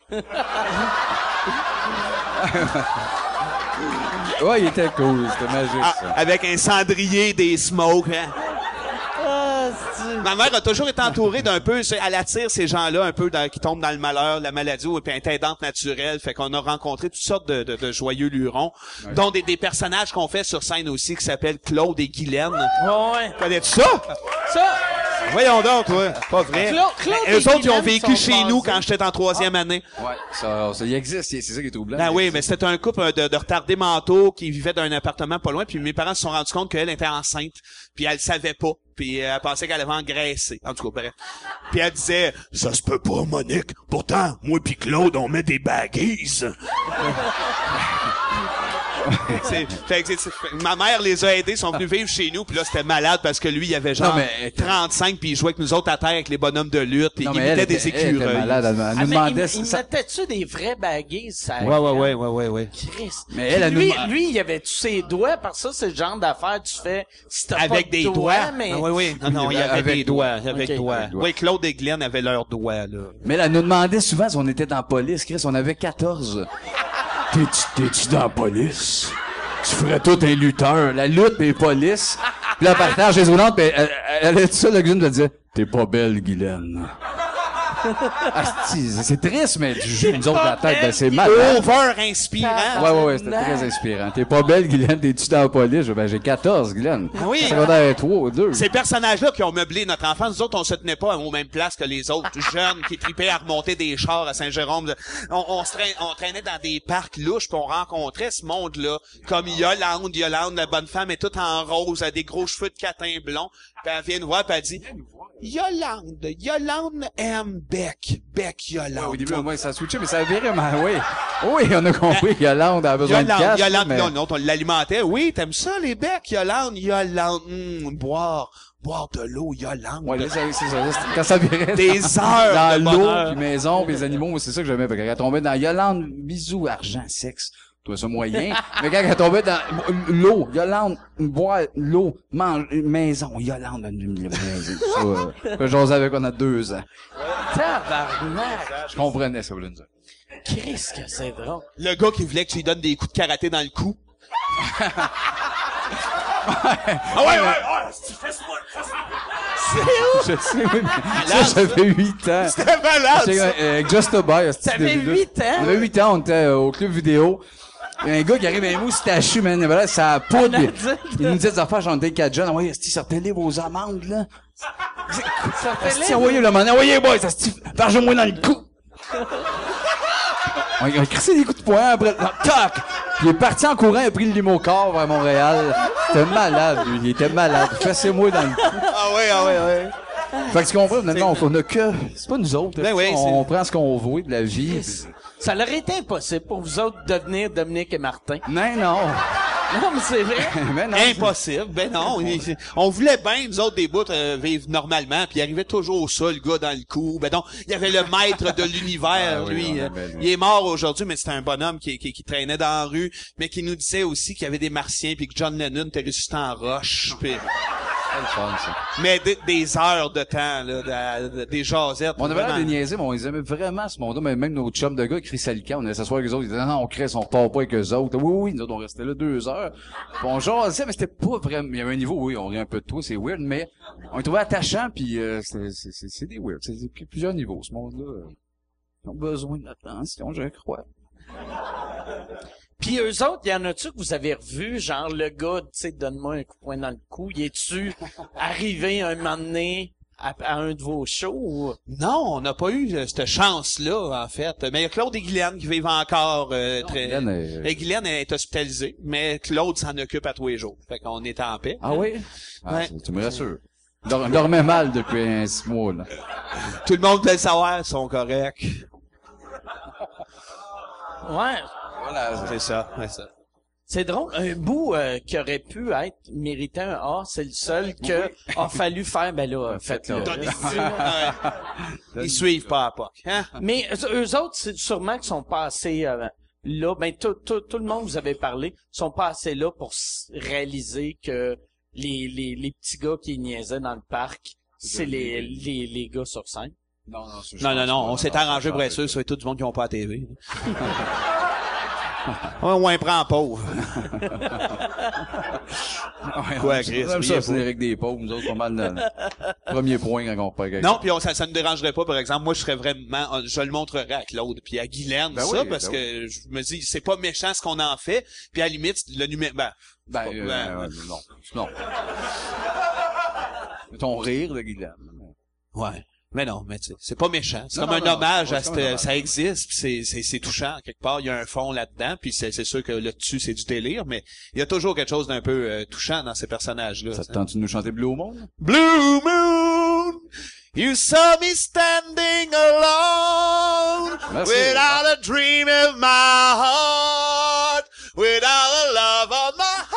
Ouais, il était cool, c'était magique,
Ah,
ça.
avec un cendrier, des smokes, hein.
Ah, c'est...
Ma mère a toujours été entourée d'un peu, c'est- elle attire ces gens-là un peu dans- qui tombent dans le malheur, la maladie ou puis intendante naturelle. Fait qu'on a rencontré toutes sortes de, de, de joyeux lurons,
Ouais.
dont des, des personnages qu'on fait sur scène aussi qui s'appellent Claude et Guylaine.
Ouais, ouais.
Connais-tu ça?
Ça,
Voyons donc, toi. Pas vrai.
Claude- Claude
Ben,
et
eux autres, ils ont
Guylaine
vécu
sont
chez nous
basés.
quand j'étais en troisième année.
Ouais, ça, ça y existe, c'est c'est ça qui est troublant.
Ben
Il
oui,
existe.
mais c'était un couple euh, de, de retardés mentaux qui vivaient dans un appartement pas loin, puis mes parents se sont rendus compte qu'elle était enceinte, puis elle le savait pas, puis euh, elle pensait qu'elle avait engraissé. En tout cas, bref. Puis elle disait « Ça se peut pas, Monique. Pourtant, moi pis Claude, on met des baggies. » C'est- fait que c'est- c'est- ma mère les a aidés, sont venus vivre chez nous, puis là c'était malade parce que lui il avait genre
Non, mais-
trente-cinq puis il jouait avec nous autres à terre avec les bonhommes de lutte, puis
Non,
il
mais elle
imitait
était,
des
elle était
écureuils.
malade, elle, elle
Ah,
nous
mais
demandait...
il, il
ça-
mettait-tu des vrais baguises, ça?
Ouais ouais ouais ouais ouais ouais.
Christ.
Mais elle, elle nous
lui,
demande-
lui, il avait-tu ses doigts? Parce que ça, c'est le genre d'affaire tu fais si t'as pas
Avec
de
des doigts.
mais...
Ah, oui, oui. Non, non, il y avait
Avec
des
doigts.
doigts. Avec
Ok.
doigts.
Avec doigts.
Oui, Claude et Glenn avaient leurs doigts, là.
Mais elle elle nous demandait souvent si on était dans la police, Chris, on avait quatorze. T'es-tu, t'es-tu dans la police? Tu ferais tout un lutteur, la lutte et police. Puis là, partage les roulantes, pis elle, elle, elle a dit ça, le gars, elle disait, t'es pas belle, Guylaine. Asti, c'est triste, mais du jus, nous autres, la tête, ben, c'est mal.
Over inspirant.
Ouais, ouais, ouais, c'était très inspirant. T'es pas belle, Guylaine, t'es-tu dans la police? Ben, j'ai quatorze, Guylaine.
Ah oui.
Ça va être trois ou deux.
Ces personnages-là qui ont meublé notre enfance, nous autres, on se tenait pas aux mêmes places que les autres jeunes qui tripaient à remonter des chars à Saint-Jérôme. On, on, se traînait, on traînait dans des parcs louches puis on rencontrait ce monde-là. Comme Yolande, Yolande, la bonne femme est toute en rose, elle a des gros cheveux de catin blond. Puis elle vient nous voir puis elle dit Yolande, Yolande aime Beck. Beck, Yolande.
Ouais, au début, moi, ça a switché, mais ça a viré, mais oui. Oui, on a compris que Yolande a besoin
Yolande,
de cash.
Yolande,
mais...
non, non, on l'alimentait. Oui, t'aimes ça, les becs, Yolande? Yolande, hum, boire, boire de l'eau, Yolande.
Ouais, là, ça, c'est ça. c'est- Quand ça virait
Des
dans,
heures
dans
de
l'eau,
bonheur.
puis maison, puis les animaux, moi, c'est ça que j'aimais. Fait que quand elle tombait dans Yolande, bisous, argent, sexe, toi ça moyen. Mais quand elle tombait dans l'eau, Yolande, boire l'eau, mange, maison, Yolande, maison. Ça, euh, que j'osais avec on a deux ans.
Tabarnak!
Je comprenais ça, Blunza.
Christ que c'est drôle.
Le gars qui voulait que tu lui donnes des coups de karaté dans le cou. Ah ouais, ouais, ouais, tu fais ça, fais ça.
Je sais, oui, mais ça, j'avais huit ans.
C'était malade,
C'est,
ça.
euh, Just a Boy.
T'avais huit ans?
On avait huit ans, on était euh, au club vidéo. Il y a un gars qui arrive un moustachu, man. Voilà, ça poudre.
Un
Il,
adulte.
il nous dit des affaires, j'en ai quatre jeunes. Envoyez, esti, sortez-les vos amendes, là.
Ça fait
Esti, envoyez le man. Envoyez, boy, ça, esti, parge-moi dans le cou. On a crissé des coups de poing après. Non, tac! Puis il est parti en courant, il a pris le limocar vers Montréal. C'était malade, lui. Il était malade. Fessez-moi dans le cou.
Ah ouais, ah ouais, ouais.
Fait que tu comprends, maintenant, on a que, c'est pas nous autres.
Ben oui,
on
c'est-
prend ce qu'on veut de la vie.
Ça leur été impossible pour vous autres de devenir Dominique et Martin.
Non, non.
Non, mais c'est vrai.
Mais non.
Impossible. Ben non. il- On voulait bien, nous autres, des bouts, euh, vivre normalement, puis il arrivait toujours ça, le gars dans le cou. Ben non, il y avait le maître de l'univers,
Ah oui,
lui.
on
euh,
aimait, lui.
Il est mort aujourd'hui, mais c'était un bonhomme qui, qui, qui traînait dans la rue, mais qui nous disait aussi qu'il y avait des martiens, puis que John Lennon était ressuscité en roche, puis...
C'est le fun, ça.
Mais des, des heures de temps, là, de- de- des jasettes.
On avait l'air
vraiment.
de niaiser, mais on les aimait vraiment, ce monde-là. Mais même nos chums de gars, Chris Alican, on allait s'asseoir avec eux autres. Ils disaient, non, non, on crée, on repart pas avec eux autres. Oui, oui, nous autres, on restait là deux heures. Puis on jasait, mais c'était pas vraiment, il y avait un niveau, oui, on rit un peu de toi, c'est weird, mais on les trouvait attachants, puis euh, c'est, c'est, c'est, c'est des weird. C'est c'est plusieurs niveaux, ce monde-là. Ils ont besoin d'attention, je crois.
Puis eux autres, y en a-tu que vous avez revu, genre le gars, tu sais, donne-moi un coup de poing dans le cou, y es-tu arrivé un moment donné à, à un de vos shows ou...
Non, on n'a pas eu euh, cette chance-là, en fait. Mais il y a Claude et Guylaine qui vivent encore euh, très...
Guylaine est-
Et Guylaine est hospitalisée, mais Claude s'en occupe à tous les jours. Fait qu'on est en paix.
Ah oui? Ah,
Ouais.
c'est- tu me rassures. Il dor- il dormait mal depuis un six mois, là.
Tout le monde veut le savoir, ils sont corrects.
Ouais.
Voilà.
C'est ça, c'est ça.
C'est drôle, un bout euh, qui aurait pu être mérité un A, c'est le seul que a fallu faire, ben là, faites-le.
Donnez-le. Ouais. Ils suivent pas à pas. Hein?
Mais eux, eux autres, c'est sûrement qu'ils sont passés euh, là, ben tout, tout, tout le monde vous avez parlé, sont passés là pour s- réaliser que les, les, les petits gars qui niaisaient dans le parc, c'est les, les, les gars sur scène.
Non, non, c'est
Non, non, non, on s'est arrangé pour être sûr, c'est tout du monde qui n'ont pas la T V. Ouais, ou un prend pauvre. Quoi, Chris?
Comme ça, c'est avec des pauvres, nous autres, pas mal dans le premier point quand on parle.
Non, puis on, ça, ça ne dérangerait pas, par exemple, moi, je serais vraiment, je le montrerais à Claude, puis à Guylaine,
ben
ça,
oui,
parce
ben
que je me dis, c'est pas méchant ce qu'on en fait, puis à la limite, le numéro, ben,
Ben,
pas,
euh,
ben,
ouais, non, non. Ton rire de Guylaine.
ouais. Mais non, mais tu sais, c'est pas méchant. C'est
Non,
comme
non,
un
non,
hommage
c'est
à
comme
cette,
un hommage.
ça existe, puis c'est, c'est, c'est touchant. Quelque part, il y a un fond là-dedans, puis c'est, c'est sûr que là dessus c'est du délire, mais il y a toujours quelque chose d'un peu euh, touchant dans ces personnages-là.
Ça te tente de nous chanter Blue Moon?
Blue moon, you saw me standing alone,
Merci.
without a dream of my heart, without a love of my heart.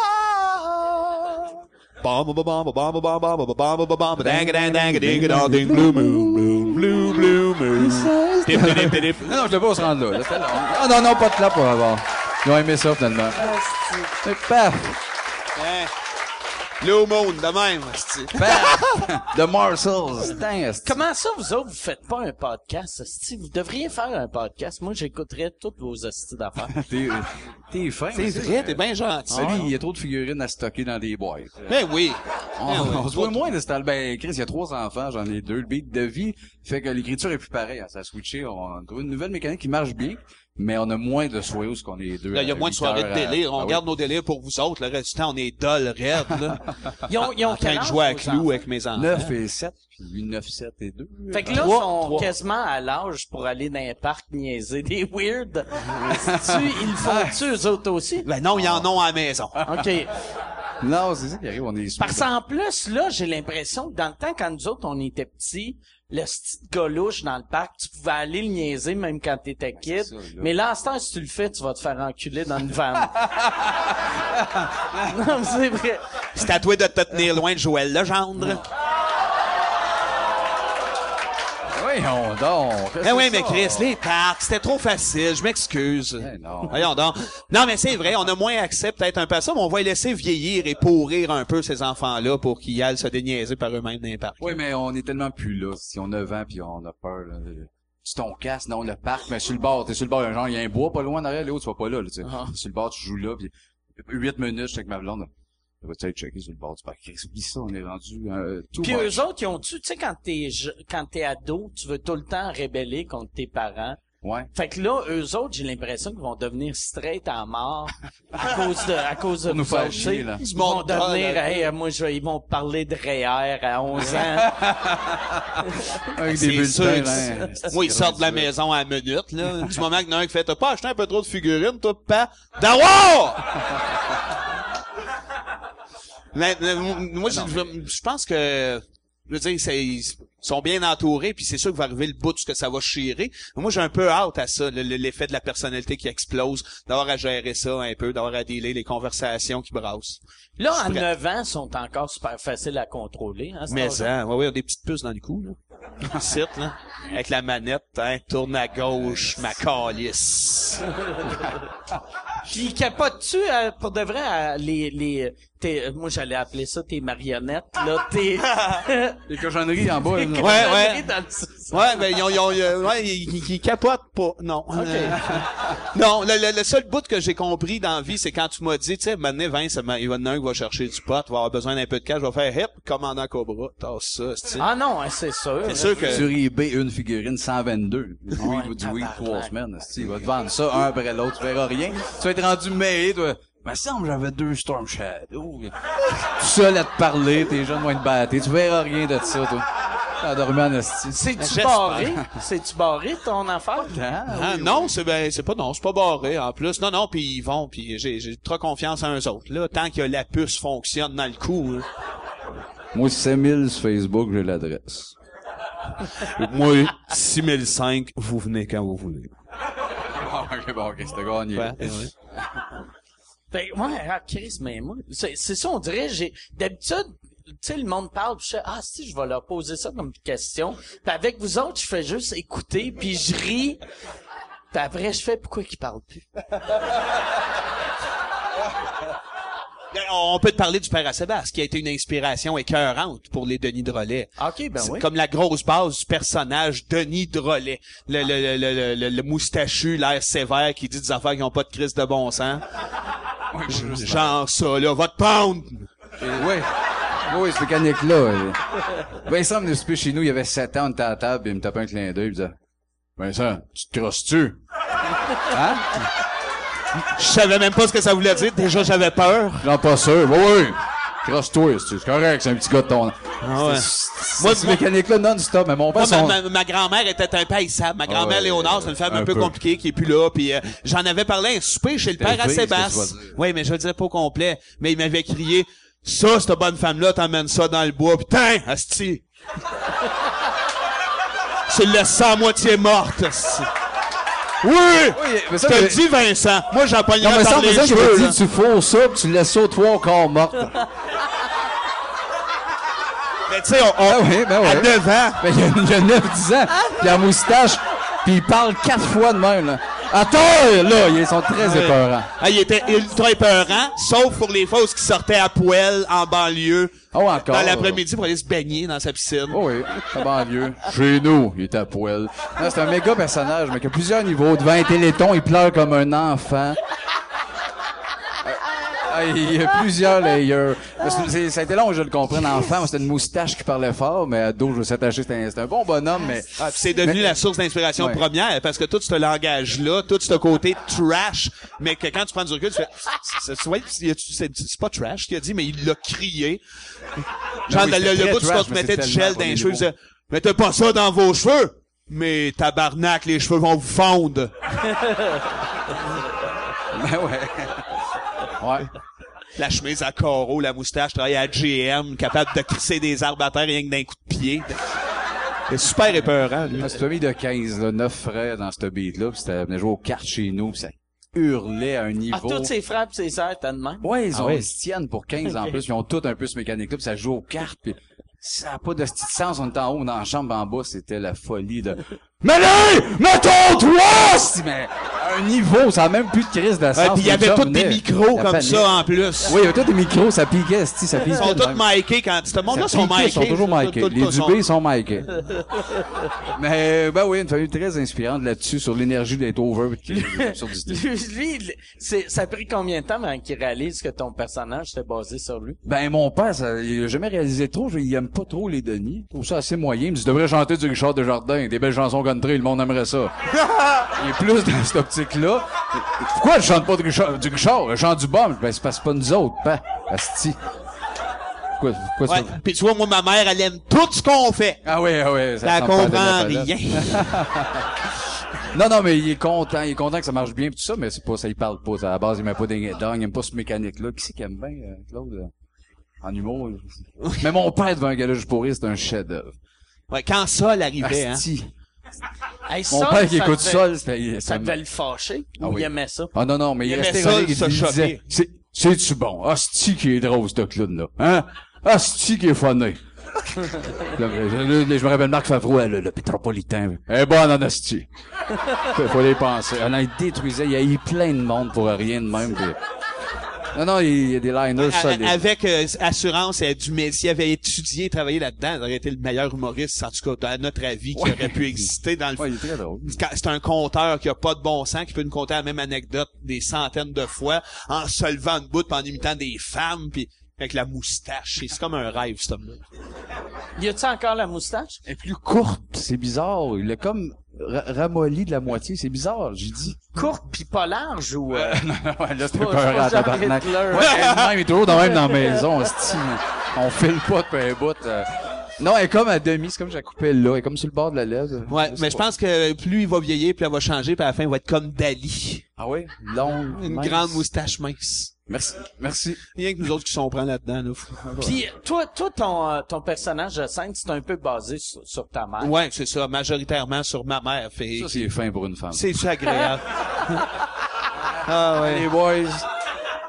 Bomb ba bomb ba bomb ba bomb ba bomb ba bomb ba bomb dang dang dang ding dong ding blue moon moon blue blue moon. Dip dip dip dip.
Non, non, je l'ai pas se rendre là. là c'était long. Ah non, non, pas de clap pour avoir. Ils ont aimé ça, finalement. C'est paf!
Hein? Blue moon de même, asti.
Paf! The Marcells. Dang, esti.
Comment ça, vous autres, vous faites pas un podcast, esti? Vous devriez faire un podcast. Moi, j'écouterais toutes vos hosties d'affaires.
T'es, t'es fin.
C'est vrai, t'es bien gentil.
Ben, lui, il y a trop de figurines à stocker dans des boîtes.
Ben oui.
On,
Ben oui.
on se voit moins de ce temps. Ben, Chris, il y a trois enfants, j'en ai deux. Le beat de vie fait que l'écriture est plus pareille. Ça a switché. On a trouvé une nouvelle mécanique qui marche bien, mais on a moins de soirées où qu'on est deux.
Là, il y a moins de soirées de délire. On
à...
garde nos délires pour vous autres. Le reste du temps, on est dol, raide, là.
Ils ont, ils ont
En train
quel
de
âge,
jouer à
vos
Clou
enfants?
avec mes enfants.
neuf et sept, puis lui, neuf, sept et deux.
Fait que là, ils
Trois,
sont
trois.
quasiment à l'âge pour aller dans un parc niaiser des weird. tu, ils le font-tu, eux autres aussi?
Ben non, ils en ont à la maison.
OK.
Non, c'est ça qui arrive, on est
Parce qu'en plus, là, j'ai l'impression que dans le temps, quand nous autres, on était petits, le petit gars louche dans le parc, tu pouvais aller le niaiser même quand t'étais kid.
c'est ça, là.
Mais là, à ce temps, si tu le fais, tu vas te faire enculer dans une vanne. Non, mais c'est vrai.
C'est à toi de te tenir loin de Joël Legendre.
Voyons donc.
Ben oui, mais Chris, les parcs, c'était trop facile. Je m'excuse.
Eh non.
Voyons donc. Non, mais c'est vrai, on a moins accès peut-être un peu à ça, mais on va les laisser vieillir et pourrir un peu ces enfants-là pour qu'ils aillent se déniaiser par eux-mêmes dans les parcs.
Oui, mais on est tellement plus là. Si on a neuf ans puis on a peur, là. Si ton casse, non, le parc, mais sur le bord, t'es sur le bord, genre, il y a un bois pas loin derrière, Léo, tu vas pas là, là, tu sais.
Uh-huh.
Sur le bord, tu joues là, puis huit minutes, j'étais avec ma blonde. On va peut-être checker sur le bord du parc. Oublie ça, on est rendu, euh, tout
Puis
moche.
eux autres, ils ont-tu, tu sais, quand t'es, je- quand t'es ado, tu veux tout le temps rebeller contre tes parents.
Ouais.
Fait que là, eux autres, j'ai l'impression qu'ils vont devenir straight à mort à cause de, à cause de
Pour nous
vous
faire
autres,
chier,
tu sais.
là.
Ils
Du
vont
monde
devenir,
dol,
hey, moi, je, ils vont parler de R E E R à onze ans.
Avec
C'est
des
sûr
bulletins,
que
là.
c'est- Moi, ils sortent de la maison à la minute, là. Du moment qu'il y en a un qui fait, t'as pas acheté un peu trop de figurines, toi, pas? D'avoir! Mais, mais, moi, je, je- je pense que, je veux dire, c'est, ils sont bien entourés, puis c'est sûr qu'il va arriver le bout de ce que ça va chirer. Mais moi, j'ai un peu hâte à ça, le- le- l'effet de la personnalité qui explose, d'avoir à gérer ça un peu, d'avoir à dealer les conversations qui brassent.
Là, à
prêt.
neuf ans, ils sont encore super faciles à contrôler, hein, cet
Mais
âge-là.
ça, ouais, ouais, il y a des petites puces dans le cou, là. Ici, là. Avec la manette, hein, tourne à gauche, ma calice.
Puis capotes-tu, euh, pour de vrai, euh, les, les, tes, euh, moi j'allais appeler ça tes marionnettes, là, tes...
Les cochonneries en bas, là.
Ouais, ouais.
Dans le sous-sol.
Ouais, ben, ils ont, ils ont, ils ont- ouais, ils, ils- ils capotent pas. Non. Euh, non, le, le, le seul bout que j'ai compris dans la vie, c'est quand tu m'as dit, tu sais, maintenant, Vince, il va y en a un qui va chercher du pot, va avoir besoin d'un peu de cash, je vais faire hip, commandant Cobra. T'as ça, c'est
Ah non, hein, c'est sûr.
C'est sûr que,
Sur eBay, une figurine cent vingt-deux. Oui,
Ouais,
du week,
tabarnak.
trois semaines. Il va te vendre ça un après l'autre, tu verras rien. Tu vas être rendu mêlé, toi. Mais semble j'avais deux Storm Shadow. Tout seul à te parler, tes jeunes vont être battés. Tu verras rien de ça, toi. T'as dormi en esti.
C'est-tu
J'espère.
barré? C'est-tu barré, ton affaire?
ah, non, c'est ben, c'est pas, non, c'est pas barré, en plus. Non, non, puis ils vont, puis j'ai, j'ai trop confiance en eux autres. Là, tant que la puce fonctionne dans le coup, hein.
Moi, cinq mille sur Facebook, j'ai l'adresse.
Moi, six mille cinq, vous venez quand vous voulez.
Ah, ok, bon, ok, c'était gagné.
Ouais, ouais.
Ben, ouais, ah, Chris, mais moi, c'est, c'est ça, on dirait, j'ai, d'habitude, tu sais, le monde parle, pis je fais, ah, si, je vais leur poser ça comme question. Puis avec vous autres, je fais juste écouter, puis je ris. Puis après, je fais, pourquoi qu'ils parlent plus?
On peut te parler du père à Sébastien, qui a été une inspiration écœurante pour les Denis Drolet.
OK, ben
C'est
oui.
comme la grosse base du personnage Denis Drolet. Le, le, le, le, le, le moustachu, l'air sévère, qui dit des affaires qui n'ont pas de crise de bon sens.
Oui, juste-
Genre ça, là, va te pendre!
Oui. Oui, ce mécanique-là. euh. Vincent venait souper chez nous, il y avait sept ans, on était à la table, il me tapait un clin d'œil, il me disait, Vincent, tu te crosses-tu? Hein?
Je savais même pas ce que ça voulait dire. Déjà, j'avais peur.
J'en pas sûr. Oui, oui. Crosse-toi, c'est c'est correct, c'est un petit gars de ton...
Ah ouais.
C'est
Moi,
ce
moi-
mécanique-là non-stop, mais mon père,
Moi, ma,
son...
ma, ma grand-mère était un peu haïssable. Ma grand-mère
ouais,
Léonard, c'est une femme un,
un
peu
peu.
compliquée qui est plus là. Puis euh, j'en avais parlé à un souper chez le père à
Élevé,
Sébastien.
c'est ce que tu vas dire.
Oui, mais je le dirais pas au complet. Mais il m'avait crié, ça, cette bonne femme-là, t'emmènes ça dans le bois. Putain, asti! Tu le laisses ça à moitié morte, asti. Oui!
Oui, mais ça,
Je te
mais-
le dis, Vincent. Moi, j'en
Non,
pognerais
mais ça,
par
mais
les
ça,
cheveux,
qu'il
là.
dit, tu fous ça, pis tu laisses ça aux trois corps mortes.
Mais tu sais, on, on-
Ah oui, ben
à
ouais.
neuf ans,
Ben, il y a, il y a neuf dix ans, pis la moustache, pis il parle quatre fois de même, là. Attends, là, ils sont très épeurants.
ah, il était ultra épeurant, sauf pour les fois où il sortait à poêle en banlieue.
Oh, encore.
Dans l'après-midi pour aller se baigner dans sa piscine.
Oh oui, la banlieue. Chez nous, il est à poêle. Non, c'est un méga personnage, mais qui a plusieurs niveaux. Devant un téléthon, il pleure comme un enfant. Ah, il y a plusieurs layers. Parce que c'est- ça a été long que je le comprenne enfant. Moi, c'était une moustache qui parlait fort, mais ado, je me suis attaché. C'était un, c'était un bon bonhomme, mais...
Ah, puis c'est devenu
Mais-
la source d'inspiration
Ouais.
première, parce que tout ce langage-là, tout ce côté trash, mais que quand tu prends du recul, tu fais, c'est, c'est, ouais, c'est, c'est, c'est pas trash ce qu'il a dit, mais il l'a crié. Genre,
oui,
le,
c'était
le,
très
bout, tu
trash,
te
mais
mettais
c'est
du
tellement
gel dans
premier
les cheveux, il
niveau.
disait, mettez pas ça dans vos cheveux! Mais tabarnak, les cheveux vont vous fondre.
Ben ouais. Ouais.
La chemise à carreaux, la moustache, travaille à G M, capable de crisser des arbres à terre rien que d'un coup de pied. C'est super épeurant, lui.
Ah, c'est une famille de quinze, là, neuf frères dans ce beat-là, pis c'était, venait jouer aux cartes chez nous, pis ça hurlait à un niveau.
Ah, tous ses frères pis ses sœurs, t'as de même?
Ouais, ils
Ah
ont,
ouais.
ils se tiennent pour quinze en plus, ils ont tous un peu ce mécanique-là, pis ça joue aux cartes, pis ça a pas de petit sens, on était en haut, dans la chambre, en bas, c'était la folie de... Mais là! Mettons-toi! Si, mais, à un niveau, ça a même plus de crise de sens.
Ouais, puis il y
Les
avait
gens
tous des
venaient,
micros
la
comme
panique.
ça en plus.
Oui, il y avait tous des micros, ça piquait, si, ça piquait.
Ils sont
de
tous
même.
micés quand, ce monde-là
Ça
sont
piquait,
micés.
Ils sont toujours
Tout-
micés.
tout-
Les
tout- sont-
Dubé sont micés. Mais, ben oui, une famille très inspirante là-dessus, sur l'énergie d'être over, pis l'absurdité.
Lui, lui, il- c'est, ça a pris combien de temps avant qu'il réalise que ton personnage était basé sur lui?
Ben, mon père, ça, il a jamais réalisé trop, il aime pas trop les Denis. Il trouve ça assez moyen. Il me dit, tu devrais chanter du Richard Desjardins, des belles chansons country, le monde aimerait ça. Il est plus dans cette optique-là. Pourquoi je chante pas de Richard, du Richard? Je chante du bum. Ben, c'est parce que c'est pas nous autres, ben, asti. Pourquoi, pourquoi
Ouais.
ça?
Puis tu vois, moi, ma mère, elle aime tout ce qu'on fait.
Ah oui, ah oui.
Elle
ressemble pas à
comprend
de la
rien.
Non, non, mais il est content, il est content que ça marche bien pis tout ça, mais c'est pas, ça, il parle pas. À la base, il met pas des dents, il aime pas ce mécanique-là. Qui c'est qui aime bien, euh, Claude? euh, En humour. euh? Mais mon père devant un gars juste pour rire, c'est un chef-d'œuvre.
Ouais, quand ça l'arrivait, hein.
Asti.
Hey,
Mon
ça,
père qui
ça
écoute
devait-
ça, c'était,
Ça devait le fâcher?
Ah
ou
oui.
il aimait ça?
Ah non, non, mais il,
Il aimait
restait
ça,
ironique, il
se
disait,
choquer.
c'est, c'est-tu bon? Asti qui est drôle, ce clown-là. Hein? Asti qui est funny. Là, je, je, je me rappelle Marc Favreau, le, le pétropolitain. Eh bon, en asti. Faut, faut les penser. Ah non, il détruisait, il y a eu plein de monde pour rien de même. Puis... Non, non, il y a des liners
A-
solides.
Avec euh, assurance et du mais s'il avait étudié et travaillé là-dedans, il aurait été le meilleur humoriste, en tout cas, à notre avis, qui
Ouais.
aurait pu exister dans le
Ouais, il est très drôle.
Quand- C'est un conteur qui a pas de bon sens, qui peut nous conter la même anecdote des centaines de fois, en se levant de bout, puis en imitant des femmes, puis avec la moustache. C'est comme un rêve, cet homme-là.
Y a-tu encore la moustache?
Elle est plus courte, c'est bizarre. Il a comme ra- ramolli de la moitié, c'est bizarre, j'ai dit.
Courte pis pas large ou... euh,
Ouais, là, c'était
Pas-
peur
pas
à
genre
tabarnak.
Hitler.
Ouais, elle-même est toujours dans même dans la maison, hostie. On file pas depuis un bout. euh. Non, elle est comme à demi, c'est comme je la coupais là, elle est comme sur le bord de la lèvre.
Ouais,
sais
mais je
pas.
pense que plus il va vieillir, plus elle va changer, puis à la fin, il va être comme Dali.
Ah oui? Longue.
Une
mince.
grande moustache mince.
Merci. Merci.
Rien que nous autres qui sont prend là-dedans, là.
Pis toi, toi ton, euh, ton personnage de scène, c'est un peu basé sur, sur ta mère.
Ouais, c'est ça, majoritairement sur ma mère. Fait,
Ça, c'est fin pour une femme.
c'est ça agréable. Ah ouais.
Les boys.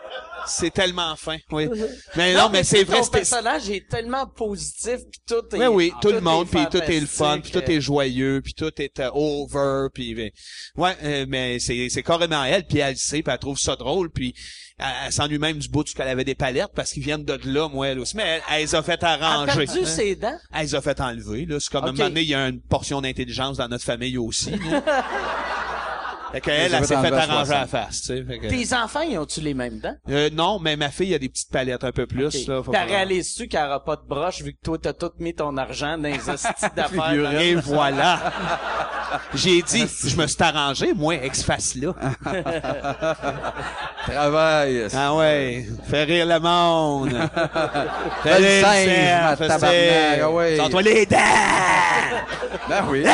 C'est tellement fin, oui. Mais non, mais c'est vrai,
ton
c'était...
personnage est tellement positif, puis tout est...
Oui, oui, tout le monde, puis tout
fantastique.
est le fun, puis tout est joyeux, puis tout est euh, over, puis ben, ouais, euh, mais c'est c'est carrément elle, puis elle le sait, puis elle trouve ça drôle, puis elle, elle s'ennuie même du bout qu'elle avait des palettes parce qu'ils viennent de là, moi elle aussi, mais elle, elle les a fait
Elle a
arranger.
perdu ses dents?
Elle les a fait enlever, là. C'est comme à un
Ok.
moment donné, il y a une portion d'intelligence dans notre famille aussi. là. Fait qu'elle,
Elle
elle,
s'est
elle s'est
fait
fait
enlever à
arranger à la
soixante.
face, tu sais. Fait que-
Tes enfants, ils ont-tu les mêmes dents?
Euh, non, mais ma fille a des petites palettes un peu plus,
Okay.
là. Faut
Puis
pas-
réalises-tu qu'elle aura pas de broche vu que toi, t'as tout mis ton argent dans les hosties d'affaires?
Figurine.
Et voilà. J'ai dit, je me suis arrangé, moi, ex-face là.
Travail.
Ah ouais, fais rire le monde. Fais
Fais le
rire
singe,
cerf,
ma
fais
tabarnak,
ça.
ah ouais.
Sors-toi les dents!
Ben oui.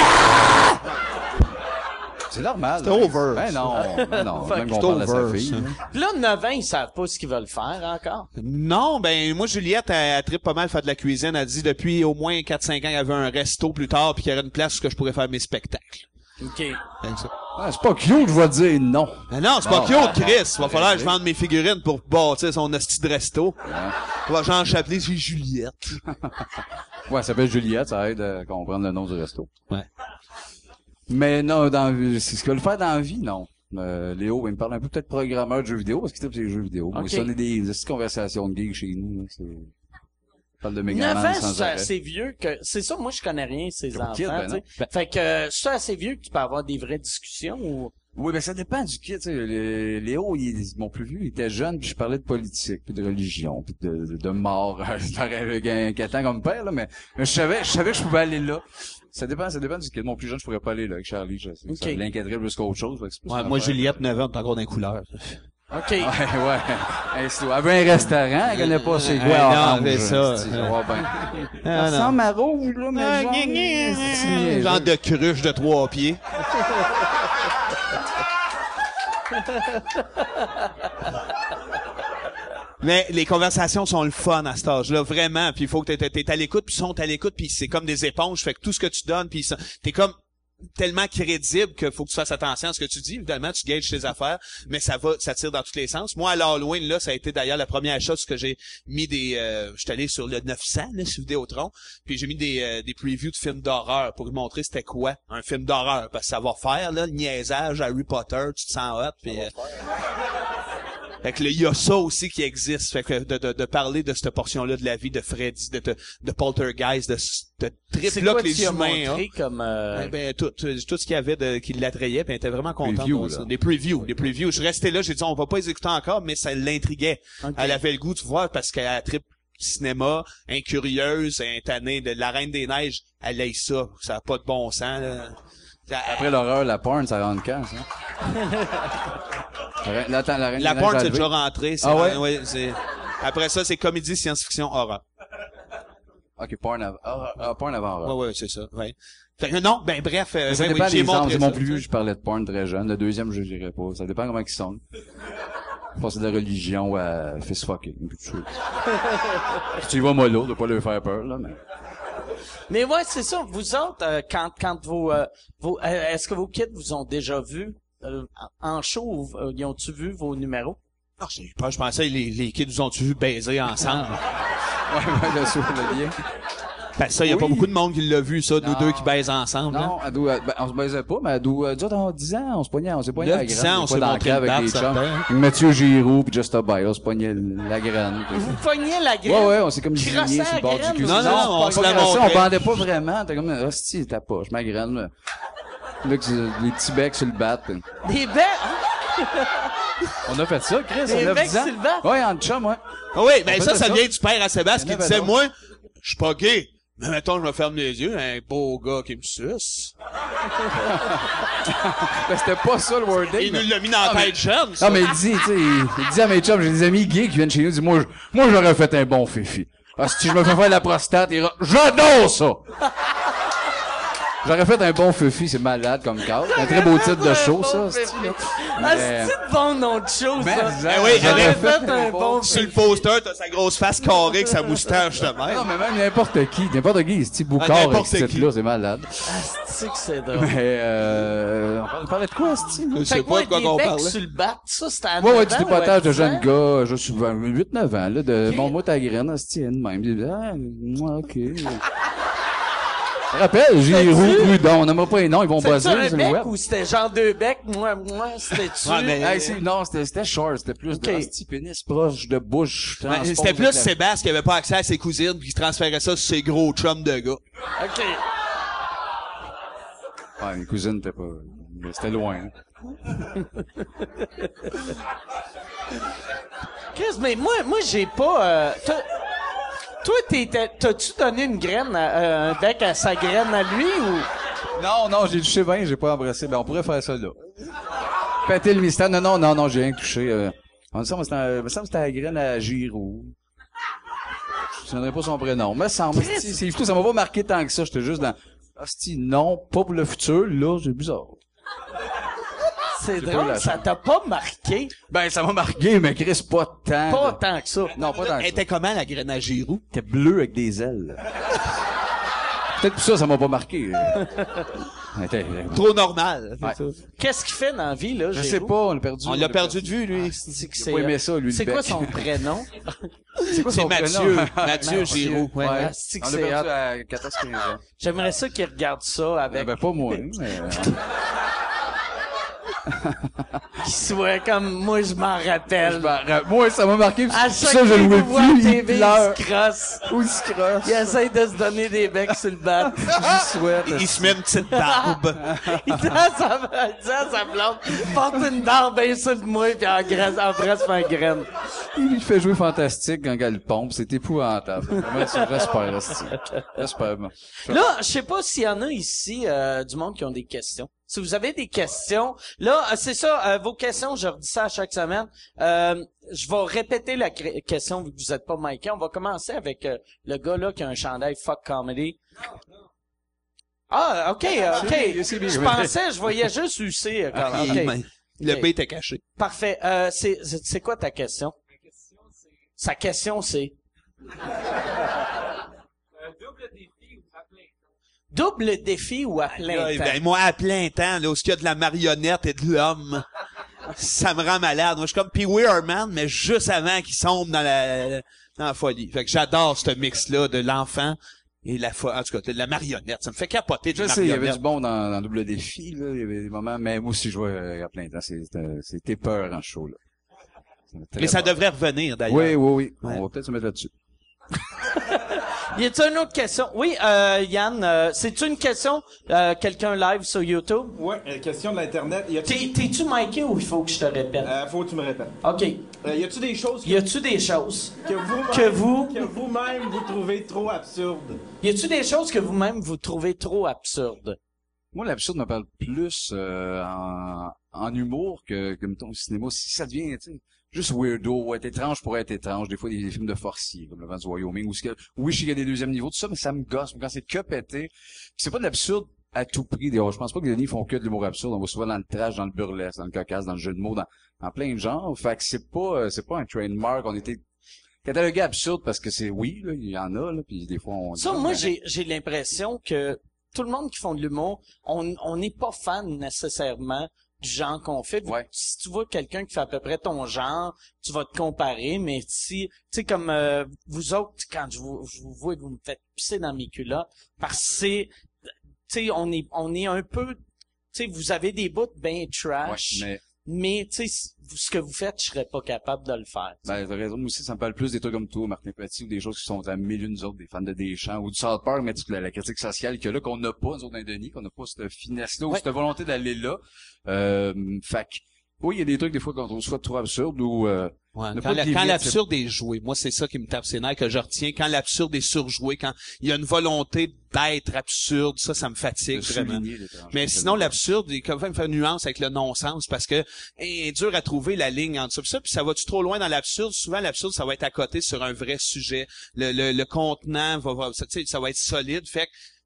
C'est normal.
C'est over.
Ben non, ben non.
Fuck,
Même qu'on
c'est
parle à sa
over,
fille.
ça.
hein.
Puis là, neuf ans, ils savent pas ce qu'ils veulent faire encore.
Non, ben moi Juliette, elle, elle tripe pas mal faire de la cuisine. Elle dit depuis au moins quatre cinq ans, il y avait un resto plus tard puis qu'il y aurait une place où que je pourrais faire mes spectacles.
OK.
Ben, ça.
Ah, c'est pas cute, je vais dire non.
Ben non, c'est pas
Non.
cute, Chris. Il va falloir que je vende mes figurines pour bâtir son hostie de resto. On va Jean Chapelet, c'est Juliette.
Ouais, ça s'appelle Juliette, ça aide à comprendre le nom du resto.
Ouais.
Mais non, dans, c'est ce qu'il veut faire dans la vie, non. Euh, Léo, il me parle un peu peut-être programmeur de jeux vidéo, parce qu'il tape ses jeux vidéo.
Ok.
Il sonne des, des petites conversations de gays chez nous, là. C'est, il parle de Megaman
neuf ans,
sans
c'est
arrêt.
assez vieux que... C'est ça, moi, je connais rien, ces
Pour
enfants,
kid, ben
tu sais.
non.
Fait que, euh, c'est assez vieux que tu peux avoir des vraies discussions ou...
Oui, ben ça dépend du kid, tu sais. Le- Léo, il, est- mon plus vieux, il était jeune, puis je parlais de politique, puis de religion, puis de, de, de mort. Avec un inquiétant comme père, là, mais, mais je savais, je savais que je pouvais aller là. Ça dépend, ça dépend du kid. Mon plus jeune, je pourrais pas aller là avec Charlie. Je sais,
Ok.
Ça l'inquiéterait plus qu'autre chose. fait que c'est plus
Ouais,
une
moi
affaire.
Juliette, neuf ans, t'es encore dans les couleurs.
OK.
Ouais, ouais. Hey, si tu avais un restaurant, elle connaît pas c'est quoi
Hey, non,
orange.
c'est ça.
c'est- ça va bien.
Ah,
Ça ressemble à rouge, là, mais
Ah,
genre,
gna, gna,
c'est
gna.
niaiseux.
Genre de cruche de trois pieds. Mais les conversations sont le fun à cet âge-là, vraiment. Puis il faut que t'es, t'es à l'écoute, puis ils sont à l'écoute, puis c'est comme des éponges. Fait que tout ce que tu donnes, puis ça- t'es comme tellement crédible qu'il faut que tu fasses attention à ce que tu dis. Évidemment, tu gages tes affaires, mais ça va, ça tire dans tous les sens. Moi, à l'Halloween, là, ça a été d'ailleurs la première chose que j'ai mis des... Euh, j'étais allé sur le neuf cents, là, sur Vidéotron, puis j'ai mis des, euh, des previews de films d'horreur pour lui montrer c'était quoi un film d'horreur. Parce que ça va faire, là, le niaisage, Harry Potter, tu te sens hot, puis... euh, fait que là, il y a ça aussi qui existe. Fait que de, de, de parler de cette portion-là de la vie de Freddy, de, de, de Poltergeist, de ce
C'est
trip-là
quoi
que les
tu as
humains ont.
montré comme... euh,
Eh ben, tout, tout tout ce qu'il y avait de, qui l'attrayait, puis elle était vraiment contente.
Preview,
de ça.
là.
Des previews, des previews. Je restais là, j'ai dit, on va pas les écouter encore, mais ça l'intriguait.
Ok.
Elle avait le goût de voir parce qu'elle a trip cinéma, incurieuse, intannée de La Reine des Neiges. Elle aille ça. Ça a pas de bon sens, là. Ça-
Après l'horreur, la porn, ça rentre quand, ça? La, reine- la, la, reine
la
des
porn,
neiges
c'est
a
déjà
levé.
rentré. c'est-
Ah ouais?
c'est... Après ça, c'est comédie, science-fiction, horreur.
Ok, porn avant, ah, ah, porn avant horreur.
Ouais, ouais, c'est ça, ouais. Fait que non, ben bref, euh,
Ça
ben
dépend
oui, j'ai
des ans.
montré
C'est mon
ça,
plus vieux,
tu sais.
je parlais de porn très jeune. Le deuxième, je dirais pas. Ça dépend comment ils sont. Passer de la religion à fist fucking. puis tout ça. Tu y vas mollo, de pas leur faire peur, là, mais.
Mais ouais, c'est ça. Vous autres, euh, quand quand vos, euh, vos euh, est-ce que vos kids vous ont déjà vu euh, en show ou euh, ils ont-tu vu vos numéros?
Ah, j'ai peur, je pensais les, les kids nous ont-tu vu baiser ensemble?
Ouais, ouais, le sourd, le lien.
Ben ça, y a
Oui.
pas beaucoup de monde qui l'a vu, ça, nous
Non.
deux qui baisent ensemble. hein.
Non, à Dou- à- ben, on se baisait pas, mais à Dou- euh, disons, dans dix ans, on se pognait, on s'est pogné
neuf,
la
dix
graine.
ans, on
des
s'est
fois, dans le
montré
camp
une
avec
date,
des chums.
certain.
Mathieu Giroux puis Just a Bay, on se pognait la graine. puis-
Vous pognez la graine?
Ouais, ouais, on s'est comme
Crossant
digné sur le bord
la
du cul.
graine?
Non, non, non, on
pas
se la
crossé, on
montrait.
bandait pas vraiment. T'es comme, hostie, ta poche, ma graine, là. Là, que c'est- les petits becs sur le bat. puis-
Des becs? Hein?
On a fait ça, Chris,
Des
on a
becs
dix ans.
sur le bat?
Ouais, en chum, ouais.
Ah oui, ben
On
ça,
faisait
ça
ça.
vient du père à Sébastien
Il y en
qui
avait
disait,
d'autres.
moi, je suis pas gay. Mais mettons, je me ferme les yeux, un beau gars qui me suce.
Ben, c'était pas ça, le wording.
Il
mais-
nous l'a mis dans la
Ah, mais-
tête jeune, ça.
Non, mais il dit, tu sais, il, il dit à mes chums, j'ai des amis gays qui viennent chez nous, il dit, moi, je- moi, j'aurais fait un bon fifi. Ah, si je me fais faire la prostate, il ira, j'adore ça! J'aurais fait un bon Fufi, c'est malade comme cadre. Un très beau titre de show, ça. c'est-
Ah, c'est un bon nom de show,
Mais,
ça.
ben
oui,
J'aurais
j'aurais
fait un bon
Sur le poster, t'as sa grosse face carrée avec sa moustache de
Non,
même.
mais même n'importe qui, n'importe qui, ce petit
Ah,
boucard avec
n'importe
ce
qui.
titre-là, c'est malade.
C'est que c'est drôle.
Mais, euh, on parlait- on parlait de quoi, ce
Je
Fait
sais
que moi,
pas de quoi
des
qu'on
becs
parlait.
sur le bat, ça, c'était à
Ouais, ouais,
neuf
du
ans ou
dépotage
à
de
dix
jeunes
ans?
gars, je suis huit neuf ans, là, de mon mot ta graine, hostie, de même. Je dis, ah, moi, ok. Je me rappelle, j'ai
C'était-tu-
roux, prudent, on n'aimera pas les noms, ils vont
C'était
buzzer
un
sur le
bec
web.
ou c'était genre deux becs? Moi, moi, c'était-tu?
Ouais, mais-
Hey, c'est- non, c'était, c'était short, c'était plus
Ok.
de hostie, pénis proche de bouche.
Ben,
transpose
C'était plus
avec la-
Sébastien qui avait pas accès à ses cousines puis qui transférait ça sur ses gros chums de gars.
OK.
Ouais, mes cousines, t'es pas, c'était loin, hein.
Chris, mais moi, moi, j'ai pas, euh, t'as- toi, t'étais, t'as-tu donné une graine, à, euh, un bec à sa graine à lui ou?
Non, non, j'ai touché vingt, j'ai pas embrassé. Ben, on pourrait faire ça là. Péter le mystère. Non, non, non, non, j'ai rien touché. Euh, on me semble que c'était, un- me semble que c'était la graine à Giroud. Je me souviendrai pas son prénom. Me semble, c'est, c'est fou, ça m'a pas marqué tant que ça. J'étais juste dans, hostie, non, pas pour le futur. Là, c'est bizarre.
C'est
pas eu
drôle,
la
ça
chance.
t'a pas marqué.
Ben, ça m'a marqué, mais Chris, pas tant.
Pas
de-
tant que ça.
Non, pas tant que
Elle
ça.
était comment, la graine à Giroud?
C'était bleu avec des ailes. Peut-être pour ça, ça m'a pas marqué. Elle était-
Trop normal. c'est
Ouais.
ça.
Qu'est-ce qu'il fait dans la vie, là,
Je
Giroud?
sais pas, on l'a perdu.
On l'a perdu de vue, lui.
C'est que
Il a
c'est,
pas aimé
euh,
ça, lui, le
C'est quoi
bec.
son prénom?
C'est quoi
C'est
son
Mathieu.
prénom?
Mathieu Giroud.
Ouais.
Ah, c'est que
On l'a
c'est
perdu
hot.
à quatorze quinze ans.
J'aimerais ça qu'il regarde ça avec,
Ben, pas moi, hein, mais...
qu'il soit comme, moi, je m'en rappelle.
Ben, moi, ça m'a marqué, pis
À
c'est
chaque
ça, je
fois
le
qu'il
vois
vous voit à
plus,
T
il
V,
pleure.
il se crosse.
Ou il se crosse.
Il essaie de se donner des becs sur le bat.
Je souhaite.
Il se met une petite barbe.
Il dit à sa, il dit à sa blonde, porte une barbe bien sur de moi, puis embrasse, embrasse ma graine.
Il lui fait jouer fantastique quand elle pompe, c'est épouvantable. Vraiment, ça, j'espère, hostie. J'espère, moi.
Là, je sais pas s'il y en a ici euh, du monde qui ont des questions. Si vous avez des questions, là, euh, c'est ça, euh, vos questions, je redis ça à chaque semaine. Euh, je vais répéter la cré- question vu que vous êtes pas miqué. On va commencer avec euh, le gars là qui a un chandail Fuck Comedy. Ah, ok, ok.
c'est bien.
Je pensais, je voyais juste U C. euh, quand-
Il-
ok,
Le
Ok.
B était caché.
parfait. Euh, c'est, c'est c'est quoi ta question? Sa question, c'est... Double défi ou à plein
Là,
temps?
ben, moi, à plein temps, là, où il y a de la marionnette et de l'homme, ça me rend malade. Moi, je suis comme Pee Wee Herman, mais juste avant qu'il sombre dans la, dans la folie. Fait que j'adore ce mix-là de l'enfant et la fo- en tout cas, de la marionnette. Ça me fait capoter de
Je
la
sais, il y
marionnette.
avait du bon dans, dans Double Défi, là. Il y avait des moments, mais moi aussi, je jouais euh, à plein temps. C'est- C'était, c'était peur en show, là. C'était très
Mais ça
peur.
devrait revenir, d'ailleurs.
Oui, oui, oui.
Ouais.
On va peut-être se mettre là-dessus.
Y a-t-il une autre question? Oui, euh, Yann, euh, c'est-tu une question, euh, quelqu'un live sur YouTube?
Ouais, euh, question de l'Internet. Y a-tu,
T'es, t'es-tu miqué ou il faut que je te répète?
euh, faut que tu me répètes.
OK.
Euh, y a-tu des choses que,
Y a-tu des choses
que vous,
que vous,
que vous-même vous trouvez trop absurdes?
y a-tu des choses que vous-même vous trouvez trop absurdes?
Moi, l'absurde me parle plus euh, en, en humour que, que mettons, au cinéma. Si ça devient, tu sais, juste weirdo, ou être étrange pour être étrange. Des fois, des, des films de forciers, comme Le Vent du Wyoming, où ce que, oui, je sais qu'il y a des deuxièmes niveaux, tout ça, mais ça me gosse. Quand c'est que pété, puis c'est pas de l'absurde à tout prix. D'ailleurs, je pense pas que les Denis font que de l'humour absurde. On va souvent dans le trash, dans le burlesque, dans le cocasse, dans le jeu de mots, dans, dans plein de genres. Fait que c'est pas, euh, c'est pas un trademark. On était catalogué absurde parce que c'est, oui, là, il y en a, là, puis des fois, on...
Ça, moi, j'ai, j'ai l'impression que tout le monde qui font de l'humour, on, on n'est pas fan nécessairement du genre qu'on fait.
Ouais.
Si tu vois quelqu'un qui fait à peu près ton genre, tu vas te comparer, mais si, tu sais, comme euh, vous autres, quand je vous, je vous vois que vous me faites pisser dans mes culottes, parce que c'est, tu sais, on est, on est un peu, tu sais, vous avez des bouts bien
Ouais,
trash,
mais...
mais tu sais, ce que vous faites, je serais pas capable de le faire.
Ben, t'as raison. Moi aussi, ça me parle plus des trucs comme toi, Martin Petit, ou des choses qui sont à mille une autres, des fans de Deschamps, ou du South Park, mais toute la, la critique sociale qu'il y a là, qu'on n'a pas, nous autres, dans Denis, qu'on n'a pas cette finesse-là, ou
Ouais.
cette volonté d'aller là. Euh, fait que, oui, il y a des trucs, des fois, quand on soit trop absurde, ou, euh,
Ouais,
Ne
quand
pas
la-
de
quand
limite,
l'absurde est joué, moi c'est ça qui me tape ses nerfs, que je retiens. Quand l'absurde est surjoué, quand il y a une volonté d'être absurde, ça, ça me fatigue
de
vraiment.
souligner l'étranger.
Mais sinon, l'absurde, il quand même fait une nuance avec le non-sens parce que est dur à trouver la ligne entre ça. Puis ça, puis ça va-tu trop loin dans l'absurde? Souvent, l'absurde, ça va être à côté sur un vrai sujet. Le, le, le contenant va, va ça, tu sais, ça va être solide. Fait que,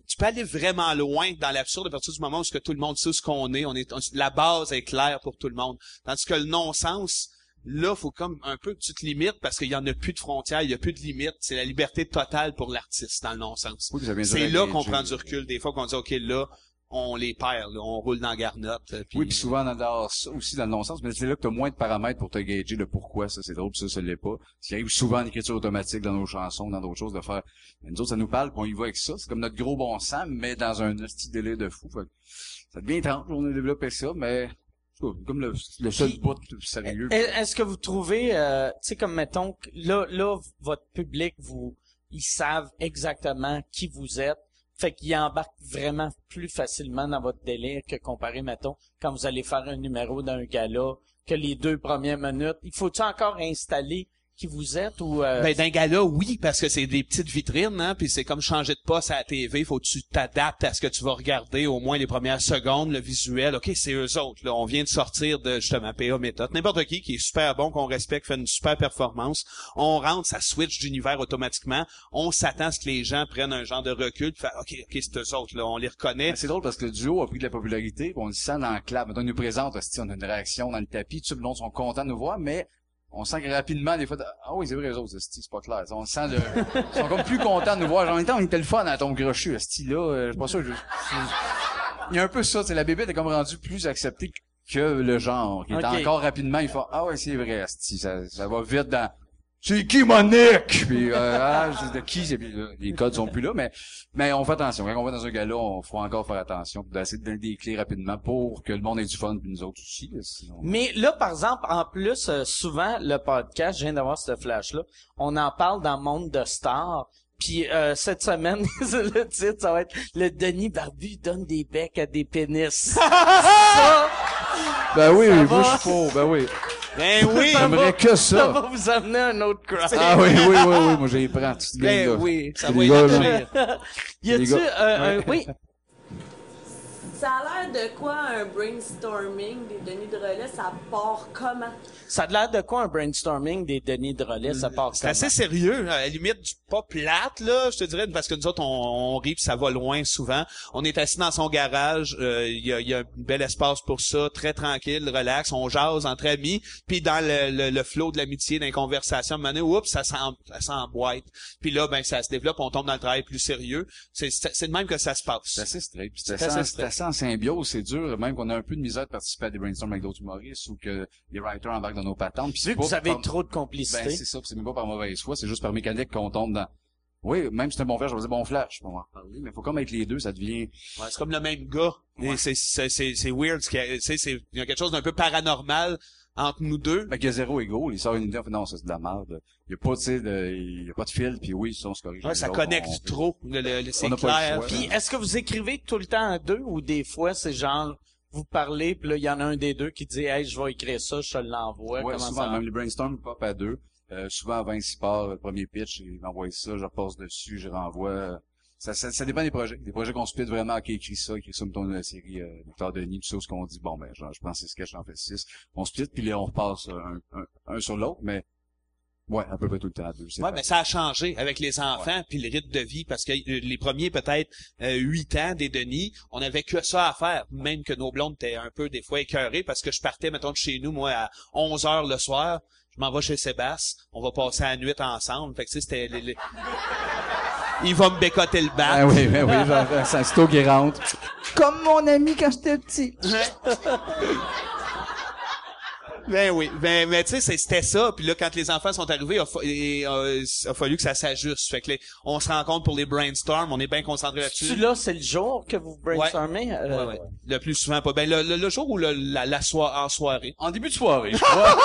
tu peux aller vraiment loin dans l'absurde à partir du moment où ce que tout le monde sait ce qu'on est. On est, on- la base est claire pour tout le monde. Tandis que le non-sens, là, faut comme un peu que tu te limites parce qu'il y en a plus de frontières, il y a plus de limites. C'est la liberté totale pour l'artiste dans le non-sens.
Oui, ça vient
C'est
dire
là
à
qu'on
gager.
prend du recul. Des fois qu'on dit, OK, là, on les perd, là, on roule dans la garnotte. euh, Puis,
Oui, puis souvent dans, dans ça aussi dans le non-sens, mais c'est là que t'as moins de paramètres pour te gager le pourquoi, ça c'est drôle, puis ça, ça l'est pas. Ce qui arrive souvent en écriture automatique dans nos chansons, dans d'autres choses, de faire, nous autres, ça nous parle, puis on y va avec ça, c'est comme notre gros bon sens, mais dans un petit délai de fou. Fait que ça devient étrange, on a développé ça, mais c'est comme le, le seul
Puis,
bout sérieux.
Est- Est-ce que vous trouvez, euh, tu sais, comme mettons, que là, là, votre public, vous, ils savent exactement qui vous êtes, fait qu'ils embarquent vraiment plus facilement dans votre délire que comparé, mettons, quand vous allez faire un numéro d'un gala, que les deux premières minutes, il faut-tu encore installer qui vous êtes ou... Euh...
Ben, d'un gala, oui, parce que c'est des petites vitrines, hein, puis c'est comme changer de poste à la T V, faut que tu t'adaptes à ce que tu vas regarder, au moins les premières secondes, le visuel. OK, c'est eux autres, là. On vient de sortir de, justement, P A Méthode. N'importe qui qui est super bon, qu'on respecte, fait une super performance. On rentre, ça switch d'univers automatiquement. On s'attend à ce que les gens prennent un genre de recul, puis faire, OK, OK, c'est eux autres, là. On les reconnaît.
Mais c'est drôle parce que le duo a pris de la popularité, puis on le sent dans le clap. Mettons, ils nous présente, hostie, on a une réaction dans le tapis, tout le monde sont contents de nous voir, mais on sent que rapidement, des fois, ah oui, c'est vrai, eux autres, hostie, c'est pas clair. On sent le, ils sont comme plus contents de nous voir. Genre, en même temps, on était le fun à ton crochu, hostie, là, euh, je suis pas sûr, je- je- il y a un peu ça, c'est la bébête est comme rendue plus acceptée que le genre, qui est
Ok.
encore rapidement, il fait, ah ouais, c'est vrai, hostie, ça, ça va vite dans, c'est qui Monique? Puis euh, ah, c'est de qui? C'est puis là, les codes sont plus là, mais mais on fait attention. Quand on va dans un gala, on faut encore faire attention, puis d'essayer de donner des clés rapidement pour que le monde ait du fun, puis nous autres aussi. Là, sinon...
Mais là, par exemple, en plus, euh, souvent, le podcast, je viens d'avoir ce flash-là, on en parle dans le monde de stars. Puis euh, cette semaine, le titre, ça va être « Le Denis Barbu donne des becs à des pénis ». Ça,
Ben oui,
Ça
moi
va?
je suis pour, ben oui.
Ben oui!
ça va-
J'aimerais que
ça
ça.
va vous amener à un autre crowd.
Ah oui, oui, oui, oui, moi j'ai prends toute
Ben
gang là.
oui, ça
C'est
va
des
y
gars, là.
marcher.
Y a-tu
Les gars.
euh, un... Oui,
Ça a l'air de quoi un brainstorming des Denis de relais? Ça part comment?
ça a l'air de quoi un brainstorming des Denis de relais, ça part
C'est
comment?
assez sérieux, à la limite du pas plate, là, je te dirais, parce que nous autres, on, on rit pis ça va loin souvent. On est assis dans son garage, euh, il y, a, il y a un bel espace pour ça, très tranquille, relax, on jase entre amis, puis dans le, le, le flow de l'amitié, dans les conversations, à un moment donné, oups, ça s'en- ça s'emboîte. Puis là, ben ça se développe, on tombe dans le travail plus sérieux. C'est c'est c'est de même que ça se
C'est
passe.
assez straight. Puis c'est
C'est
assez,
assez
c'est assez en symbiose, c'est dur. Même qu'on a un peu de misère de participer à des brainstorms avec d'autres humoristes ou que les writers embarquent dans nos patentes. Puis c'est
Vu que
pas
vous avez
par-
trop de complicité.
Ben, c'est ça, puis c'est même pas par mauvaise foi, c'est juste par mécanique qu'on tombe dans. Oui, même si c'est un bon flash, je vais dire bon flash, on va en reparler, mais faut comme être les deux, ça devient.
Ouais, c'est comme le même gars. Et
Ouais.
c'est c'est c'est c'est weird, ce qui a- tu sais, c'est il y a quelque chose d'un peu paranormal entre nous deux.
Fait qu'il y a zéro ego, il sort une idée, on fait non, ça c'est de la merde. Il y a pas, tu sais, de, il y a pas de fil, puis oui, ça on se corrige.
Ouais, ça
Les autres,
connecte
on-
trop. Le, le, le- c'est
On n'a pas le
clair.
choix.
Puis est-ce que vous écrivez tout le temps à deux ou des fois c'est genre vous parlez puis là il y en a un des deux qui dit hey je vais écrire ça je te l'envoie
Ouais,
comment
souvent,
ça
même les brainstorms pop à deux. Euh, souvent, avant, il s'y part, le premier pitch, il m'envoie ça, je repasse dessus, je renvoie. Ça, ça, ça dépend des projets. Des projets qu'on split vraiment, ok, écrit ça, écrit ça, mettons, la série, euh, Victor Denis, tout ça, ce qu'on dit, bon, ben, genre, je prends six sketchs, j'en fais six. On split, puis là, on repasse un, un, un sur l'autre, mais, ouais, à peu près tout le temps à deux. c'est
Ouais,
vrai.
mais ça a changé avec les enfants puis le rythme de vie parce que euh, les premiers peut-être euh, huit ans des Denis, on avait que ça à faire, même que nos blondes étaient un peu des fois écœurées parce que je partais mettons de chez nous moi à onze heures le soir, je m'en vais chez Sébastien, on va passer la nuit ensemble, fait que tu sais c'était les, les- il va me bécoter le bat.
Ah oui, ben oui, genre, c'est un sto qui rentre. Comme mon ami quand j'étais petit.
Ben oui, ben mais tu sais c'est- c'était ça, puis là quand les enfants sont arrivés, il a, fa- et, euh, il a fallu que ça s'ajuste. Fait que les- on se rencontre pour les brainstorms, on est bien concentré
tu
là-dessus.
là c'est le jour que vous brainstormez euh,
Ouais, ouais. Le plus souvent pas. Ben le, le, le jour ou le, la, la soirée en soirée.
En début de soirée, je crois.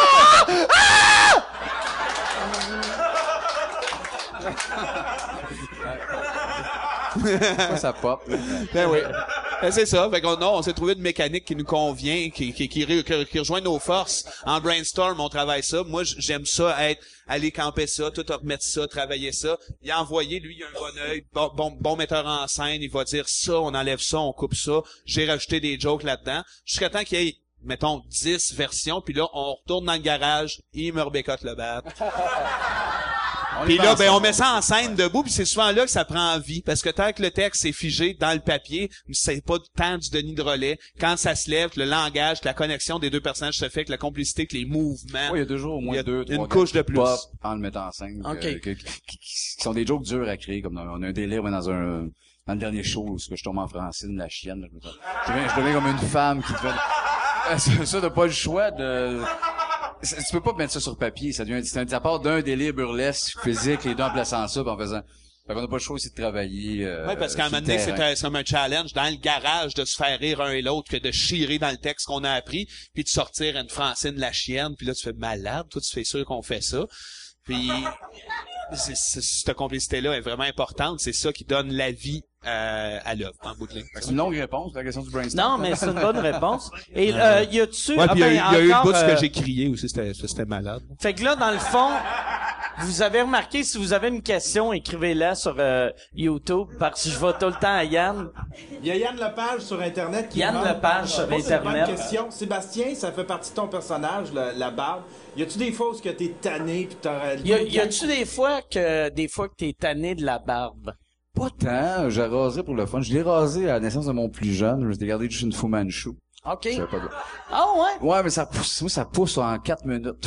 Pourquoi ça pop?
Ben oui. Ben, c'est ça. Fait qu'on non, on s'est trouvé une mécanique qui nous convient, qui, qui, qui, ré- qui- qui rejoint nos forces. En brainstorm, on travaille ça. Moi, j- j'aime ça être, aller camper ça, tout remettre ça, travailler ça. Il a envoyé, lui, il a un bon œil, bon, bon, bon metteur en scène. Il va dire ça, on enlève ça, on coupe ça. J'ai rajouté des jokes là-dedans. Jusqu'à temps qu'il y ait, mettons, dix versions. Puis là, on retourne dans le garage. Il me rebécote le bat. Puis
est
là,
ensemble.
ben, on met ça en scène debout, puis c'est souvent là que ça prend vie. Parce que tant que le texte est figé dans le papier, c'est pas du temps du Denis de relais. Quand ça se lève, que le langage, que la connexion des deux personnages se fait, que la complicité, que les mouvements.
Oui, il y a toujours au
Il y
moins
a
deux,
une
trois
couche
gars
de
qui
plus.
pop en le mettant en scène.
Ok.
que- que- qui, qui- qui sont des jokes durs à créer, comme dans, on a un délire, mais dans un, dans le dernier show, où que je tombe en Francine, la chienne, là, je me dis, je deviens, je deviens comme une femme qui devait, ça, ça, t'as pas le choix de, ça- tu peux pas mettre ça sur papier, ça devient, c'est un, à part d'un délire burlesque, physique, les deux en plaçant ça, pis en faisant, fait qu'on a pas le choix aussi de travailler, euh,
Oui, parce qu'à un
sur le
moment donné, c'est
terrain.
un- c'est comme un challenge dans le garage de se faire rire un et l'autre que de chirer dans le texte qu'on a appris, puis de sortir une Francine la chienne, puis là, tu fais malade, toi, tu fais sûr qu'on fait ça. Puis, c'est- c'est- cette complicité-là est vraiment importante. C'est ça qui donne la vie euh, à l'œuvre, en bout de ligne.
C'est une longue réponse, la question du brainstorm.
Non, mais c'est une bonne réponse. Et euh, y a-tu...
Ouais,
ah
puis il y a,
ben,
eu- il y a eu le
encore,
bout de ce
euh,
que j'ai crié aussi, c'était c'était malade.
Fait que là, dans le fond, vous avez remarqué, si vous avez une question, écrivez-la sur euh, YouTube, parce que je vais tout le temps à Yann.
Il y a Yann Lepage sur Internet qui
Yann
demande-
Lepage sur
Moi, c'est une bonne
Internet.
question. Sébastien, ça fait partie de ton personnage, la, la barbe. Y a-tu des fois où que t'es tanné pis t'aurais...
Y, a, y a-tu des fois que des fois que t'es tanné de la barbe?
Pas tant, j'ai rasé pour le fun. Je l'ai rasé à la naissance de mon plus jeune, je me suis gardé juste une Fu Manchu.
OK.
Je savais pas de-
Ah ouais?
Ouais, mais ça pousse, moi, ça pousse en quatre minutes.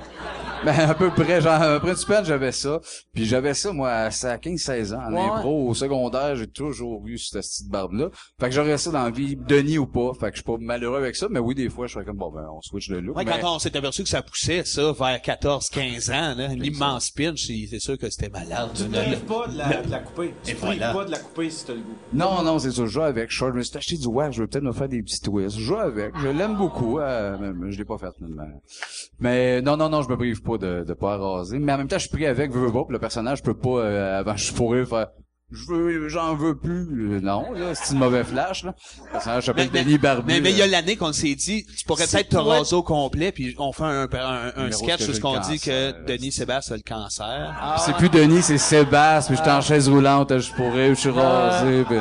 Ben, à peu près, genre, après du peine, j'avais ça. Puis j'avais ça, moi, à quinze seize ans, en
Ouais.
impro, au secondaire, j'ai toujours eu cette petite barbe-là. Fait que j'aurais ça dans la vie, Denis ou pas. Fait que je suis pas malheureux avec ça, mais oui, des fois, je serais comme, bon, ben, on switch de look.
Ouais,
mais...
quand on s'est aperçu que ça poussait, ça, vers quatorze quinze ans, là, une immense pinch, c'est c'est sûr que c'était malade.
Tu te
là.
prives pas de la, de la couper. Tu
Et
te prives
voilà.
pas de la couper si t'as le goût.
Non, non, c'est ça, je joue avec. Je, je me suis acheté du wax, je vais peut-être me faire des petits twists. Je joue avec. Je l'aime beaucoup, euh, mais je l'ai pas fait, finalement. Mais, non, non, non, je me prive pas de, de pas raser. Mais en même temps, je suis pris avec, veux, veux pas, puis le personnage, je peux pas, euh, avant, je pourrais faire, je veux, j'en veux plus. Euh, Non, là, c'est une mauvaise flash, là. Le personnage s'appelle
Mais-
Denis Barbu.
Mais mais il y a
là.
l'année qu'on s'est dit, tu pourrais
C'est
peut-être te
toi-
raser au complet, puis on fait un, un, un
Numéro
sketch
que
où
j'ai
ce qu'on
le
dit que
cancer.
Denis Sébastien a le cancer.
C'est plus Denis, c'est Sébastien, puis j'étais en chaise roulante, je pourrais, je suis rasé, puis...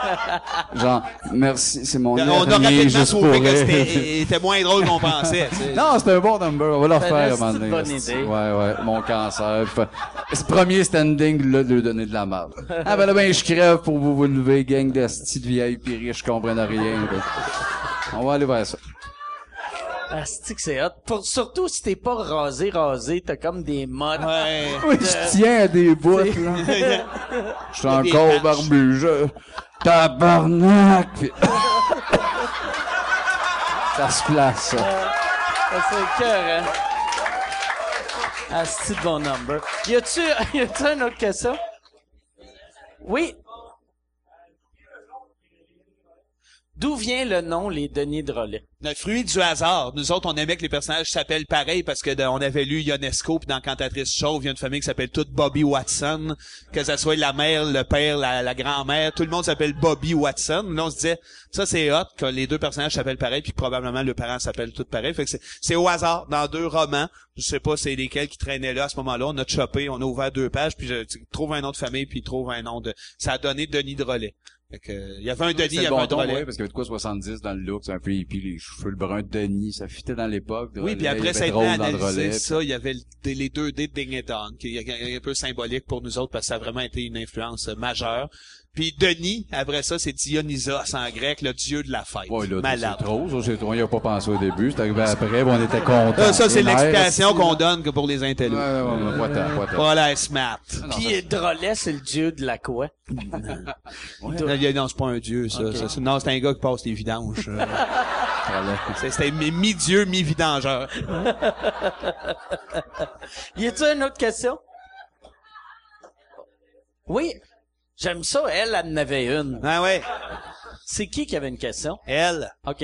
Genre, merci, c'est mon
on a
dernier,
rapidement
juste
trouvé que
pourrais.
c'était était moins drôle qu'on pensait. tu sais.
Non, c'était un bon number. On va le refaire
Ben,
à un moment
c'est une
donné.
bonne
esti.
idée.
Ouais, ouais. Mon cancer. Puis, c'est le premier standing, là, de lui donner de la merde. Ah, ben là, ben, je crève pour vous vous lever, gang de sti de vieilles pis riches, je comprends rien. ben. On va aller vers ça.
Ah, c'est que c'est hot. Pour, surtout si t'es pas rasé, rasé, t'as comme des modes.
Ouais.
Oui, je tiens à des bouts, là. Je suis
Il y a des
encore
patchs.
barbu, je... Tabarnak! Puis- ça se place, ça.
Ah, c'est cœur, hein? Ah, c'est de bon number. Y a-tu, y a-tu un autre que ça? Oui. D'où vient le nom, les Denis de relais?
Le fruit du hasard. Nous autres, on aimait que les personnages s'appellent pareil parce que de- on avait lu Ionesco, puis dans Cantatrice Chauve, il y a une famille qui s'appelle toute Bobby Watson, que ça soit la mère, le père, la, la grand-mère, tout le monde s'appelle Bobby Watson. Là, on se disait, ça c'est hot, que les deux personnages s'appellent pareil, puis que probablement le parent s'appelle tout pareil. Fait que c'est, c'est au hasard, dans deux romans. Je sais pas c'est lesquels qui traînaient là à ce moment-là. On a chopé, on a ouvert deux pages, puis je tu trouve un nom de famille, puis il trouve un nom de... Ça a donné Denis de relais. Fait que, euh, il y avait un Denis, il y
C'est
avait
le
un
bon ton,
Drolet.
ouais, parce qu'il y avait de quoi soixante-dix dans le look, c'est un peu hippie, les cheveux, le brun de Denis, ça fitait dans l'époque.
Oui, puis
Drolet,
après
il y
ça
avait
a été
drôle dans le
analysé
relais,
ça, il y avait le- des- les deux D de Ding et Dong, qui est un peu symbolique pour nous autres parce que ça a vraiment été une influence euh, majeure. Puis Denis, après ça, c'est Dionysos en grec, le dieu de la fête.
Ouais, là,
Malade.
c'est trop, ça, c'est trop. On y a pas pensé au début, c'est arrivé après, puis on était contents.
Ah, ça, c'est
Les nerfs,
l'explication
esti,
qu'on
là.
donne que pour les intellos.
Ouais, ouais, ouais, ouais, what what
Voilà, smart.
Puis Drolet, c'est le dieu de la quoi?
Non, non, c'est pas un dieu, ça.
Ok.
Ça, c'est- non, c'est un gars qui passe les vidanges. euh. C'est- C'était mi- mi-dieu, mi-vidangeur.
Y a-tu une autre question? Oui. J'aime ça, elle, elle en avait une.
Ah ouais.
C'est qui qui avait une question?
Elle.
OK.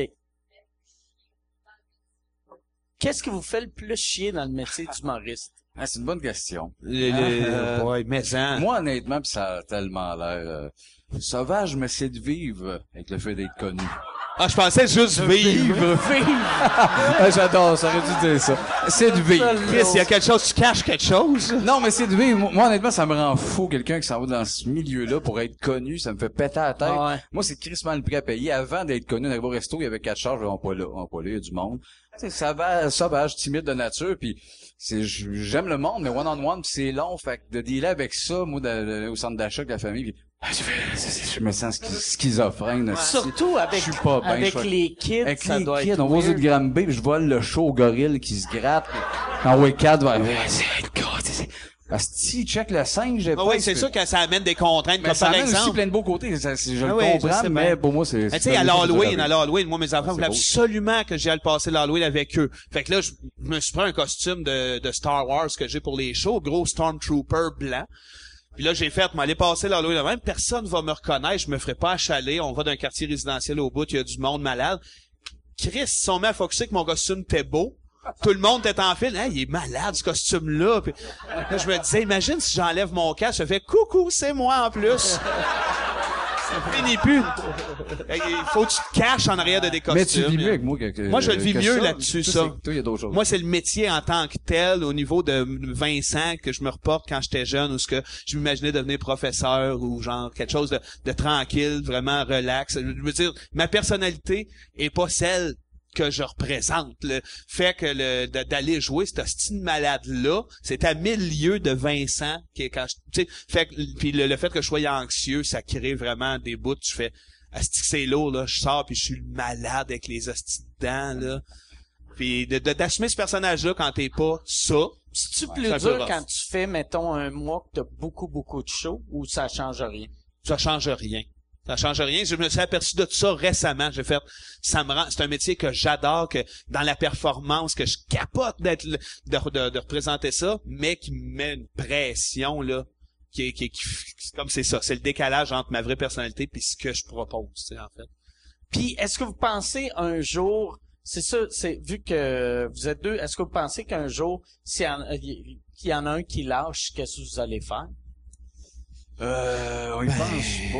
Qu'est-ce qui vous fait le plus chier dans le métier d'humoriste?
Ah, c'est une bonne question.
Le, le-
Euh,
ouais, mais hein.
Moi, honnêtement, pis ça a tellement l'air euh, sauvage, mais c'est de vivre avec le fait d'être connu.
Ah, je pensais juste vivre.
Ah, j'adore, ça aurait dû dire ça. C'est de vivre.
Chris, il y a quelque chose, tu caches quelque chose?
Non, mais c'est de vivre. Moi, moi, honnêtement, ça me rend fou, quelqu'un qui s'en va dans ce milieu-là pour être connu. Ça me fait péter la tête.
Ah ouais.
Moi, c'est crissement le prix à payer. Avant d'être connu, on arrive au resto, il y avait quatre charges, on pas là, on pas là, il y a du monde. Tu sais, sauvage, sauvage, timide de nature, puis c'est, j'aime le monde, mais one-on-one, pis c'est long, fait que de dealer avec ça, moi, de, de, au centre d'achat avec la famille, pis, ah, je, fais- je me sens schi- schizophrène. là.
Surtout avec,
Je suis pas bien,
avec
je fais-
les kids,
Avec
ça
les
doit
kids,
être
on va aux
weird.
autres Granby, pis je vole le show au gorille qui se gratte. En week quatre, va, c'est, c'est, Asti, check le singe, j'ai
Ah
pas.
oui, c'est sûr que ça amène des contraintes,
Mais
comme
ça
par
amène aussi
exemple.
plein de beaux côtés, ça, c'est- je
Ah
le
oui, je
comprends,
sais
mais
bien.
pour moi, c'est...
Mais tu
c'est
sais, à
pas
l'Halloween,
juste
à l'Halloween, moi, mes enfants
c'est
voulaient
beau.
absolument que j'aille passer l'Halloween avec eux. Fait que là, je je me suis pris un costume de, de Star Wars que j'ai pour les shows, gros Stormtrooper blanc. Puis là, j'ai fait, m'aller passer l'Halloween même, personne va me reconnaître, je me ferai pas achaler, on va d'un quartier résidentiel au bout, il y a du monde malade. Chris, ils sont mis à focusser que mon costume était beau. Tout le monde était en file. Hey, il est malade, ce costume-là. Puis là, je me disais, imagine si j'enlève mon casque, je fais coucou, c'est moi en plus. Ça finit plus. Fait que Il faut que tu te caches en arrière de des costumes.
Mais tu vis mieux avec moi que, que
Moi, je le vis
que
mieux
ça.
là-dessus,
Toi,
ça.
c'est- Toi, il y a d'autres choses.
Moi, c'est le métier en tant que tel, au niveau de Vincent, que je me reporte quand j'étais jeune, ou ce que je m'imaginais devenir professeur, ou genre quelque chose de, de tranquille, vraiment relax. Je veux dire, ma personnalité est pas celle que je représente. Le fait que le de- d'aller jouer ce style malade-là, c'est à mille lieues de Vincent qui est quand je, tu sais, fait que, puis le, le fait que je sois anxieux, ça crée vraiment des bouts. Tu fais, asti que c'est lourd, là, je sors puis je suis malade avec les hosties de dents, là. Puis de, de- d'assumer ce personnage-là quand t'es pas ça.
C'est-tu
Ouais,
plus
c'est un peu
dur
rough.
quand tu fais, mettons, un mois que t'as beaucoup, beaucoup de shows ou ça change rien?
Ça change rien. Ça change rien. Je me suis aperçu de tout ça récemment. J'ai fait, ça me rend, c'est un métier que j'adore, que dans la performance, que je capote d'être, le- de, de, de représenter ça, mais qui me met une pression, là, qui est, qui est, qui, comme c'est ça. C'est le décalage entre ma vraie personnalité puis ce que je propose, tu sais, en fait.
Puis, est-ce que vous pensez un jour, c'est ça, c'est, vu que vous êtes deux, est-ce que vous pensez qu'un jour, s'il y en, a- qu'il y en a un qui lâche, qu'est-ce que vous allez faire?
Euh, on y pense pas.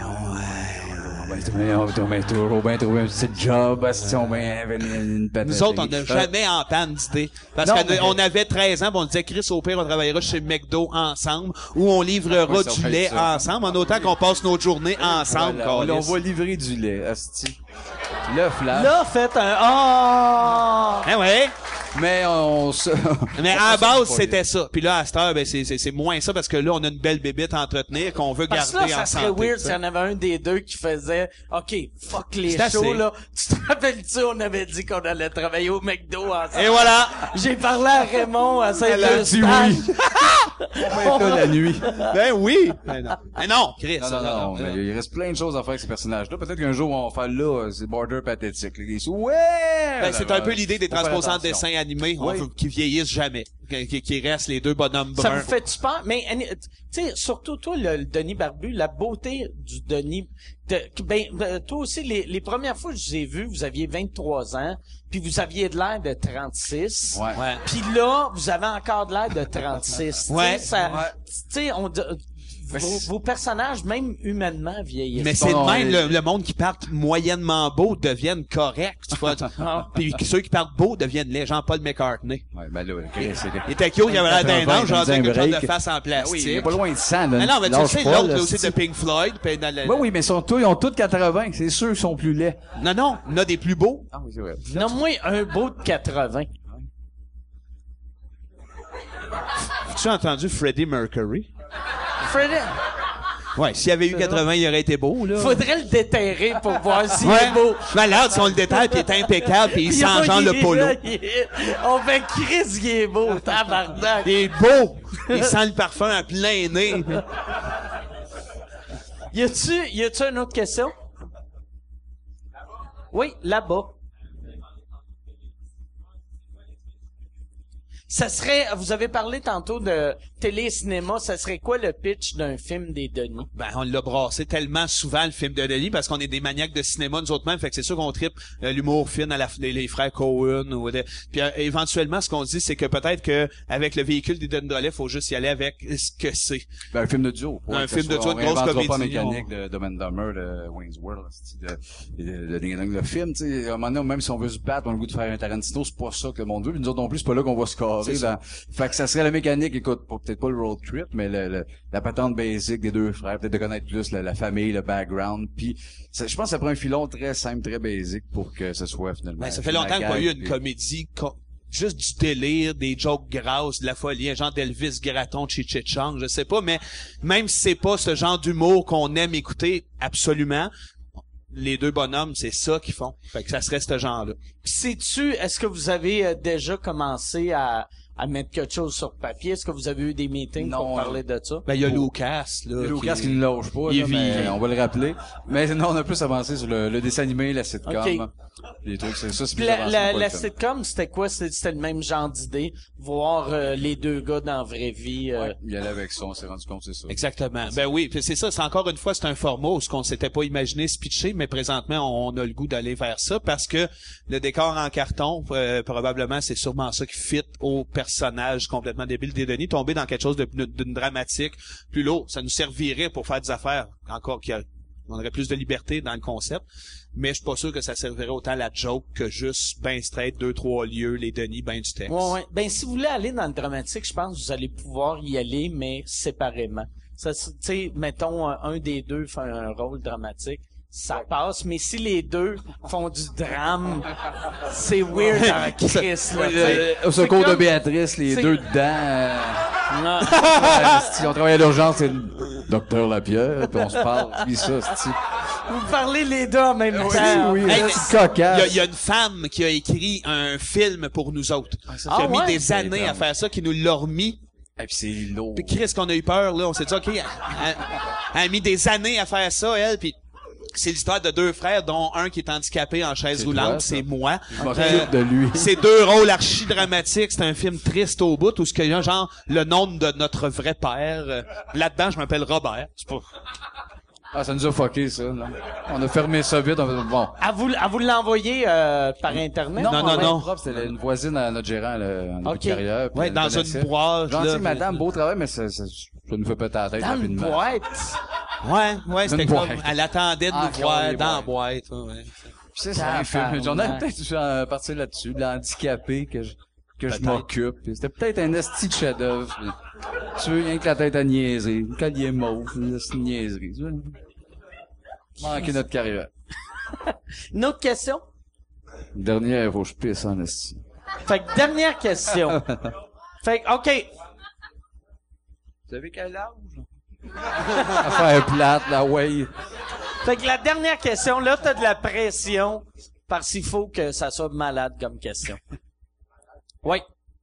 On va trouver, on va trouver toujours bien trouver un petit job, si on va une patate.
Nous autres, on n'a jamais entendu d'idée. Parce
Non,
qu'on
mais-
avait treize ans, pis on disait, Chris, au pire, on travaillera chez McDo ensemble, ou on livrera
Ouais, ça
du
va
lait
être ça.
ensemble, en autant qu'on passe nos journées ensemble,
Voilà, on, on
câlisse.
va livrer du lait, asti. Le flash.
Là, faites un, ah!
Hein, ouais.
Mais on se...
Mais
on
à la
se-
base,
pas
c'était ça. Puis là, à cette heure, ben, c'est, c'est, c'est moins ça parce que là, on a une belle bébête à entretenir qu'on veut
Parce que
garder
là,
en
ça serait
santé.
weird s'il y en avait un des deux qui faisait, OK, fuck les
C'est
shows,
assez.
là. Tu te rappelles-tu, on avait dit qu'on allait travailler au McDo ensemble.
Et voilà!
J'ai parlé à Raymond à
Elle a dit
Saint-Eustache.
oui. On va être là la nuit.
Ben oui! Ben non. Mais non, Chris.
Non, non, non, mais il reste plein de choses à faire avec ces personnages-là. Peut-être qu'un jour, on va faire là, euh, c'est border pathétique. Les sous, ouais!
Ben, c'est un peu l'idée des
Faut faire
transposants de
attention.
dessins animés. On
Oui.
veut qu'ils vieillissent jamais. Qui, qui restent les deux bonhommes
Ça
bruns.
vous fait-tu peur? Mais, Annie, tu sais, surtout toi, le, le Denis Barbu, la beauté du Denis, de- ben, ben, toi aussi, les, les premières fois que je vous ai vu, vous aviez vingt-trois ans, puis vous aviez de l'air de trente-six.
Ouais.
Ouais.
Puis là, vous avez encore de l'air de trente-six. Tu sais,
Ouais.
ça-
Ouais.
Tu sais, on, dit-
Mais
vos,
c'est-
vos personnages, même humainement, vieillissent.
Mais
pas.
c'est de
non,
même,
mais-
le, le monde qui partent moyennement beau deviennent corrects. Tu vois. Puis ceux qui partent beaux deviennent les Jean-Paul McCartney.
Ouais, ben là, okay, c'est...
Il était cute, il avait l'air d'un
quatre-vingts,
ange, genre
il me
avec
dit
une
un
genre de
break.
face en
Ah oui,
plastique.
il est pas loin de cent, là.
Mais non, mais tu
Lâche
sais,
pas,
l'autre,
là,
là, aussi, de
c'est-
Pink Floyd. Puis dans le-
Oui, oui, mais ils sont tous, ils ont tous quatre-vingts. C'est sûr qu'ils sont plus laids.
Non, non, il y en a des plus beaux.
Ah oui, c'est vrai.
Nomme-moi un beau de quatre-vingts.
Tu as entendu Freddie Mercury?
Freddy,
Ouais, s'il y avait eu quatre-vingts, il aurait été beau, là.
faudrait le déterrer pour voir s'il
Ouais.
est beau.
Malade, si on le détaille, puis il est impeccable, puis il sent
Yo,
genre
il
le
est
polo.
là, il est- On fait Chris, il est beau, tabarnak.
Il est beau! Il sent le parfum à plein nez.
Y a-tu, y a-tu une autre question? Oui, là-bas. Ça serait, vous avez parlé tantôt de télé-cinéma, ça serait quoi le pitch d'un film des Denis?
Ben, on l'a brassé tellement souvent, le film de Denis, parce qu'on est des maniaques de cinéma, nous autres mêmes, fait que c'est sûr qu'on tripe euh, l'humour fin à la, les, les frères Coen, ou de, puis euh, éventuellement, ce qu'on se dit, c'est que peut-être que avec le véhicule des Denis Drolet, faut juste y aller avec ce que c'est.
Ben, un film de duo.
Un film de
duo,
duo, une grosse comédie.
pas mécanique on... de Dumb and Dumber, de Wayne's World, de, de, de, de, de, le film, tu sais, à un moment donné, même si on veut se battre, on a le goût de faire un Tarantino, c'est pas ça que le monde veut, puis nous autres non plus, c'est pas là qu'on va se carrer. Dans... Fait que ça serait la mécanique, écoute, peut-être pas le road trip, mais le, le, la patente basique des deux frères, peut-être de connaître plus la, la famille, le background, puis je pense que ça prend un filon très simple, très basique pour que ce soit finalement...
Ben, ça fait longtemps qu'il n'y a pas eu une puis... comédie... Co- juste du délire, des jokes grasses, de la folie, un genre d'Elvis Gratton, Chi-Chi-Chong, je sais pas, mais même si c'est pas ce genre d'humour qu'on aime écouter, absolument, les deux bonhommes, c'est ça qu'ils font. Fait que ça serait ce genre-là.
Pis sais-tu, est-ce que vous avez euh, déjà commencé à, à mettre quelque chose sur papier? Est-ce que vous avez eu des meetings
non,
pour parler de ça?
Ben, il y a Lucas, là.
Lucas
qui,
qui ne lâche pas, là, mais on va le rappeler. Mais non, on a plus avancé sur le, le dessin animé, la sitcom. Okay. Les trucs, c'est ça, c'est plus
la,
avancé.
La, la sitcom, c'était quoi? C'était le même genre d'idée? Voir euh, les deux gars dans la vraie vie. Euh...
Ouais, il allait avec ça, on s'est rendu compte, c'est ça.
Exactement. Ben oui, puis c'est ça, c'est encore une fois, c'est un format où ce qu'on s'était pas imaginé se pitcher, mais présentement, on a le goût d'aller vers ça parce que le décor en carton, euh, probablement, c'est sûrement ça qui fit au personnage complètement débile des Denis. Tomber dans quelque chose de, d'une dramatique plus lourd, ça nous servirait pour faire des affaires encore qui a, on aurait plus de liberté dans le concept, mais je suis pas sûr que ça servirait autant à la joke que juste ben straight, deux, trois lieux, les Denis, ben du texte.
Ouais, ouais. Ben, si vous voulez aller dans le dramatique, je pense que vous allez pouvoir y aller, mais séparément. Ça, tu sais, mettons, un des deux fait un rôle dramatique, ça passe, mais si les deux font du drame, c'est weird en Christ, là.
Euh, au secours de Béatrice, les deux dedans, euh... non. Si on travaille à l'urgence, c'est le docteur Lapierre, puis on se parle, puis ça, c'est...
Vous parlez les deux en même
oui,
temps.
Oui, oui,
hey,
c'est cocasse.
Il y, y a une femme qui a écrit un film pour nous autres. Ah, qui a
ah,
mis
ouais?
des années à faire ça, qui nous l'a remis.
Et puis c'est lourd.
Puis Chris, qu'on a eu peur, là, on s'est dit, OK, elle, elle, elle a mis des années à faire ça, elle, puis c'est l'histoire de deux frères, dont un qui est handicapé en chaise roulante, c'est moi.
Je m'occupe de lui.
C'est deux rôles archi-dramatiques. C'est un film triste au bout, où ce qu'il y a genre le nom de notre vrai père. Euh, là-dedans, je m'appelle Robert. C'est pas...
Ah, ça nous a fucké, ça. Là. On a fermé ça vite. On... Bon.
À vous, à vous l'envoyer euh, par Internet?
Non, non, non.
Propre, c'était une voisine à notre gérant, là, en début
okay.
de carrière.
Ouais, dans une boîte.
Gentille madame, beau travail, mais ça, ça, ça nous fait péter la tête
dans
rapidement.
Une boîte?
Ouais, ouais, c'était
une
comme...
boîte.
Elle attendait de
ah,
nous voir dans la boîte. Ouais.
C'est ça, un film. J'en ai peut-être euh, parti là-dessus, de l'handicapé que je, que je m'occupe. C'était peut-être un esti de chef-d'œuvre. Tu veux rien que la tête à niaiser. Une collier mauve, une esti de niaiserie. Tu veux manquer notre carrière.
Une autre question?
Dernière, il faut que je pisse en esti.
Fait que dernière question. Fait que, OK.
Vous avez quel âge? Affaire plate, la way.
Fait que la dernière question, là, t'as de la pression parce qu'il faut que ça soit malade comme question. Oui.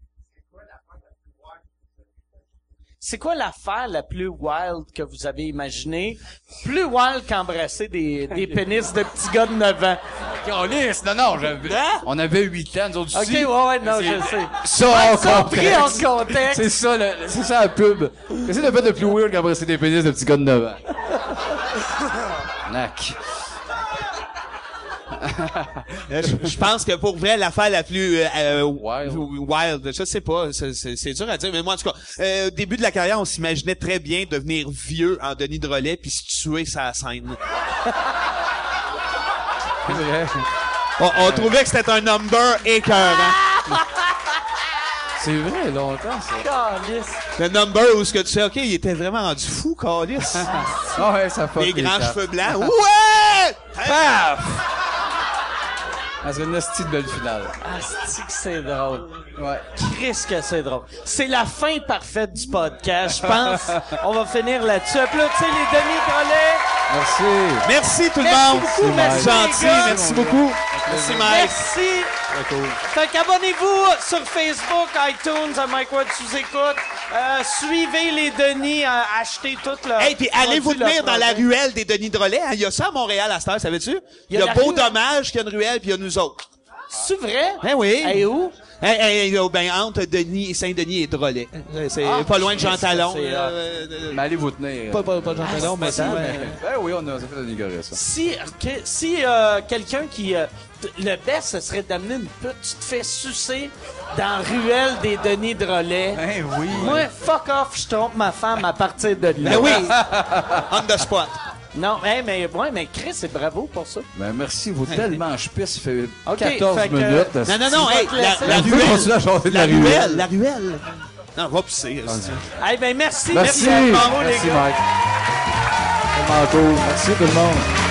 C'est quoi l'affaire la plus wild que vous avez imaginée? Plus wild qu'embrasser des, des pénis de petits gars de neuf ans.
Calice, non, non, j'avais, hein? On avait huit ans, nous autres
aussi. Ok, ouais, ouais, non,
c'est,
je sais.
Ça, en
ça
contexte.
Pris en contexte.
C'est ça, le, c'est ça la pub. Qu'est-ce que t'as fait de plus weird qu'embrasser des pénis de petits gars de neuf ans? Nac.
je, je pense que pour vrai, l'affaire la plus euh, euh,
wild.
wild, je sais pas, c'est, c'est, c'est dur à dire, mais moi en tout cas, euh, au début de la carrière, on s'imaginait très bien devenir vieux en Denis Drolet puis se tuer sa scène.
C'est vrai.
On, on trouvait que c'était un number écœurant.
C'est vrai, longtemps, ça.
Calice.
Le number où ce que tu sais, OK, il était vraiment rendu fou, Calice.
Ah ouais, ça fuck
les
les
grands
cartes.
cheveux blancs. Ouais!
Paf! Ça serait une hostie de belle finale.
Ah, c'est que c'est drôle.
Ouais.
Christ que c'est drôle. C'est la fin parfaite du podcast, je pense. On va finir là-dessus. Applaudissez les Denis Drolet.
Merci.
Merci tout le
Merci
monde.
beaucoup, merci,
gentil,
les gars.
merci beaucoup. Merci, Mike.
Merci.
Très cool.
Fait qu'abonnez-vous sur Facebook, iTunes, à Mike Ward sous écoute. Euh, suivez les Denis, euh, achetez tout leur...
Hey, puis allez vous
produit,
tenir
leur
dans la
produit.
ruelle des Denis Drolet. Il y a ça à Montréal à cette heure, savais-tu? Il y a,
la
Beau
rue-
Dommage qui a une ruelle, puis il y a nous autres.
C'est vrai?
Ben oui.
Hey, où?
Hey, hey, hey, ben, entre Denis et Saint-Denis et Drolet. C'est
Ah,
pas loin de Jean
ça,
Talon.
c'est,
euh, euh,
Mais allez vous tenir.
pas, pas, pas Jean Talon, mais
c'est
ça.
pas
mais-
Ben oui, on a ça fait un égaré, ça.
Si, que- si euh, quelqu'un qui... euh, t- le best, ce serait d'amener une pute, tu te fais sucer dans Ruelle des Denis Drolet.
Ben oui.
Moi, fuck off, je trompe ma femme à partir de là.
Ben oui. On the spot.
Non, hey, mais, ouais, mais Chris, c'est bravo pour ça.
Ben merci, vous tellement je pisse, ça fait
Ok,
quatorze
fait que-
minutes.
Non, non, non,
Tu vas
hey,
te
la,
laisser.
la
On peut continuer à
ruelle.
chanter de
La
la ruelle.
ruelle, la ruelle. Non, va pisser. esti.
Hey, ben merci,
Merci.
merci, bravo, les
Merci,
gars.
Mike. Tellement cool. Merci tout le monde.